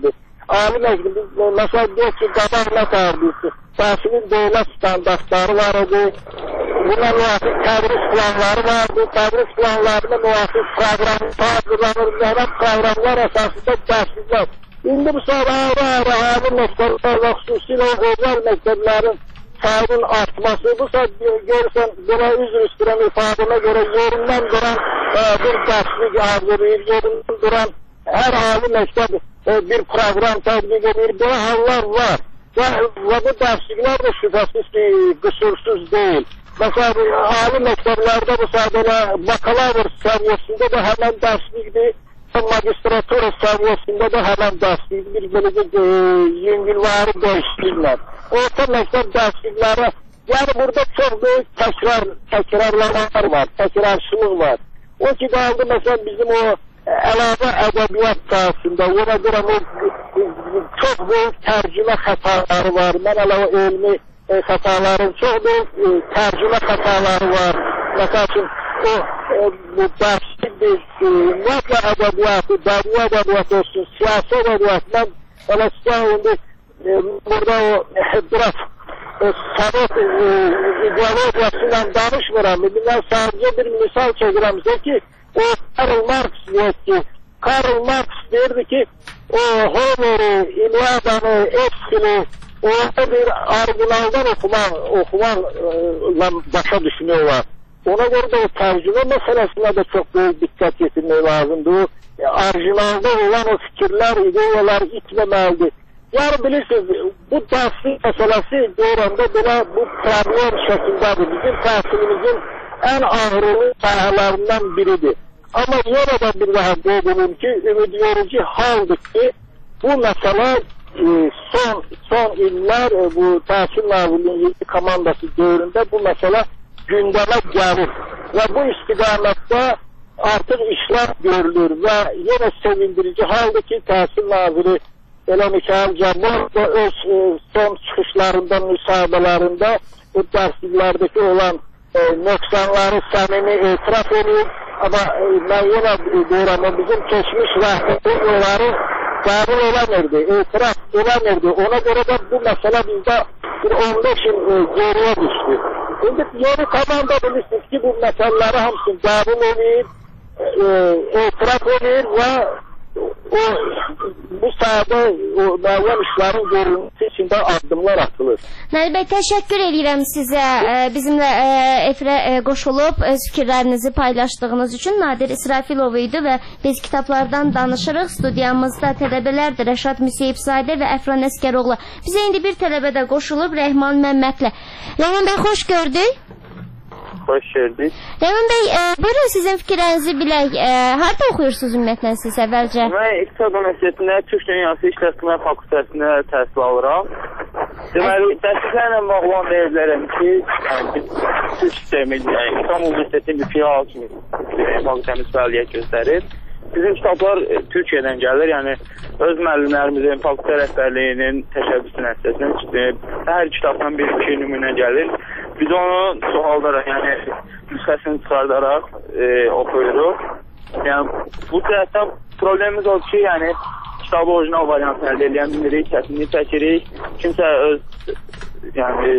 Speaker 28: ali məktəbi, məsələn, deyək ki, qabaq nə qardırsınız? Təhsilin dövlət standartları var idi. Buna müvafiq tədris planları vardı. Tədris planlarına müvafiq proqramlar hazırlanır. Həmən proqramlar əsasında dərsliklər. İndi bu sonra ayrı-ayrı ali məktəblər və xüsusilə özəl məktəblərin sayının artması, bu səbəb görürsən, buna üzr istəyirəm ifadəmə görə yerindən duran e, bir dərslik hazırlayır, yerindən duran hər ali məktəb e, bir proqram tətbiq edir, belə hallar var. Və, və bu dərsliklər də şübhəsiz ki, qüsursuz deyil. Məsələn, ali məktəblərdə bu səbəblə bakalavr səviyyəsində də həmən dərslikdir, magistratura səviyyəsində də həmən dərslikdir, bir-birini e, yüngülləri dəyişdirirlər. Orta məktəb dərslikləri, yəni burada çox böyük təkrar, təkrarlamalar var, təkrarçılıq var. O ki, qaldı məsələn bizim o əlavə ədəbiyyat sahəsində, ona görə o çox böyük tərcümə xətaları var. Mən ələ o elmi e, xətaların, çox böyük e, tərcümə xətaları var. Məsəl üçün, o e, bu dərslikdir, e, nəqlə ədəbiyyatı, dərya ədəbiyyatı olsun, siyasi ədəbiyyatı, mən ələ istəyəm, E, burada o biraz e, Sovet e, ideologiyasıyla danışmıram. Ben sadece bir misal çekirəm ki, o Karl Marx diyor ki, Karl Marx derdi ki, o Homer'i, İlyada'nı, Epsil'i orada bir orijinaldan okumak, okumakla başa düşünüyorlar. Ona göre de o tercüme meselesine de çok büyük dikkat getirmek lazımdı. O e, orijinalda olan o fikirler, ideyalar itmemelidir. Yani bilirsiniz, bu dərslik məsələsi deyirəndə belə bu problem şəkildədir. Bizim təhsilimizin ən ağrılı sahələrindən biridir. Amma yenə də bir daha qeydedeyim ki, ümid verici haldır ki, bu məsələ e, son, son illər e, bu Təhsil Nazirliyinin yeni komandası dövründə bu məsələ gündəmə gəlir. Və bu istiqamətdə artıq işlər görülür və yenə sevindirici haldır ki, Təhsil Naziri Elə Mikail Cəbbər da öz e, son çıxışlarında, müsahibələrində bu dərsliklərdəki olan e, nöqsanları səmimi etiraf edir. Amma e, mən yenə deyirəm, bizim keçmiş rəhbəri onları qəbul eləmirdi, etiraf eləmirdi. Ona görə də bu məsələ bizdə bir on beş il e, geriyə düşdü. İndi yeni komanda bilirsiniz ki, bu məsələləri hamısını qəbul edir, e, etiraf edir və o bu sahada o müəyyən işlərin görülməsi içində addımlar atılır.
Speaker 29: Nəli bəy, təşəkkür edirəm sizə e, bizimlə e, efirə e, qoşulub öz fikirlərinizi paylaşdığınız üçün. Nadir İsrafilov idi və biz kitablardan danışırıq. Studiyamızda tələbələrdir Rəşad Müseyibzadə və Əfran Əskəroğlu. Bizə indi bir tələbə də qoşulub Rəhman Məmmədlə. Rəhman bəy, xoş gördük.
Speaker 5: Hoş gördük.
Speaker 29: Rəhman bəy, e, buyurun sizin fikirlərinizi bilək. E, harada oxuyursunuz ümumiyyətlə siz əvvəlcə?
Speaker 5: Mən İqtisad Universitetində Türk Dünyası İşletmə Fakültəsində təhsil alıram. Deməli, dərsliklərlə bağlı olan deyirlərəm ki, yəni, Türk sistemi, yəni İslam Universitetinin bir filial kimi fakültəmiz fəaliyyət göstərir. Bizim kitablar e, Türkiyədən gəlir, yəni öz müəllimlərimizin, fakültə rəhbərliyinin təşəbbüsü nəticəsində hər kitabdan bir iki nümunə gəlir. Biz onu çoxaldaraq, yəni nüsxəsini çıxardaraq e, oxuyuruq. Yəni bu cəhətdən problemimiz odur ki, yəni kitabı orijinal variantını əldə edən bilirik, çətinlik çəkirik. Kimsə öz yəni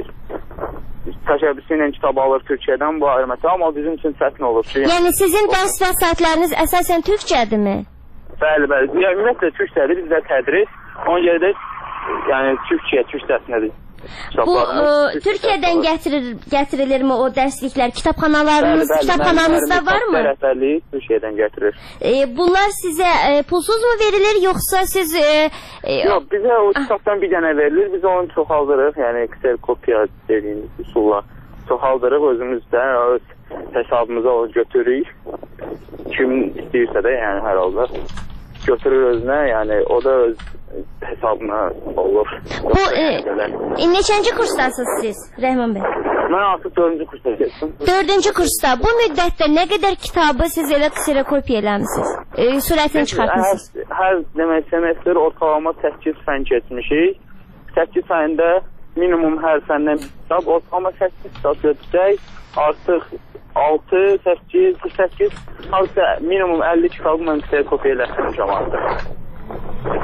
Speaker 5: təşəbbüsü ilə kitab alır Türkiyədən, bu ayrı məsələ, amma bizim üçün çətin olur ki, yəni,
Speaker 29: yəni sizin dərs vəsaitləriniz əsasən türkçədirmi?
Speaker 5: Bəli, bəli. Yəni ümumiyyətlə türkçədir, bizdə tədris. Ona görə də yəni Türkiyə, türk dərsindədir.
Speaker 29: Bu e, Türkiyədən gətirir, gətirilirmi o dərsliklər? Kitabxanalarınız, bəli, bəli, kitabxananızda varmı?
Speaker 5: Rəhbərliyi Türkiyədən gətirir.
Speaker 29: E, bunlar sizə e, pulsuz mu verilir, yoxsa siz... E, e,
Speaker 5: Yox, bizə o kitabdan bir dənə verilir, biz onu çoxaldırıq, yəni kserkopiya dediyimiz üsulla çoxaldırıq özümüzdən, öz hesabımıza o götürürük. Kim istəyirsə də, yəni hər halda götürür özünə, yəni o da öz hesabına olur.
Speaker 29: Bu e, e, neçənci kursdasınız siz, Rəhman bəy?
Speaker 5: Mən artıq dördüncü kursda geçdim.
Speaker 29: Dördüncü kursda. Bu müddətdə nə qədər kitabı siz elə kserokopiya eləmişsiniz? E, sürətini çıxartmışsınız?
Speaker 5: Hər, hər demək semestr ortalama səkkiz fən keçmişik. səkkiz fəndə minimum hər fəndən bir kitab, ortalama səkkiz kitab götürsək, artıq altı, səkkiz, səkkiz, artıq minimum əlli kitabı mən kserokopiya eləmişəm artıq.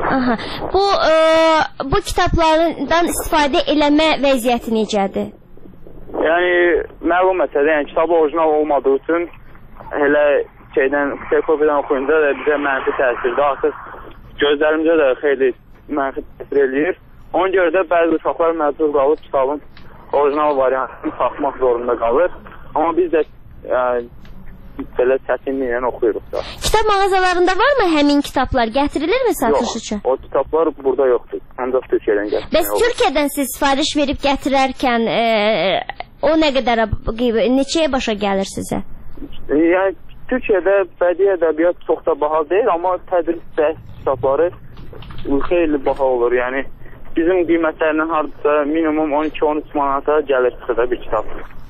Speaker 29: Aha. Bu e, bu kitablardan istifadə eləmə vəziyyəti necədir?
Speaker 5: Yəni məlum məsələ, yəni kitab orijinal olmadığı üçün elə şeydən, kserokopiyadan oxuyunca da bizə mənfi təsirdir. Artıq gözlərimizə də xeyli mənfi təsir eləyir. Ona görə də bəzi uşaqlar məcbur qalıb kitabın orijinal variantını saxmaq zorunda qalır. Amma biz də yəni, belə çətinliklə oxuyuruq da.
Speaker 29: Kitab mağazalarında varmı həmin kitablar? Gətirilirmi satış
Speaker 5: Yox,
Speaker 29: üçün?
Speaker 5: o kitablar burada yoxdur. Ancaq Türkiyədən gətirir.
Speaker 29: Bəs Türkiyədən siz sifariş verib gətirərkən e, o nə qədər, neçəyə başa gəlir sizə?
Speaker 5: Yəni Türkiyədə bədii ədəbiyyat çox da baha deyil, amma tədris dərs kitabları xeyli baha olur. Yəni bizim qiymətlərindən hardasa minimum on iki on üç manata gəlir çıxıda bir kitab.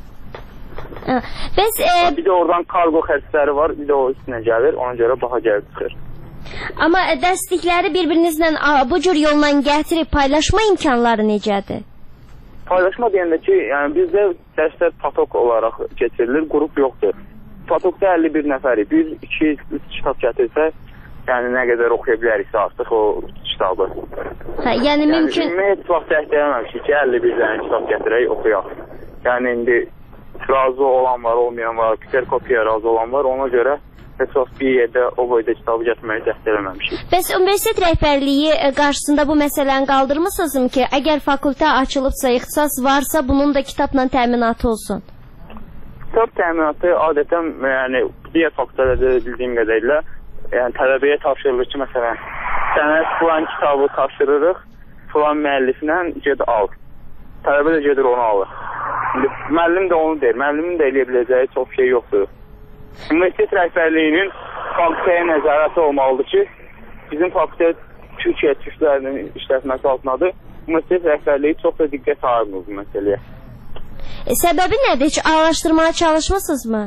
Speaker 29: Bəs, e...
Speaker 5: bir də oradan kargo xərcləri var, bir də o üstünə gəlir, ona görə baha gəlir çıxır.
Speaker 29: Amma dərslikləri bir-birinizlə bu cür yolla gətirib paylaşma imkanları necədir?
Speaker 5: Paylaşma deyəndə ki, yəni bizdə dərslər patok olaraq keçirilir, qrup yoxdur. Patokda əlli bir nəfəri, bir, iki, üç kitab gətirsə, yəni nə qədər oxuya biləriksə artıq o kitabı.
Speaker 29: Hə, yəni mümkün...
Speaker 5: Yəni, heç vaxt dəstəyəməmişik ki, əlli bir dənə kitab gətirək, oxuyaq. Yəni, indi razı olan var, olmayan var, kserokopiya razı olan var, ona görə heç vaxt bir yerdə o boyda kitabı gətirməyi dəstəkləməmişik.
Speaker 29: Bəs universitet rəhbərliyi qarşısında bu məsələni qaldırmısınızmı ki, əgər fakültə açılıbsa, ixtisas varsa, bunun da kitabla təminatı olsun?
Speaker 5: Kitab təminatı adətən, yəni, digər fakültələrdə bildiyim qədərlə, yəni, tələbəyə tapşırılır ki, məsələn, sənə filan kitabı tapşırırıq, filan müəlliflə ged al. Tələbə də gedir onu alır. İndi, müəllim də onu deyir, müəllimin də eləyə biləcəyi çox şey yoxdur. Universitet rəhbərliyinin fakültəyə nəzarəti olmalıdır ki, bizim fakültə Türkiyə türklərinin işlətməsi altındadır. Universitet rəhbərliyi çox da diqqət ayırmır bu məsələyə.
Speaker 29: E, səbəbi nədir? Heç araşdırmaya çalışmısınızmı?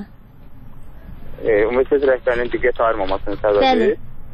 Speaker 5: E, universitet rəhbərliyinin diqqət ayırmamasının səbəbi...
Speaker 29: Bəli.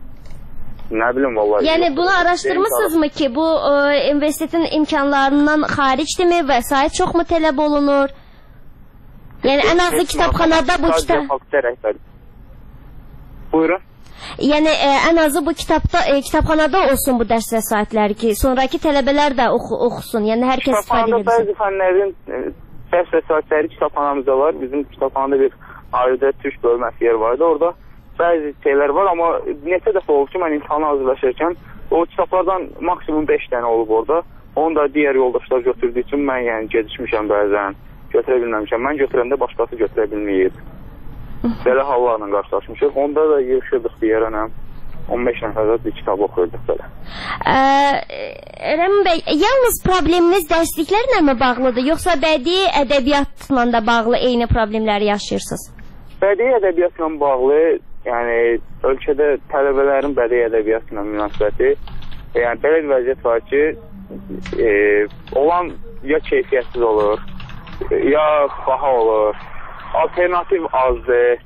Speaker 5: Nə bilim, vallahi...
Speaker 29: Yəni, bunu araşdırmısınızmı ki, bu e, universitetin imkanlarından xaricdirmi, vəsait çoxmu tələb olunur? Yəni, ən azı kitabxanada bu kitab...
Speaker 5: Buyurun.
Speaker 29: Yəni, e, ən azı bu kitabda, e, kitabxanada olsun bu dərs vəsaitləri ki, sonraki tələbələr də oxu, oxusun, yəni hər kəs istifadə edebilsin.
Speaker 5: Kitabxanada bəzi fənlərin e, dərs vəsaitləri kitabxanamızda var. Bizim kitabxanada bir ayrıca türk bölməsi yer vardı, orada bəzi şeylər var, amma neçə dəfə olub ki, mən imtihana hazırlaşırkən o kitablardan maksimum beş dənə olub orada. Onu da digər yoldaşlar götürdüyü üçün mən yəni gecişmişəm bəzən, götürə bilməmişəm. Mən götürəndə başqası götürə bilməyib. Belə hallarla qarşılaşmışıq. Onda da yığışırdıq bir yerə, on beş nəfərdə bir kitab oxuyurduq belə.
Speaker 29: Rəmin bəy, yalnız probleminiz dərsliklərlə mi bağlıdır, yoxsa bədii ədəbiyyatla da bağlı eyni problemləri yaşayırsınız?
Speaker 5: Bədii ədəbiyyatla bağlı, yəni ölkədə tələbələrin bədii ədəbiyyatla münasibəti, yəni belə bir vəziyyət var ki, e, olan ya keyfiyyətsiz olur, ya baha olur, alternativ azdır.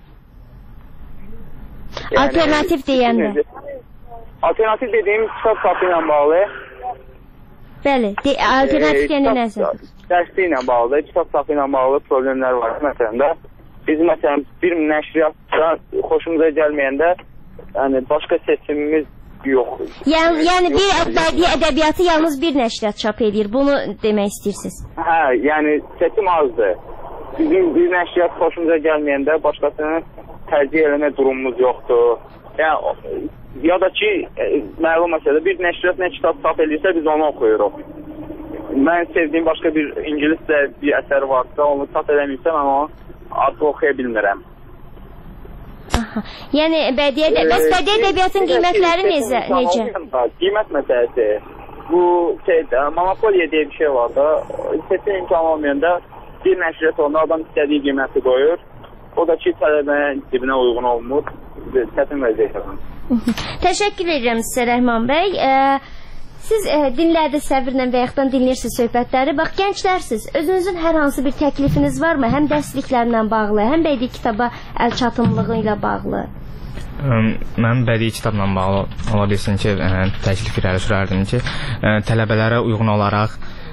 Speaker 29: Yəni, alternativ deyəndə?
Speaker 5: Alternativ dediyim kitab sapı ilə bağlı.
Speaker 29: Bəli, de, alternativ deyəndə e, nəsə?
Speaker 5: Dərsli ilə bağlı, kitab sapı ilə bağlı problemlər var. Məsələn də, biz məsələn bir nəşriyyatda xoşumuza gəlməyəndə, yəni başqa seçimimiz yox.
Speaker 29: Yəni, yəni bir bədii ədəbiyyatı yalnız bir nəşriyyat çap edir, bunu demək istəyirsiniz?
Speaker 5: Hə, yəni seçim azdır. Bizim bir nəşriyyat xoşumuza gəlməyəndə başqasını tərcih eləmə durumumuz yoxdur. Yəni, ya da ki, məlum məsələ, bir nəşriyyat nə kitab çap edirsə, biz onu oxuyuruq. Mən sevdiyim başqa bir ingiliscə bir əsər varsa, onu çap eləməyirsə, mən onu artıq oxuya bilmirəm.
Speaker 29: Aha. Yəni, bədii ədəbiyyatın qiymətləri necə? necə?
Speaker 5: Qiymət məsələsi. Bu, şey, monopoliya deyə bir şey var da, seçim imkanı olmayanda bir nəşriyyat onda adam istədiyi qiyməti qoyur. O da ki, tələbənin cibinə uyğun olmur. Çətin vəziyyət.
Speaker 29: Təşəkkür edirəm sizə, Rəhman bəy. E, siz e, dinlərdə səbirlə və yaxdan dinləyirsiniz söhbətləri. Bax, gənclərsiniz. Özünüzün hər hansı bir təklifiniz varmı? Həm dərsliklərlə bağlı, həm bədii kitaba əl çatımlığı ilə bağlı.
Speaker 1: Mən bədii kitabla bağlı ola bilsin ki, təklif irəli sürərdim ki, tələbələrə uyğun olaraq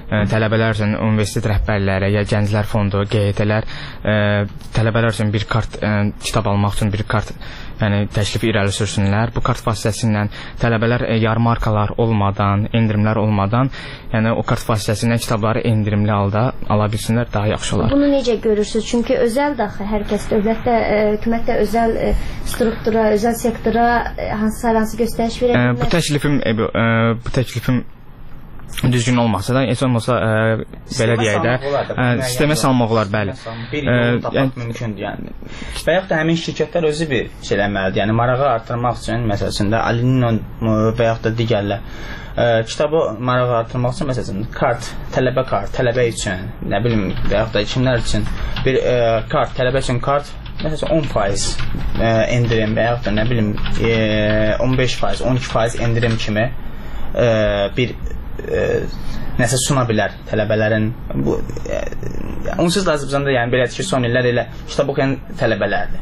Speaker 1: ə, tələbələr üçün universitet rəhbərləri, ya gənclər fondu, G Y T-lər ə, tələbələr üçün bir kart, ə, kitab almaq üçün bir kart, yəni təklifi irəli sürsünlər. Bu kart vasitəsilə tələbələr ə, yarmarkalar olmadan, endirimlər olmadan, yəni o kart vasitəsilə kitabları endirimli halda ala bilsinlər, daha yaxşı olar.
Speaker 29: Bunu necə görürsünüz? Çünki özəl daxı hər kəs dövlətdə, hökumətdə özəl ə, struktura, özəl sektora ə, hansı hansı göstəriş verə bilər?
Speaker 1: Bu təklifim ə, bu, ə, bu təklifim düzgün olmasa da, heç olmasa ə, belə deyək də, ə, sistemə salmaq olar, bəli.
Speaker 2: Bir yolu tapmaq mümkündür, yəni. Və yaxud da həmin şirkətlər özü bir şey eləməlidir, yəni marağı artırmaq üçün, məsələn də Alino və yaxud da digərlər ə, kitabı marağı artırmaq üçün, məsələn, kart, tələbə kart, tələbə üçün, nə bilim, və yaxud da kimlər üçün bir ə, kart, tələbə üçün kart, məsələn on faiz ə, endirim və yaxud da nə bilim ə, on beş faiz, on iki faiz endirim kimi ə, bir ə, nəsə suna bilər tələbələrin. Bu ə, onsuz da Azərbaycanda yəni belədir ki, son illər elə kitab oxuyan tələbələrdir.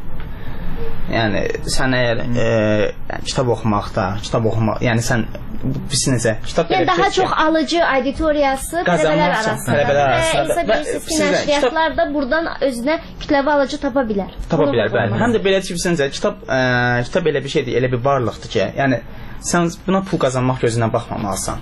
Speaker 2: Yəni sən əgər ə, yəni, kitab oxumaqda, kitab oxumaq, yəni sən biz necə kitab
Speaker 29: yəni daha çox alıcı auditoriyası tələbələr arasında.
Speaker 2: Tələbələr
Speaker 29: arasında və hesab ki, nəşriyyatlar da buradan özünə kütləvi alıcı tapa bilər.
Speaker 2: Tapa bilər, bəli. Həm də belə ki, sizcə kitab ə, kitab elə bir şeydir, elə bir varlıqdır ki, yəni sən buna pul qazanmaq gözündən baxmamalısan.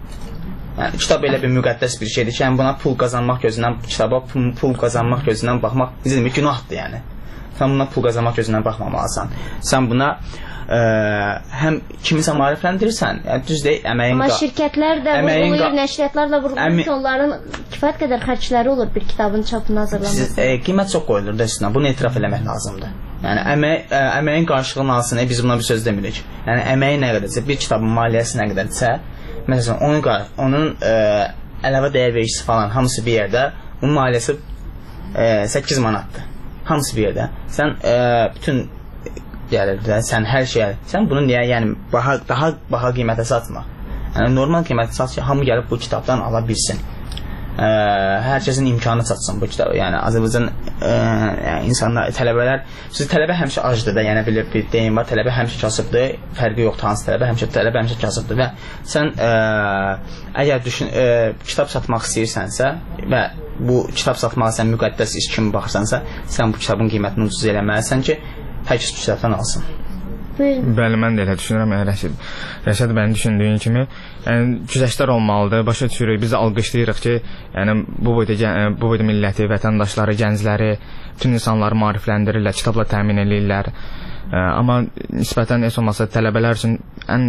Speaker 2: Yəni kitab elə bir müqəddəs bir şeydir ki, yəni buna pul qazanmaq gözündən, kitaba pul, pul qazanmaq gözündən baxmaq bizim günahdır, yəni. Sən buna pul qazanmaq gözündən baxmamalısan. Sən buna ə, həm kimisə maarifləndirirsən, yəni düz deyil, əməyin...
Speaker 29: Amma şirkətlər də vurğulayır, nəşriyyatlar da vurğulayır ki, onların kifayət qədər xərcləri olur bir kitabın çapını hazırlaması.
Speaker 2: Siz, ə, qiymət çox qoyulur da üstünə, bunu etiraf eləmək lazımdır. Yəni əmək, ə, əməyin qarşılığını alsın, ə, biz buna bir söz demirik. Yəni əməyi nə qədərsə, bir kitabın maliyyəsi nə qədərsə, məsələn, onun, onun ə, əlavə dəyər vericisi falan hamısı bir yerdə, onun maliyyəsi ə, səkkiz manatdır. Hamısı bir yerdə. Sən ə, bütün gəlir də, sən hər şeyə, sən bunu niyə, yəni baha, daha baha qiymətə satma. Yəni normal qiymətə sat ki, hamı gəlib bu kitabdan ala bilsin. Ə, hər kəsin imkanı çatsın bu kitabı. Yəni Azərbaycan ə, yəni, insanlar, tələbələr, siz tələbə həmişə acdır da, yəni bir, bir deyim var, tələbə həmişə kasıbdır, fərqi yoxdur hansı tələbə, həmişə tələbə həmişə kasıbdır və sən ə, əgər düşün, ə, kitab satmaq istəyirsənsə və bu kitab satmağa sən müqəddəs iş kimi baxırsansa, sən bu kitabın qiymətini ucuz eləməlisən ki, hər kəs bu kitabdan alsın.
Speaker 1: Bəli, mən də elə düşünürəm, Rəşid. Rəşid mənim düşündüyün kimi, yəni güzəştlər olmalıdır. Başa düşürük, biz alqışlayırıq ki, yəni bu boyda bu boyda milləti, vətəndaşları, gəncləri, bütün insanları maarifləndirirlər, kitabla təmin edirlər. Amma nisbətən heç olmasa tələbələr üçün ən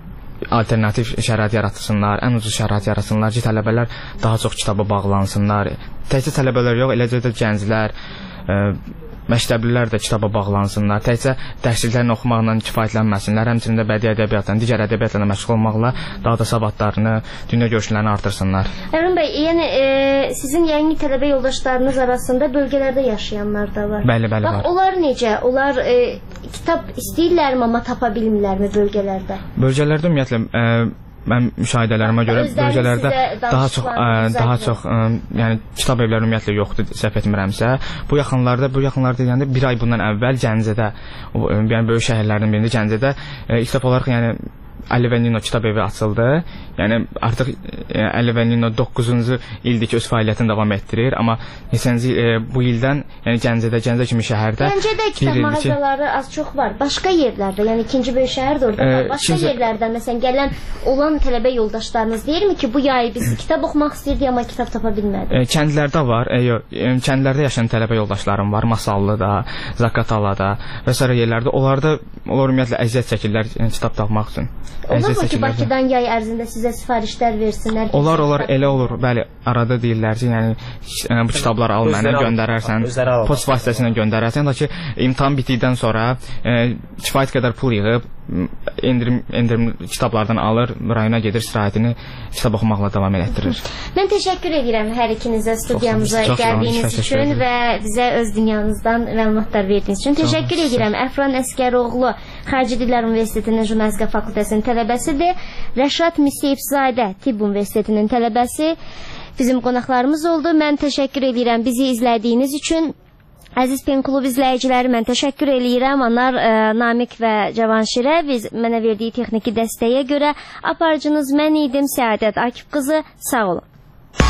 Speaker 1: alternativ şərait yaratsınlar, ən ucuz şərait yaratsınlar ki, tələbələr daha çox kitaba bağlansınlar. Təkcə tələbələr yox, eləcə də gənclər, ə, məktəblilər də kitaba bağlansınlar. Təkcə dərsliklərini oxumaqla kifayətlənməsinlər, həmçinin də bədii ədəbiyyatla, digər ədəbiyyatla məşğul olmaqla daha da savadlarını, dünya görüşlərini artırsınlar.
Speaker 29: Əmin bəy, yəni e, sizin yeni tələbə yoldaşlarınız arasında bölgələrdə yaşayanlar da var.
Speaker 1: Bəli, bəli,
Speaker 29: Bax,
Speaker 1: var.
Speaker 29: Onlar necə? Onlar e, kitab istəyirlərmi, amma tapa bilmirlərmi bölgələrdə?
Speaker 1: Bölgələrdə ümumiyyətlə ə, mən müşahidələrimə görə bölgələrdə daha çox ə, daha çox ə, yəni kitab evləri ümumiyyətlə yoxdur, səhv etmirəmsə. Bu yaxınlarda, bu yaxınlarda deyəndə bir ay bundan əvvəl Gəncədə, o, yəni böyük şəhərlərdən birində Gəncədə ə, ilk dəfə olaraq yəni Əli və Nino kitab evi açıldı. Yəni artıq e, Əli və Nino doqquzuncu ildir ki öz fəaliyyətini davam etdirir, amma neçənci e, bu ildən yəni Gəncədə, Gəncə kimi şəhərdə
Speaker 29: Gəncədə kitab mağazaları ki... az çox var. Başqa yerlərdə, yəni ikinci böyük şəhər də orada e, var. Başqa kimsə... yerlərdə məsələn gələn olan tələbə yoldaşlarınız deyirmi ki, bu yay biz kitab oxumaq istəyirdik, amma kitab tapa bilmədik?
Speaker 1: E, kəndlərdə var. E, yox, e, kəndlərdə yaşayan tələbə yoldaşlarım var. Masallıda, Zaqatalada və s. yerlərdə. Onlarda onlar ümumiyyətlə əziyyət çəkirlər yəni, kitab tapmaq üçün.
Speaker 29: Olur mu ki, Bakıdan yay ərzində sizə sifarişlər versinlər?
Speaker 1: Olar, olar, elə olur. Bəli, arada deyirlər ki, yəni bu kitabları al mənə, göndərərsən, post vasitəsilə göndərərsən, da ki, imtahan bitdikdən sonra e, kifayət qədər pul yığıb, endirim, endirim kitablardan alır, rayona gedir, istirahətini kitab oxumaqla davam elətdirir.
Speaker 29: Mən təşəkkür edirəm hər ikinizə studiyamıza gəldiyiniz üçün və bizə öz dünyanızdan məlumatlar verdiyiniz üçün. Təşəkkür edirəm. Əfran Əskəroğlu Xarici Dillər Universitetinin Jurnalistika fakültəsinin tələbəsidir. Rəşad Müseyibzadə Tibb Universitetinin tələbəsi bizim qonaqlarımız oldu. Mən təşəkkür edirəm bizi izlədiyiniz üçün. Əziz Pen Klub izləyiciləri, mən təşəkkür eləyirəm. Onlar e, Namiq və Cavanşirə biz mənə verdiyi texniki dəstəyə görə. Aparıcınız mən idim, Səadət Akif qızı. Sağ olun.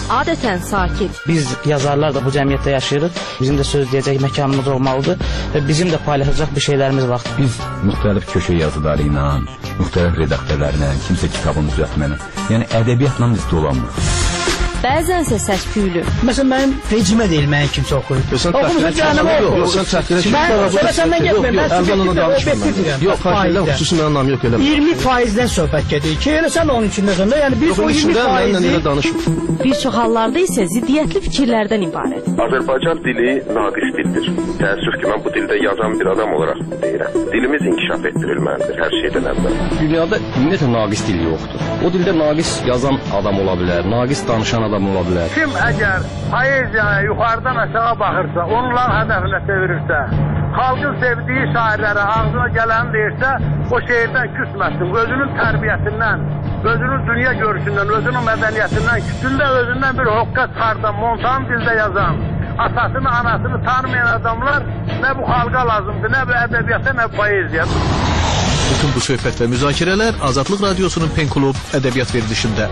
Speaker 3: adətən sakit.
Speaker 25: Biz yazarlar da bu cəmiyyətdə yaşayırıq. Bizim də söz deyəcək məkanımız olmalıdır və bizim də paylaşacaq bir şeylərimiz var.
Speaker 26: Biz müxtəlif köşə yazıları ilə, müxtəlif redaktörlərlə, kimsə kitabını düzəltməklə, yəni ədəbiyyatla biz dolanmırıq.
Speaker 3: Bəzənsə səs-küylü.
Speaker 4: Məsələn, mənim rejimə deyil, mənim kimsə oxuyub.
Speaker 20: Oxumuşsun canım oxu. Sən çəkdirə ki,
Speaker 4: sonra səndən getmir. Mən
Speaker 20: əvvələn danışmıram. Yox, xahiş xüsusi mənim anlam yox elə.
Speaker 4: iyirmi faizdən söhbət gedir ki, elə sən onun içindəsən də, yəni biz o iyirmi faizi
Speaker 3: bir çox hallarda isə ziddiyyətli fikirlərdən ibarət.
Speaker 27: Azərbaycan dili naqis dildir. Təəssüf ki, mən bu dildə yazan bir adam olaraq deyirəm. Dilimiz inkişaf etdirilməlidir hər şeydən əvvəl.
Speaker 21: Dünyada ümumiyyətlə naqis dil yoxdur. O dildə naqis yazan adam ola bilər, naqis danışan adam ola bilər.
Speaker 28: Kim əgər poeziyaya yuxarıdan aşağı baxırsa, onların hədəfinə çevirirsə, xalqın sevdiyi şairlərə ağzına gələni deyirsə, o şeirdən küsməsin. Özünün tərbiyəsindən, özünün dünya görüşündən, özünün mədəniyyətindən, kütündə özündən bir hoqqa çıxardan, montan dildə yazan, atasını, anasını tanımayan adamlar nə bu xalqa lazımdır, nə bu ədəbiyyata, nə poeziya.
Speaker 11: Bütün bu söhbət və müzakirələr Azadlıq Radiosunun Pen Klub ədəbiyyat verilişində.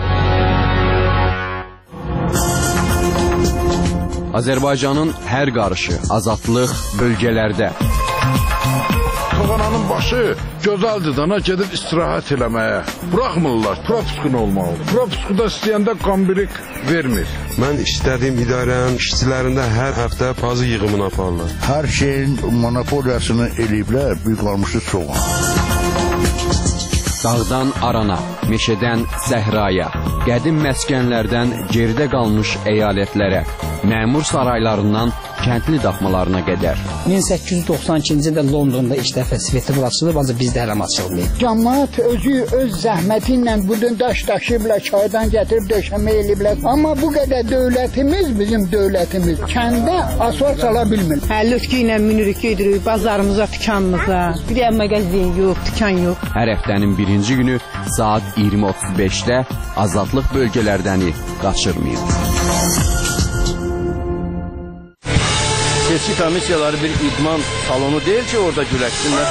Speaker 13: Azərbaycanın hər qarışı, azadlıq bölgələrdə.
Speaker 6: Toğananın başı gözəldir dana gedib istirahət eləməyə. Buraxmırlar, propiskun olmalıdır. Propiskuda istəyəndə qambirik vermir.
Speaker 8: Mən istədiyim idarənin işçilərində hər həftə pazı yığımını aparırlar.
Speaker 10: Hər şeyin monopoliyasını eləyiblər, büyük qalmışı çox.
Speaker 13: Dağdan arana, meşədən səhraya, qədim məskənlərdən geridə qalmış əyalətlərə, məmur saraylarından kəndli daxmalarına qədər.
Speaker 4: min səkkiz yüz doxsan ikinci ildə Londonda ilk dəfə festival açılıb, ancaq bizdə hələ açılmayıb.
Speaker 10: Cəmaət özü öz zəhməti ilə budun daş daşıyıblar, çaydan gətirib döşəmə eləyiblər. Amma bu qədər dövlətimiz, bizim dövlətimiz kəndə asfalt sala bilmir.
Speaker 12: Həllütkü ilə minirik gedirik bazarımıza, dükanımıza. Bir də mağazin yox, dükan yox.
Speaker 13: Hər həftənin birinci günü saat iyirmi otuz beşdə azadlıq bölgələrdəni qaçırmayın.
Speaker 7: Seçki komissiyaları bir idman salonu deyil ki, orada güləşsinlər.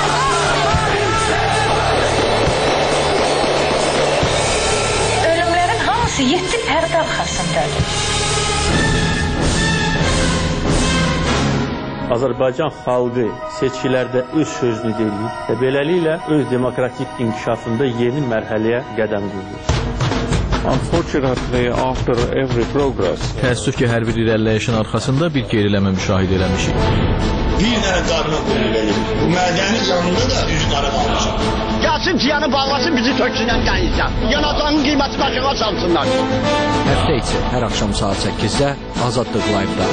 Speaker 15: Ölümlərin hamısı yeddi pərdə arxasındadır.
Speaker 9: Azərbaycan xalqı seçkilərdə öz sözünü deyir və beləliklə öz demokratik inkişafında yeni mərhələyə qədəm qoyur.
Speaker 28: Unfortunately, after every progress,
Speaker 11: Təəssüf ki, hər bir irəliləyişin arxasında bir geriləmə müşahidə eləmişik.
Speaker 28: bir dənə qarına qoyulur. Bu mədəni canında da üz qara qalmışıq.
Speaker 10: Gəlsin ciyanı bağlasın, bizi töksünən dənizdən. Yanacağın qiyməti başına salsınlar.
Speaker 13: Həftə içi hər axşam saat səkkizdə Azadlıq Live-da.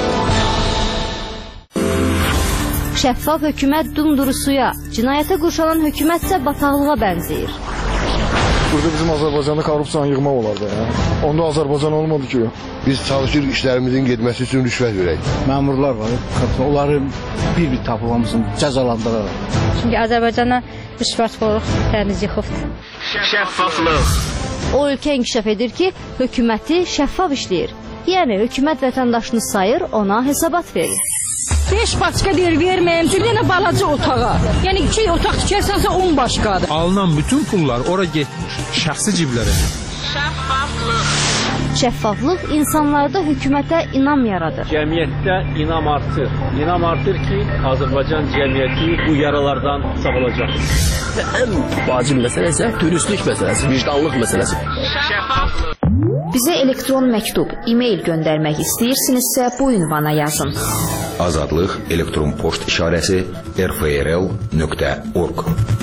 Speaker 14: Şəffaf hökumət dumduru suya, cinayətə qurşalan hökumət isə bataqlığa bənzəyir.
Speaker 6: Burada bizim Azərbaycanda korrupsiyanı yığmaq olardı. Ya. Onda Azərbaycan olmadı ki.
Speaker 8: Biz çalışırıq işlərimizin getməsi üçün rüşvət verək.
Speaker 4: Məmurlar var, onları bir-bir tapılmamızın cəzalandıraraq.
Speaker 15: Çünki Azərbaycana rüşvətxorluq təmiz yıxıbdır.
Speaker 28: Şəffaflıq.
Speaker 14: O ölkə inkişaf edir ki, hökuməti şəffaf işləyir. Yəni hökumət vətəndaşını sayır, ona hesabat verir.
Speaker 12: beş başqa deyir verməyim, bir dənə balaca otağa. Yəni iki otaq tikərsənsə on başqadır.
Speaker 28: Alınan bütün pullar ora getmiş, şəxsi ciblərə.
Speaker 15: Şəffaflıq.
Speaker 14: Şəffaflıq insanlarda hökumətə inam yaradır.
Speaker 9: Cəmiyyətdə inam artır. İnam artır ki, Azərbaycan cəmiyyəti bu yaralardan sağolacaq.
Speaker 20: Ən vacib məsələ isə dürüstlük məsələsi, vicdanlıq məsələsi.
Speaker 15: Şəffaflıq.
Speaker 16: Bizə elektron məktub, e-mail göndərmək istəyirsinizsə bu ünvana yazın.
Speaker 22: Azadlıq elektron poçt işarəsi r f r l nöqtə org.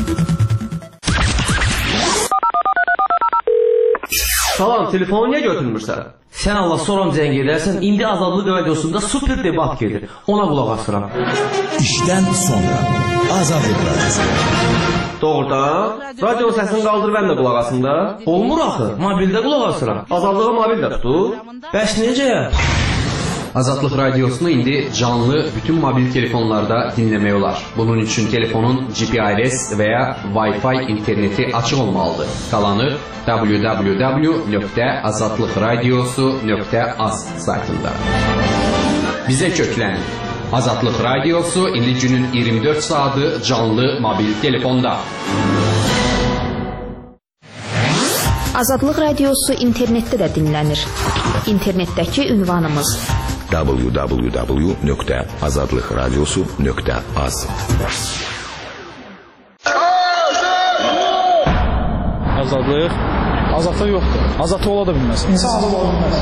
Speaker 23: Salam, telefonu niyə götürmürsən? Sən Allah soram zəng edərsən, indi Azadlıq Radiosunda super debat gedir. Ona qulaq asıram.
Speaker 24: İşdən sonra Azadlıq Radiosu.
Speaker 23: Doğrudan, radio səsini qaldır mən də qulaq asım da. Olmur axı, mobildə qulaq asıram. Azadlığı mobildə tutur. Bəs necə?
Speaker 13: Azadlıq Radiosunu indi canlı bütün mobil telefonlarda dinləmək olar. Bunun üçün telefonun G P R S və ya Wi-Fi interneti açıq olmalıdır. Qalanı w w w nöqtə azadlıqradiosu nöqtə az saytında. Bizə köklən. Azadlıq Radiosu indi günün iyirmi dörd saatı canlı mobil telefonda.
Speaker 16: Azadlıq Radiosu internetdə də dinlənir. İnternetdəki ünvanımız
Speaker 22: w w w nöqtə azadlıqradiosu nöqtə az.
Speaker 1: Azadlıq? Azadlıq yoxdur. Azadlıq ola da bilməz. İnsan ola bilməz.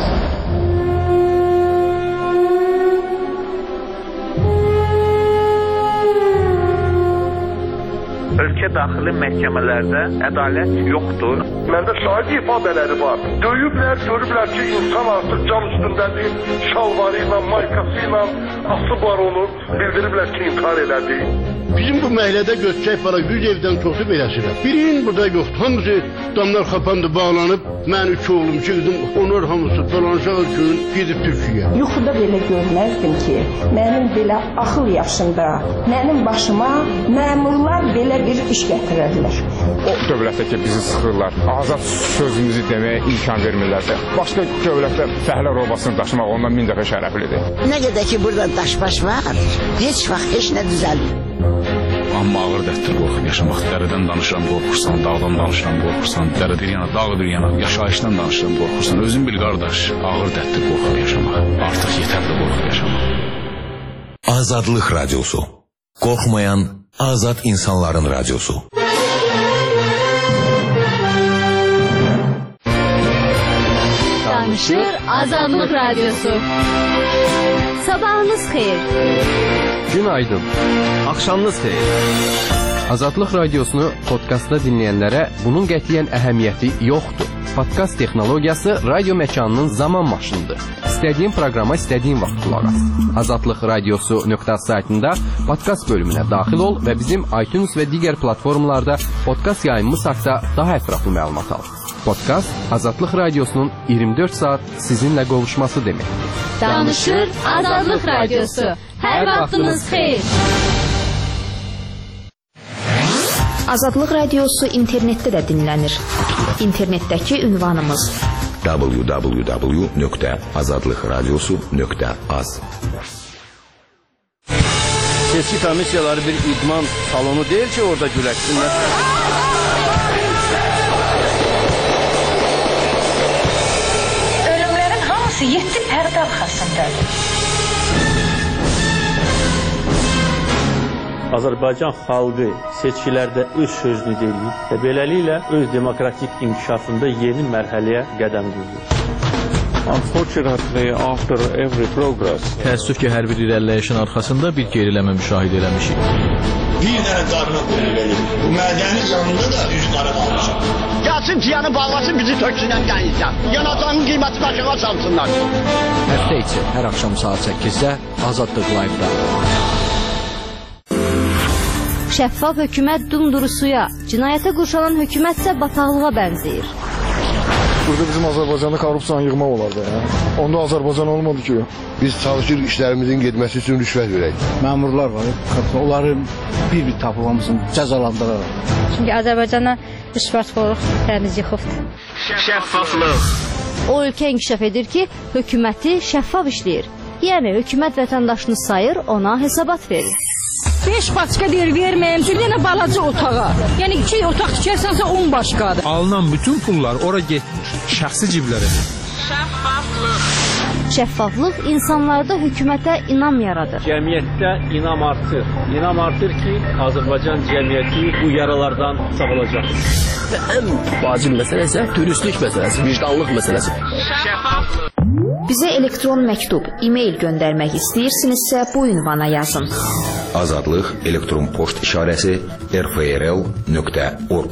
Speaker 28: Ölkə daxili məhkəmələrdə ədalət yoxdur. Məndə şahid ifadələri var. Döyüblər, görüblər ki, insan artıq can üstündədir. Şalvarı ilə, maykası ilə asıb var onu. Bildiriblər ki, intihar elədi.
Speaker 2: Bizim bu məhəllədə götürək var, yüz evdən çoxu beləsidir. Birinin burada yoxdur. Hamısı damlar xapandı, bağlanıb. Mən üç oğlum, iki qızım, onlar hamısı dolanacaq üçün gedib Türkiyə.
Speaker 5: Yuxuda belə görməzdim ki, mənim belə axıl yaşında, mənim başıma məmurlar belə bir iş gətirərlər.
Speaker 17: O dövlətdə ki, bizi sıxırlar, azad sözümüzü deməyə imkan vermirlər. Başqa dövlətdə fəhlə robasını daşımaq ondan min dəfə şərəflidir.
Speaker 18: Nə qədər ki, burada daş-baş var, heç vaxt heç nə düzəlmir.
Speaker 19: Amma ağır dərddir qorxub yaşamaq. Dərədən danışıram, qorxursan, dağdan danışıram, qorxursan, dərə bir yana, dağ bir yana, yaşayışdan danışıram, qorxursan. Özün bil, qardaş, ağır dərddir qorxub yaşamaq. Artıq yetərli qorxub yaşamaq.
Speaker 24: Azadlıq Radiosu. Qorxmayan azad insanların radiosu.
Speaker 14: Danışır Azadlıq Radiosu. Sabahınız xeyir.
Speaker 7: Günaydın. Axşamınız xeyir. Azadlıq Radiosunu podkastda dinləyənlərə bunun qətiyyən əhəmiyyəti yoxdur. Podkast texnologiyası radio məkanının zaman maşınıdır. İstədiyin proqrama istədiyin vaxt qulaq as. azadlıq radiosu nöqtə az saytında podkast bölümünə daxil ol və bizim iTunes və digər platformalarda podkast yayımımız haqqında daha ətraflı məlumat al. Podkast Azadlıq Radiosunun iyirmi dörd saat sizinlə qovuşması deməkdir.
Speaker 14: Danışır Azadlıq Radiosu. Hər vaxtınız xeyir.
Speaker 16: Azadlıq Radiosu internetdə də dinlənir. İnternetdəki ünvanımız
Speaker 22: w w w nöqtə azadlıqradiosu nöqtə az.
Speaker 7: Seçki komissiyaları bir idman salonu deyil ki, orada güləşsinlər.
Speaker 5: Ölümlərin hamısı yeddi pərdə arxasındadır.
Speaker 9: Azərbaycan xalqı seçkilərdə öz sözünü deyir və beləliklə öz demokratik inkişafında yeni mərhələyə qədəm qoyur.
Speaker 6: Unfortunately, after every progress,
Speaker 11: təəssüf ki, hər bir irəliləyişin arxasında bir geriləmə müşahidə eləmişik.
Speaker 2: Bir dənə qarına qoyulur. Bu mədəni yanında da üç qara qalmışıq.
Speaker 25: Gəlsin ciyanı bağlasın, bizi töksünən dənizdən. Yanacağın qiymətini aşağı salsınlar.
Speaker 26: Həftə içi hər axşam saat səkkizdə Azadlıq Live-da.
Speaker 14: Şəffaf hökumət dumdurusuya, cinayətə qurşalan hökumət isə bataqlığa bənzəyir.
Speaker 29: Burada bizim Azərbaycanda korrupsiyanı yığmaq olardı. Ya. Onda Azərbaycan olmadı ki.
Speaker 30: Biz çalışırıq işlərimizin getməsi üçün rüşvət verək.
Speaker 1: Məmurlar var, onların bir-bir tapılmasını cəzalandıraraq.
Speaker 15: Çünki Azərbaycana rüşvətxorluq təmiz yıxıbdır.
Speaker 5: Şəffaflıq.
Speaker 14: O ölkə inkişaf edir ki, hökuməti şəffaf işləyir. Yəni, hökumət vətəndaşını sayır, ona hesabat verir.
Speaker 12: beş başqa deyir verməyim, bir dənə balaca otağa. Yəni iki otaq tikərsənsə on başqadır.
Speaker 31: Alınan bütün pullar ora getmir, şəxsi ciblərə.
Speaker 5: Şəffaflıq.
Speaker 14: Şəffaflıq insanlarda hökumətə inam yaradır.
Speaker 9: Cəmiyyətdə inam artır. İnam artır ki, Azərbaycan cəmiyyəti bu yaralardan sağolacaq.
Speaker 20: Və ən vacib məsələ isə dürüstlük məsələsi, vicdanlıq məsələsi.
Speaker 5: Şəffaflıq.
Speaker 16: Bizə elektron məktub, e-mail göndərmək istəyirsinizsə bu ünvana yazın.
Speaker 22: Azadlıq elektron poçt işarəsi r f r l nöqtə org.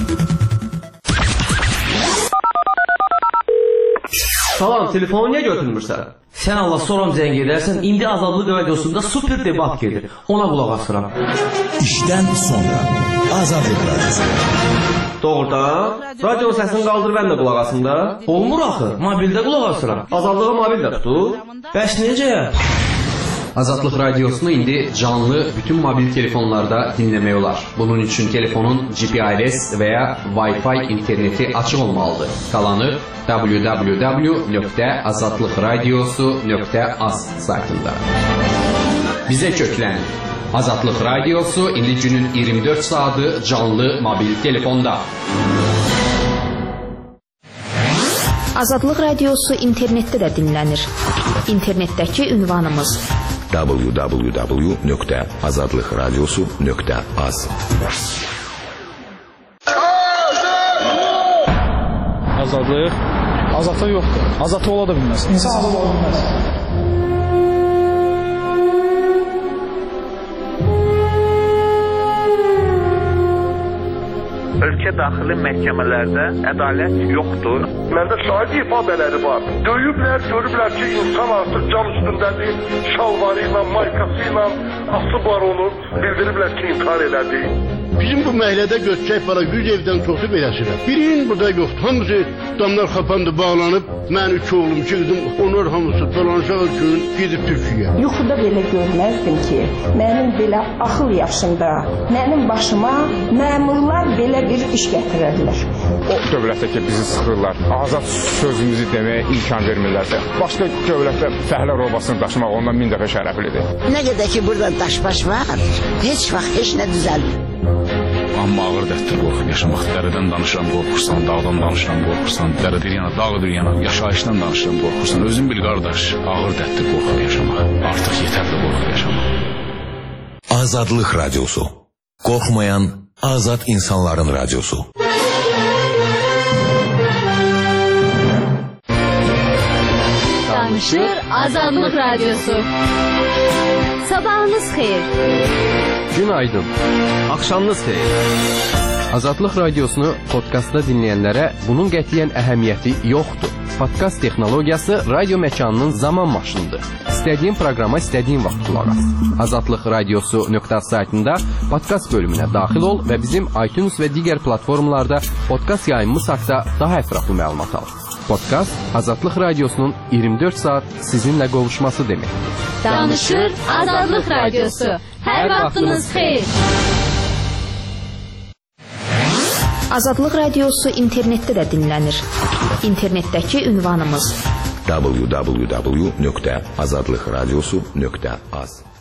Speaker 23: Salam, telefonu niyə götürmürsən? Sən Allah soram zəng edərsən, indi Azadlıq Radiosunda super debat gedir. Ona qulaq asıram.
Speaker 24: İşdən sonra Azadlıq Radiosu.
Speaker 23: Doğrudan, radio səsini qaldır mən də qulaq asım da. Olmur axı, mobildə qulaq asıram. Azadlığa mobildə tutur. Bəs necə?
Speaker 13: Azadlıq Radiosunu indi canlı bütün mobil telefonlarda dinləmək olar. Bunun üçün telefonun G P R S və ya Wi-Fi interneti açıq olmalıdır. Qalanı w w w nöqtə azadlıqradiosu nöqtə az saytında. Bizə köklənin. Azadlıq Radiosu indi günün iyirmi dörd saatı canlı mobil telefonda.
Speaker 16: Azadlıq Radiosu internetdə də dinlənir. İnternetdəki ünvanımız
Speaker 24: w w w nöqtə azadlıqradiosu nöqtə az.
Speaker 1: Azadlıq, azadlıq yoxdur. Azadlıq ola da bilməz. İnsan azad ola bilməz.
Speaker 3: Ölkə daxili məhkəmələrdə ədalət yoxdur.
Speaker 4: Məndə şahid ifadələri var. Döyüblər, görüblər ki, insan artıq can üstündədir. Şalvarı ilə, maykası ilə asıb var onu. Bildiriblər ki, intihar elədi.
Speaker 2: Bizim bu məhəllədə götürək falan yüz evdən çoxu beləsidir. Birinin burada yoxdur. Hamısı damlar kapandı, bağlanıb. Mən üç oğlum çıktım. Onlar hamısı dolanacaq üçün gidib Türkiyə.
Speaker 5: Yuxuda belə görməzdim ki, mənim belə axıl yaşında, mənim başıma məmurlar belə bir iş gətirərlər.
Speaker 7: O dövlətdə ki, bizi sıxırlar, azad sözümüzü deməyə imkan vermirlər. Başqa dövlətdə fəhlə robasını daşımaq ondan min dəfə şərəflidir.
Speaker 8: Nə qədər ki, burada daş-baş var, heç vaxt heç nə düzəlmir.
Speaker 10: Amma ağır dərddir qorxub yaşamaq. Dərədən danışıram, qorxursan, dağdan danışıram, qorxursan, dərədir yana, dağıdır yana, yaşayışdan danışıram, qorxursan. Özün bil qardaş, ağır dərddir qorxub yaşamaq. Artıq yetərli qorxub yaşamaq.
Speaker 24: Azadlıq Radyosu. Qorxmayan azad insanların radyosu.
Speaker 14: Danışır Azadlıq Radyosu. Sabahınız xeyir.
Speaker 13: Günaydın. Axşamınız xeyir. Azadlıq Radiosunu podkastda dinləyənlərə bunun qətiyyən əhəmiyyəti yoxdur. Podkast texnologiyası radio məkanının zaman maşınıdır. İstədiyin proqrama istədiyin vaxt qulaq as. azadlıq radiosu nöqtə az saytında podkast bölümünə daxil ol və bizim iTunes və digər platformalarda podkast yayımımız haqqında daha ətraflı məlumat al. Podkast Azadlıq Radiosunun iyirmi dörd saat sizinlə qovuşması deməkdir.
Speaker 14: Danışır Azadlıq Radiosu. Hər vaxtınız xeyir.
Speaker 16: Azadlıq Radiosu internetdə də dinlənir. İnternetdəki ünvanımız
Speaker 24: w w w nöqtə azadlıqradiosu nöqtə az.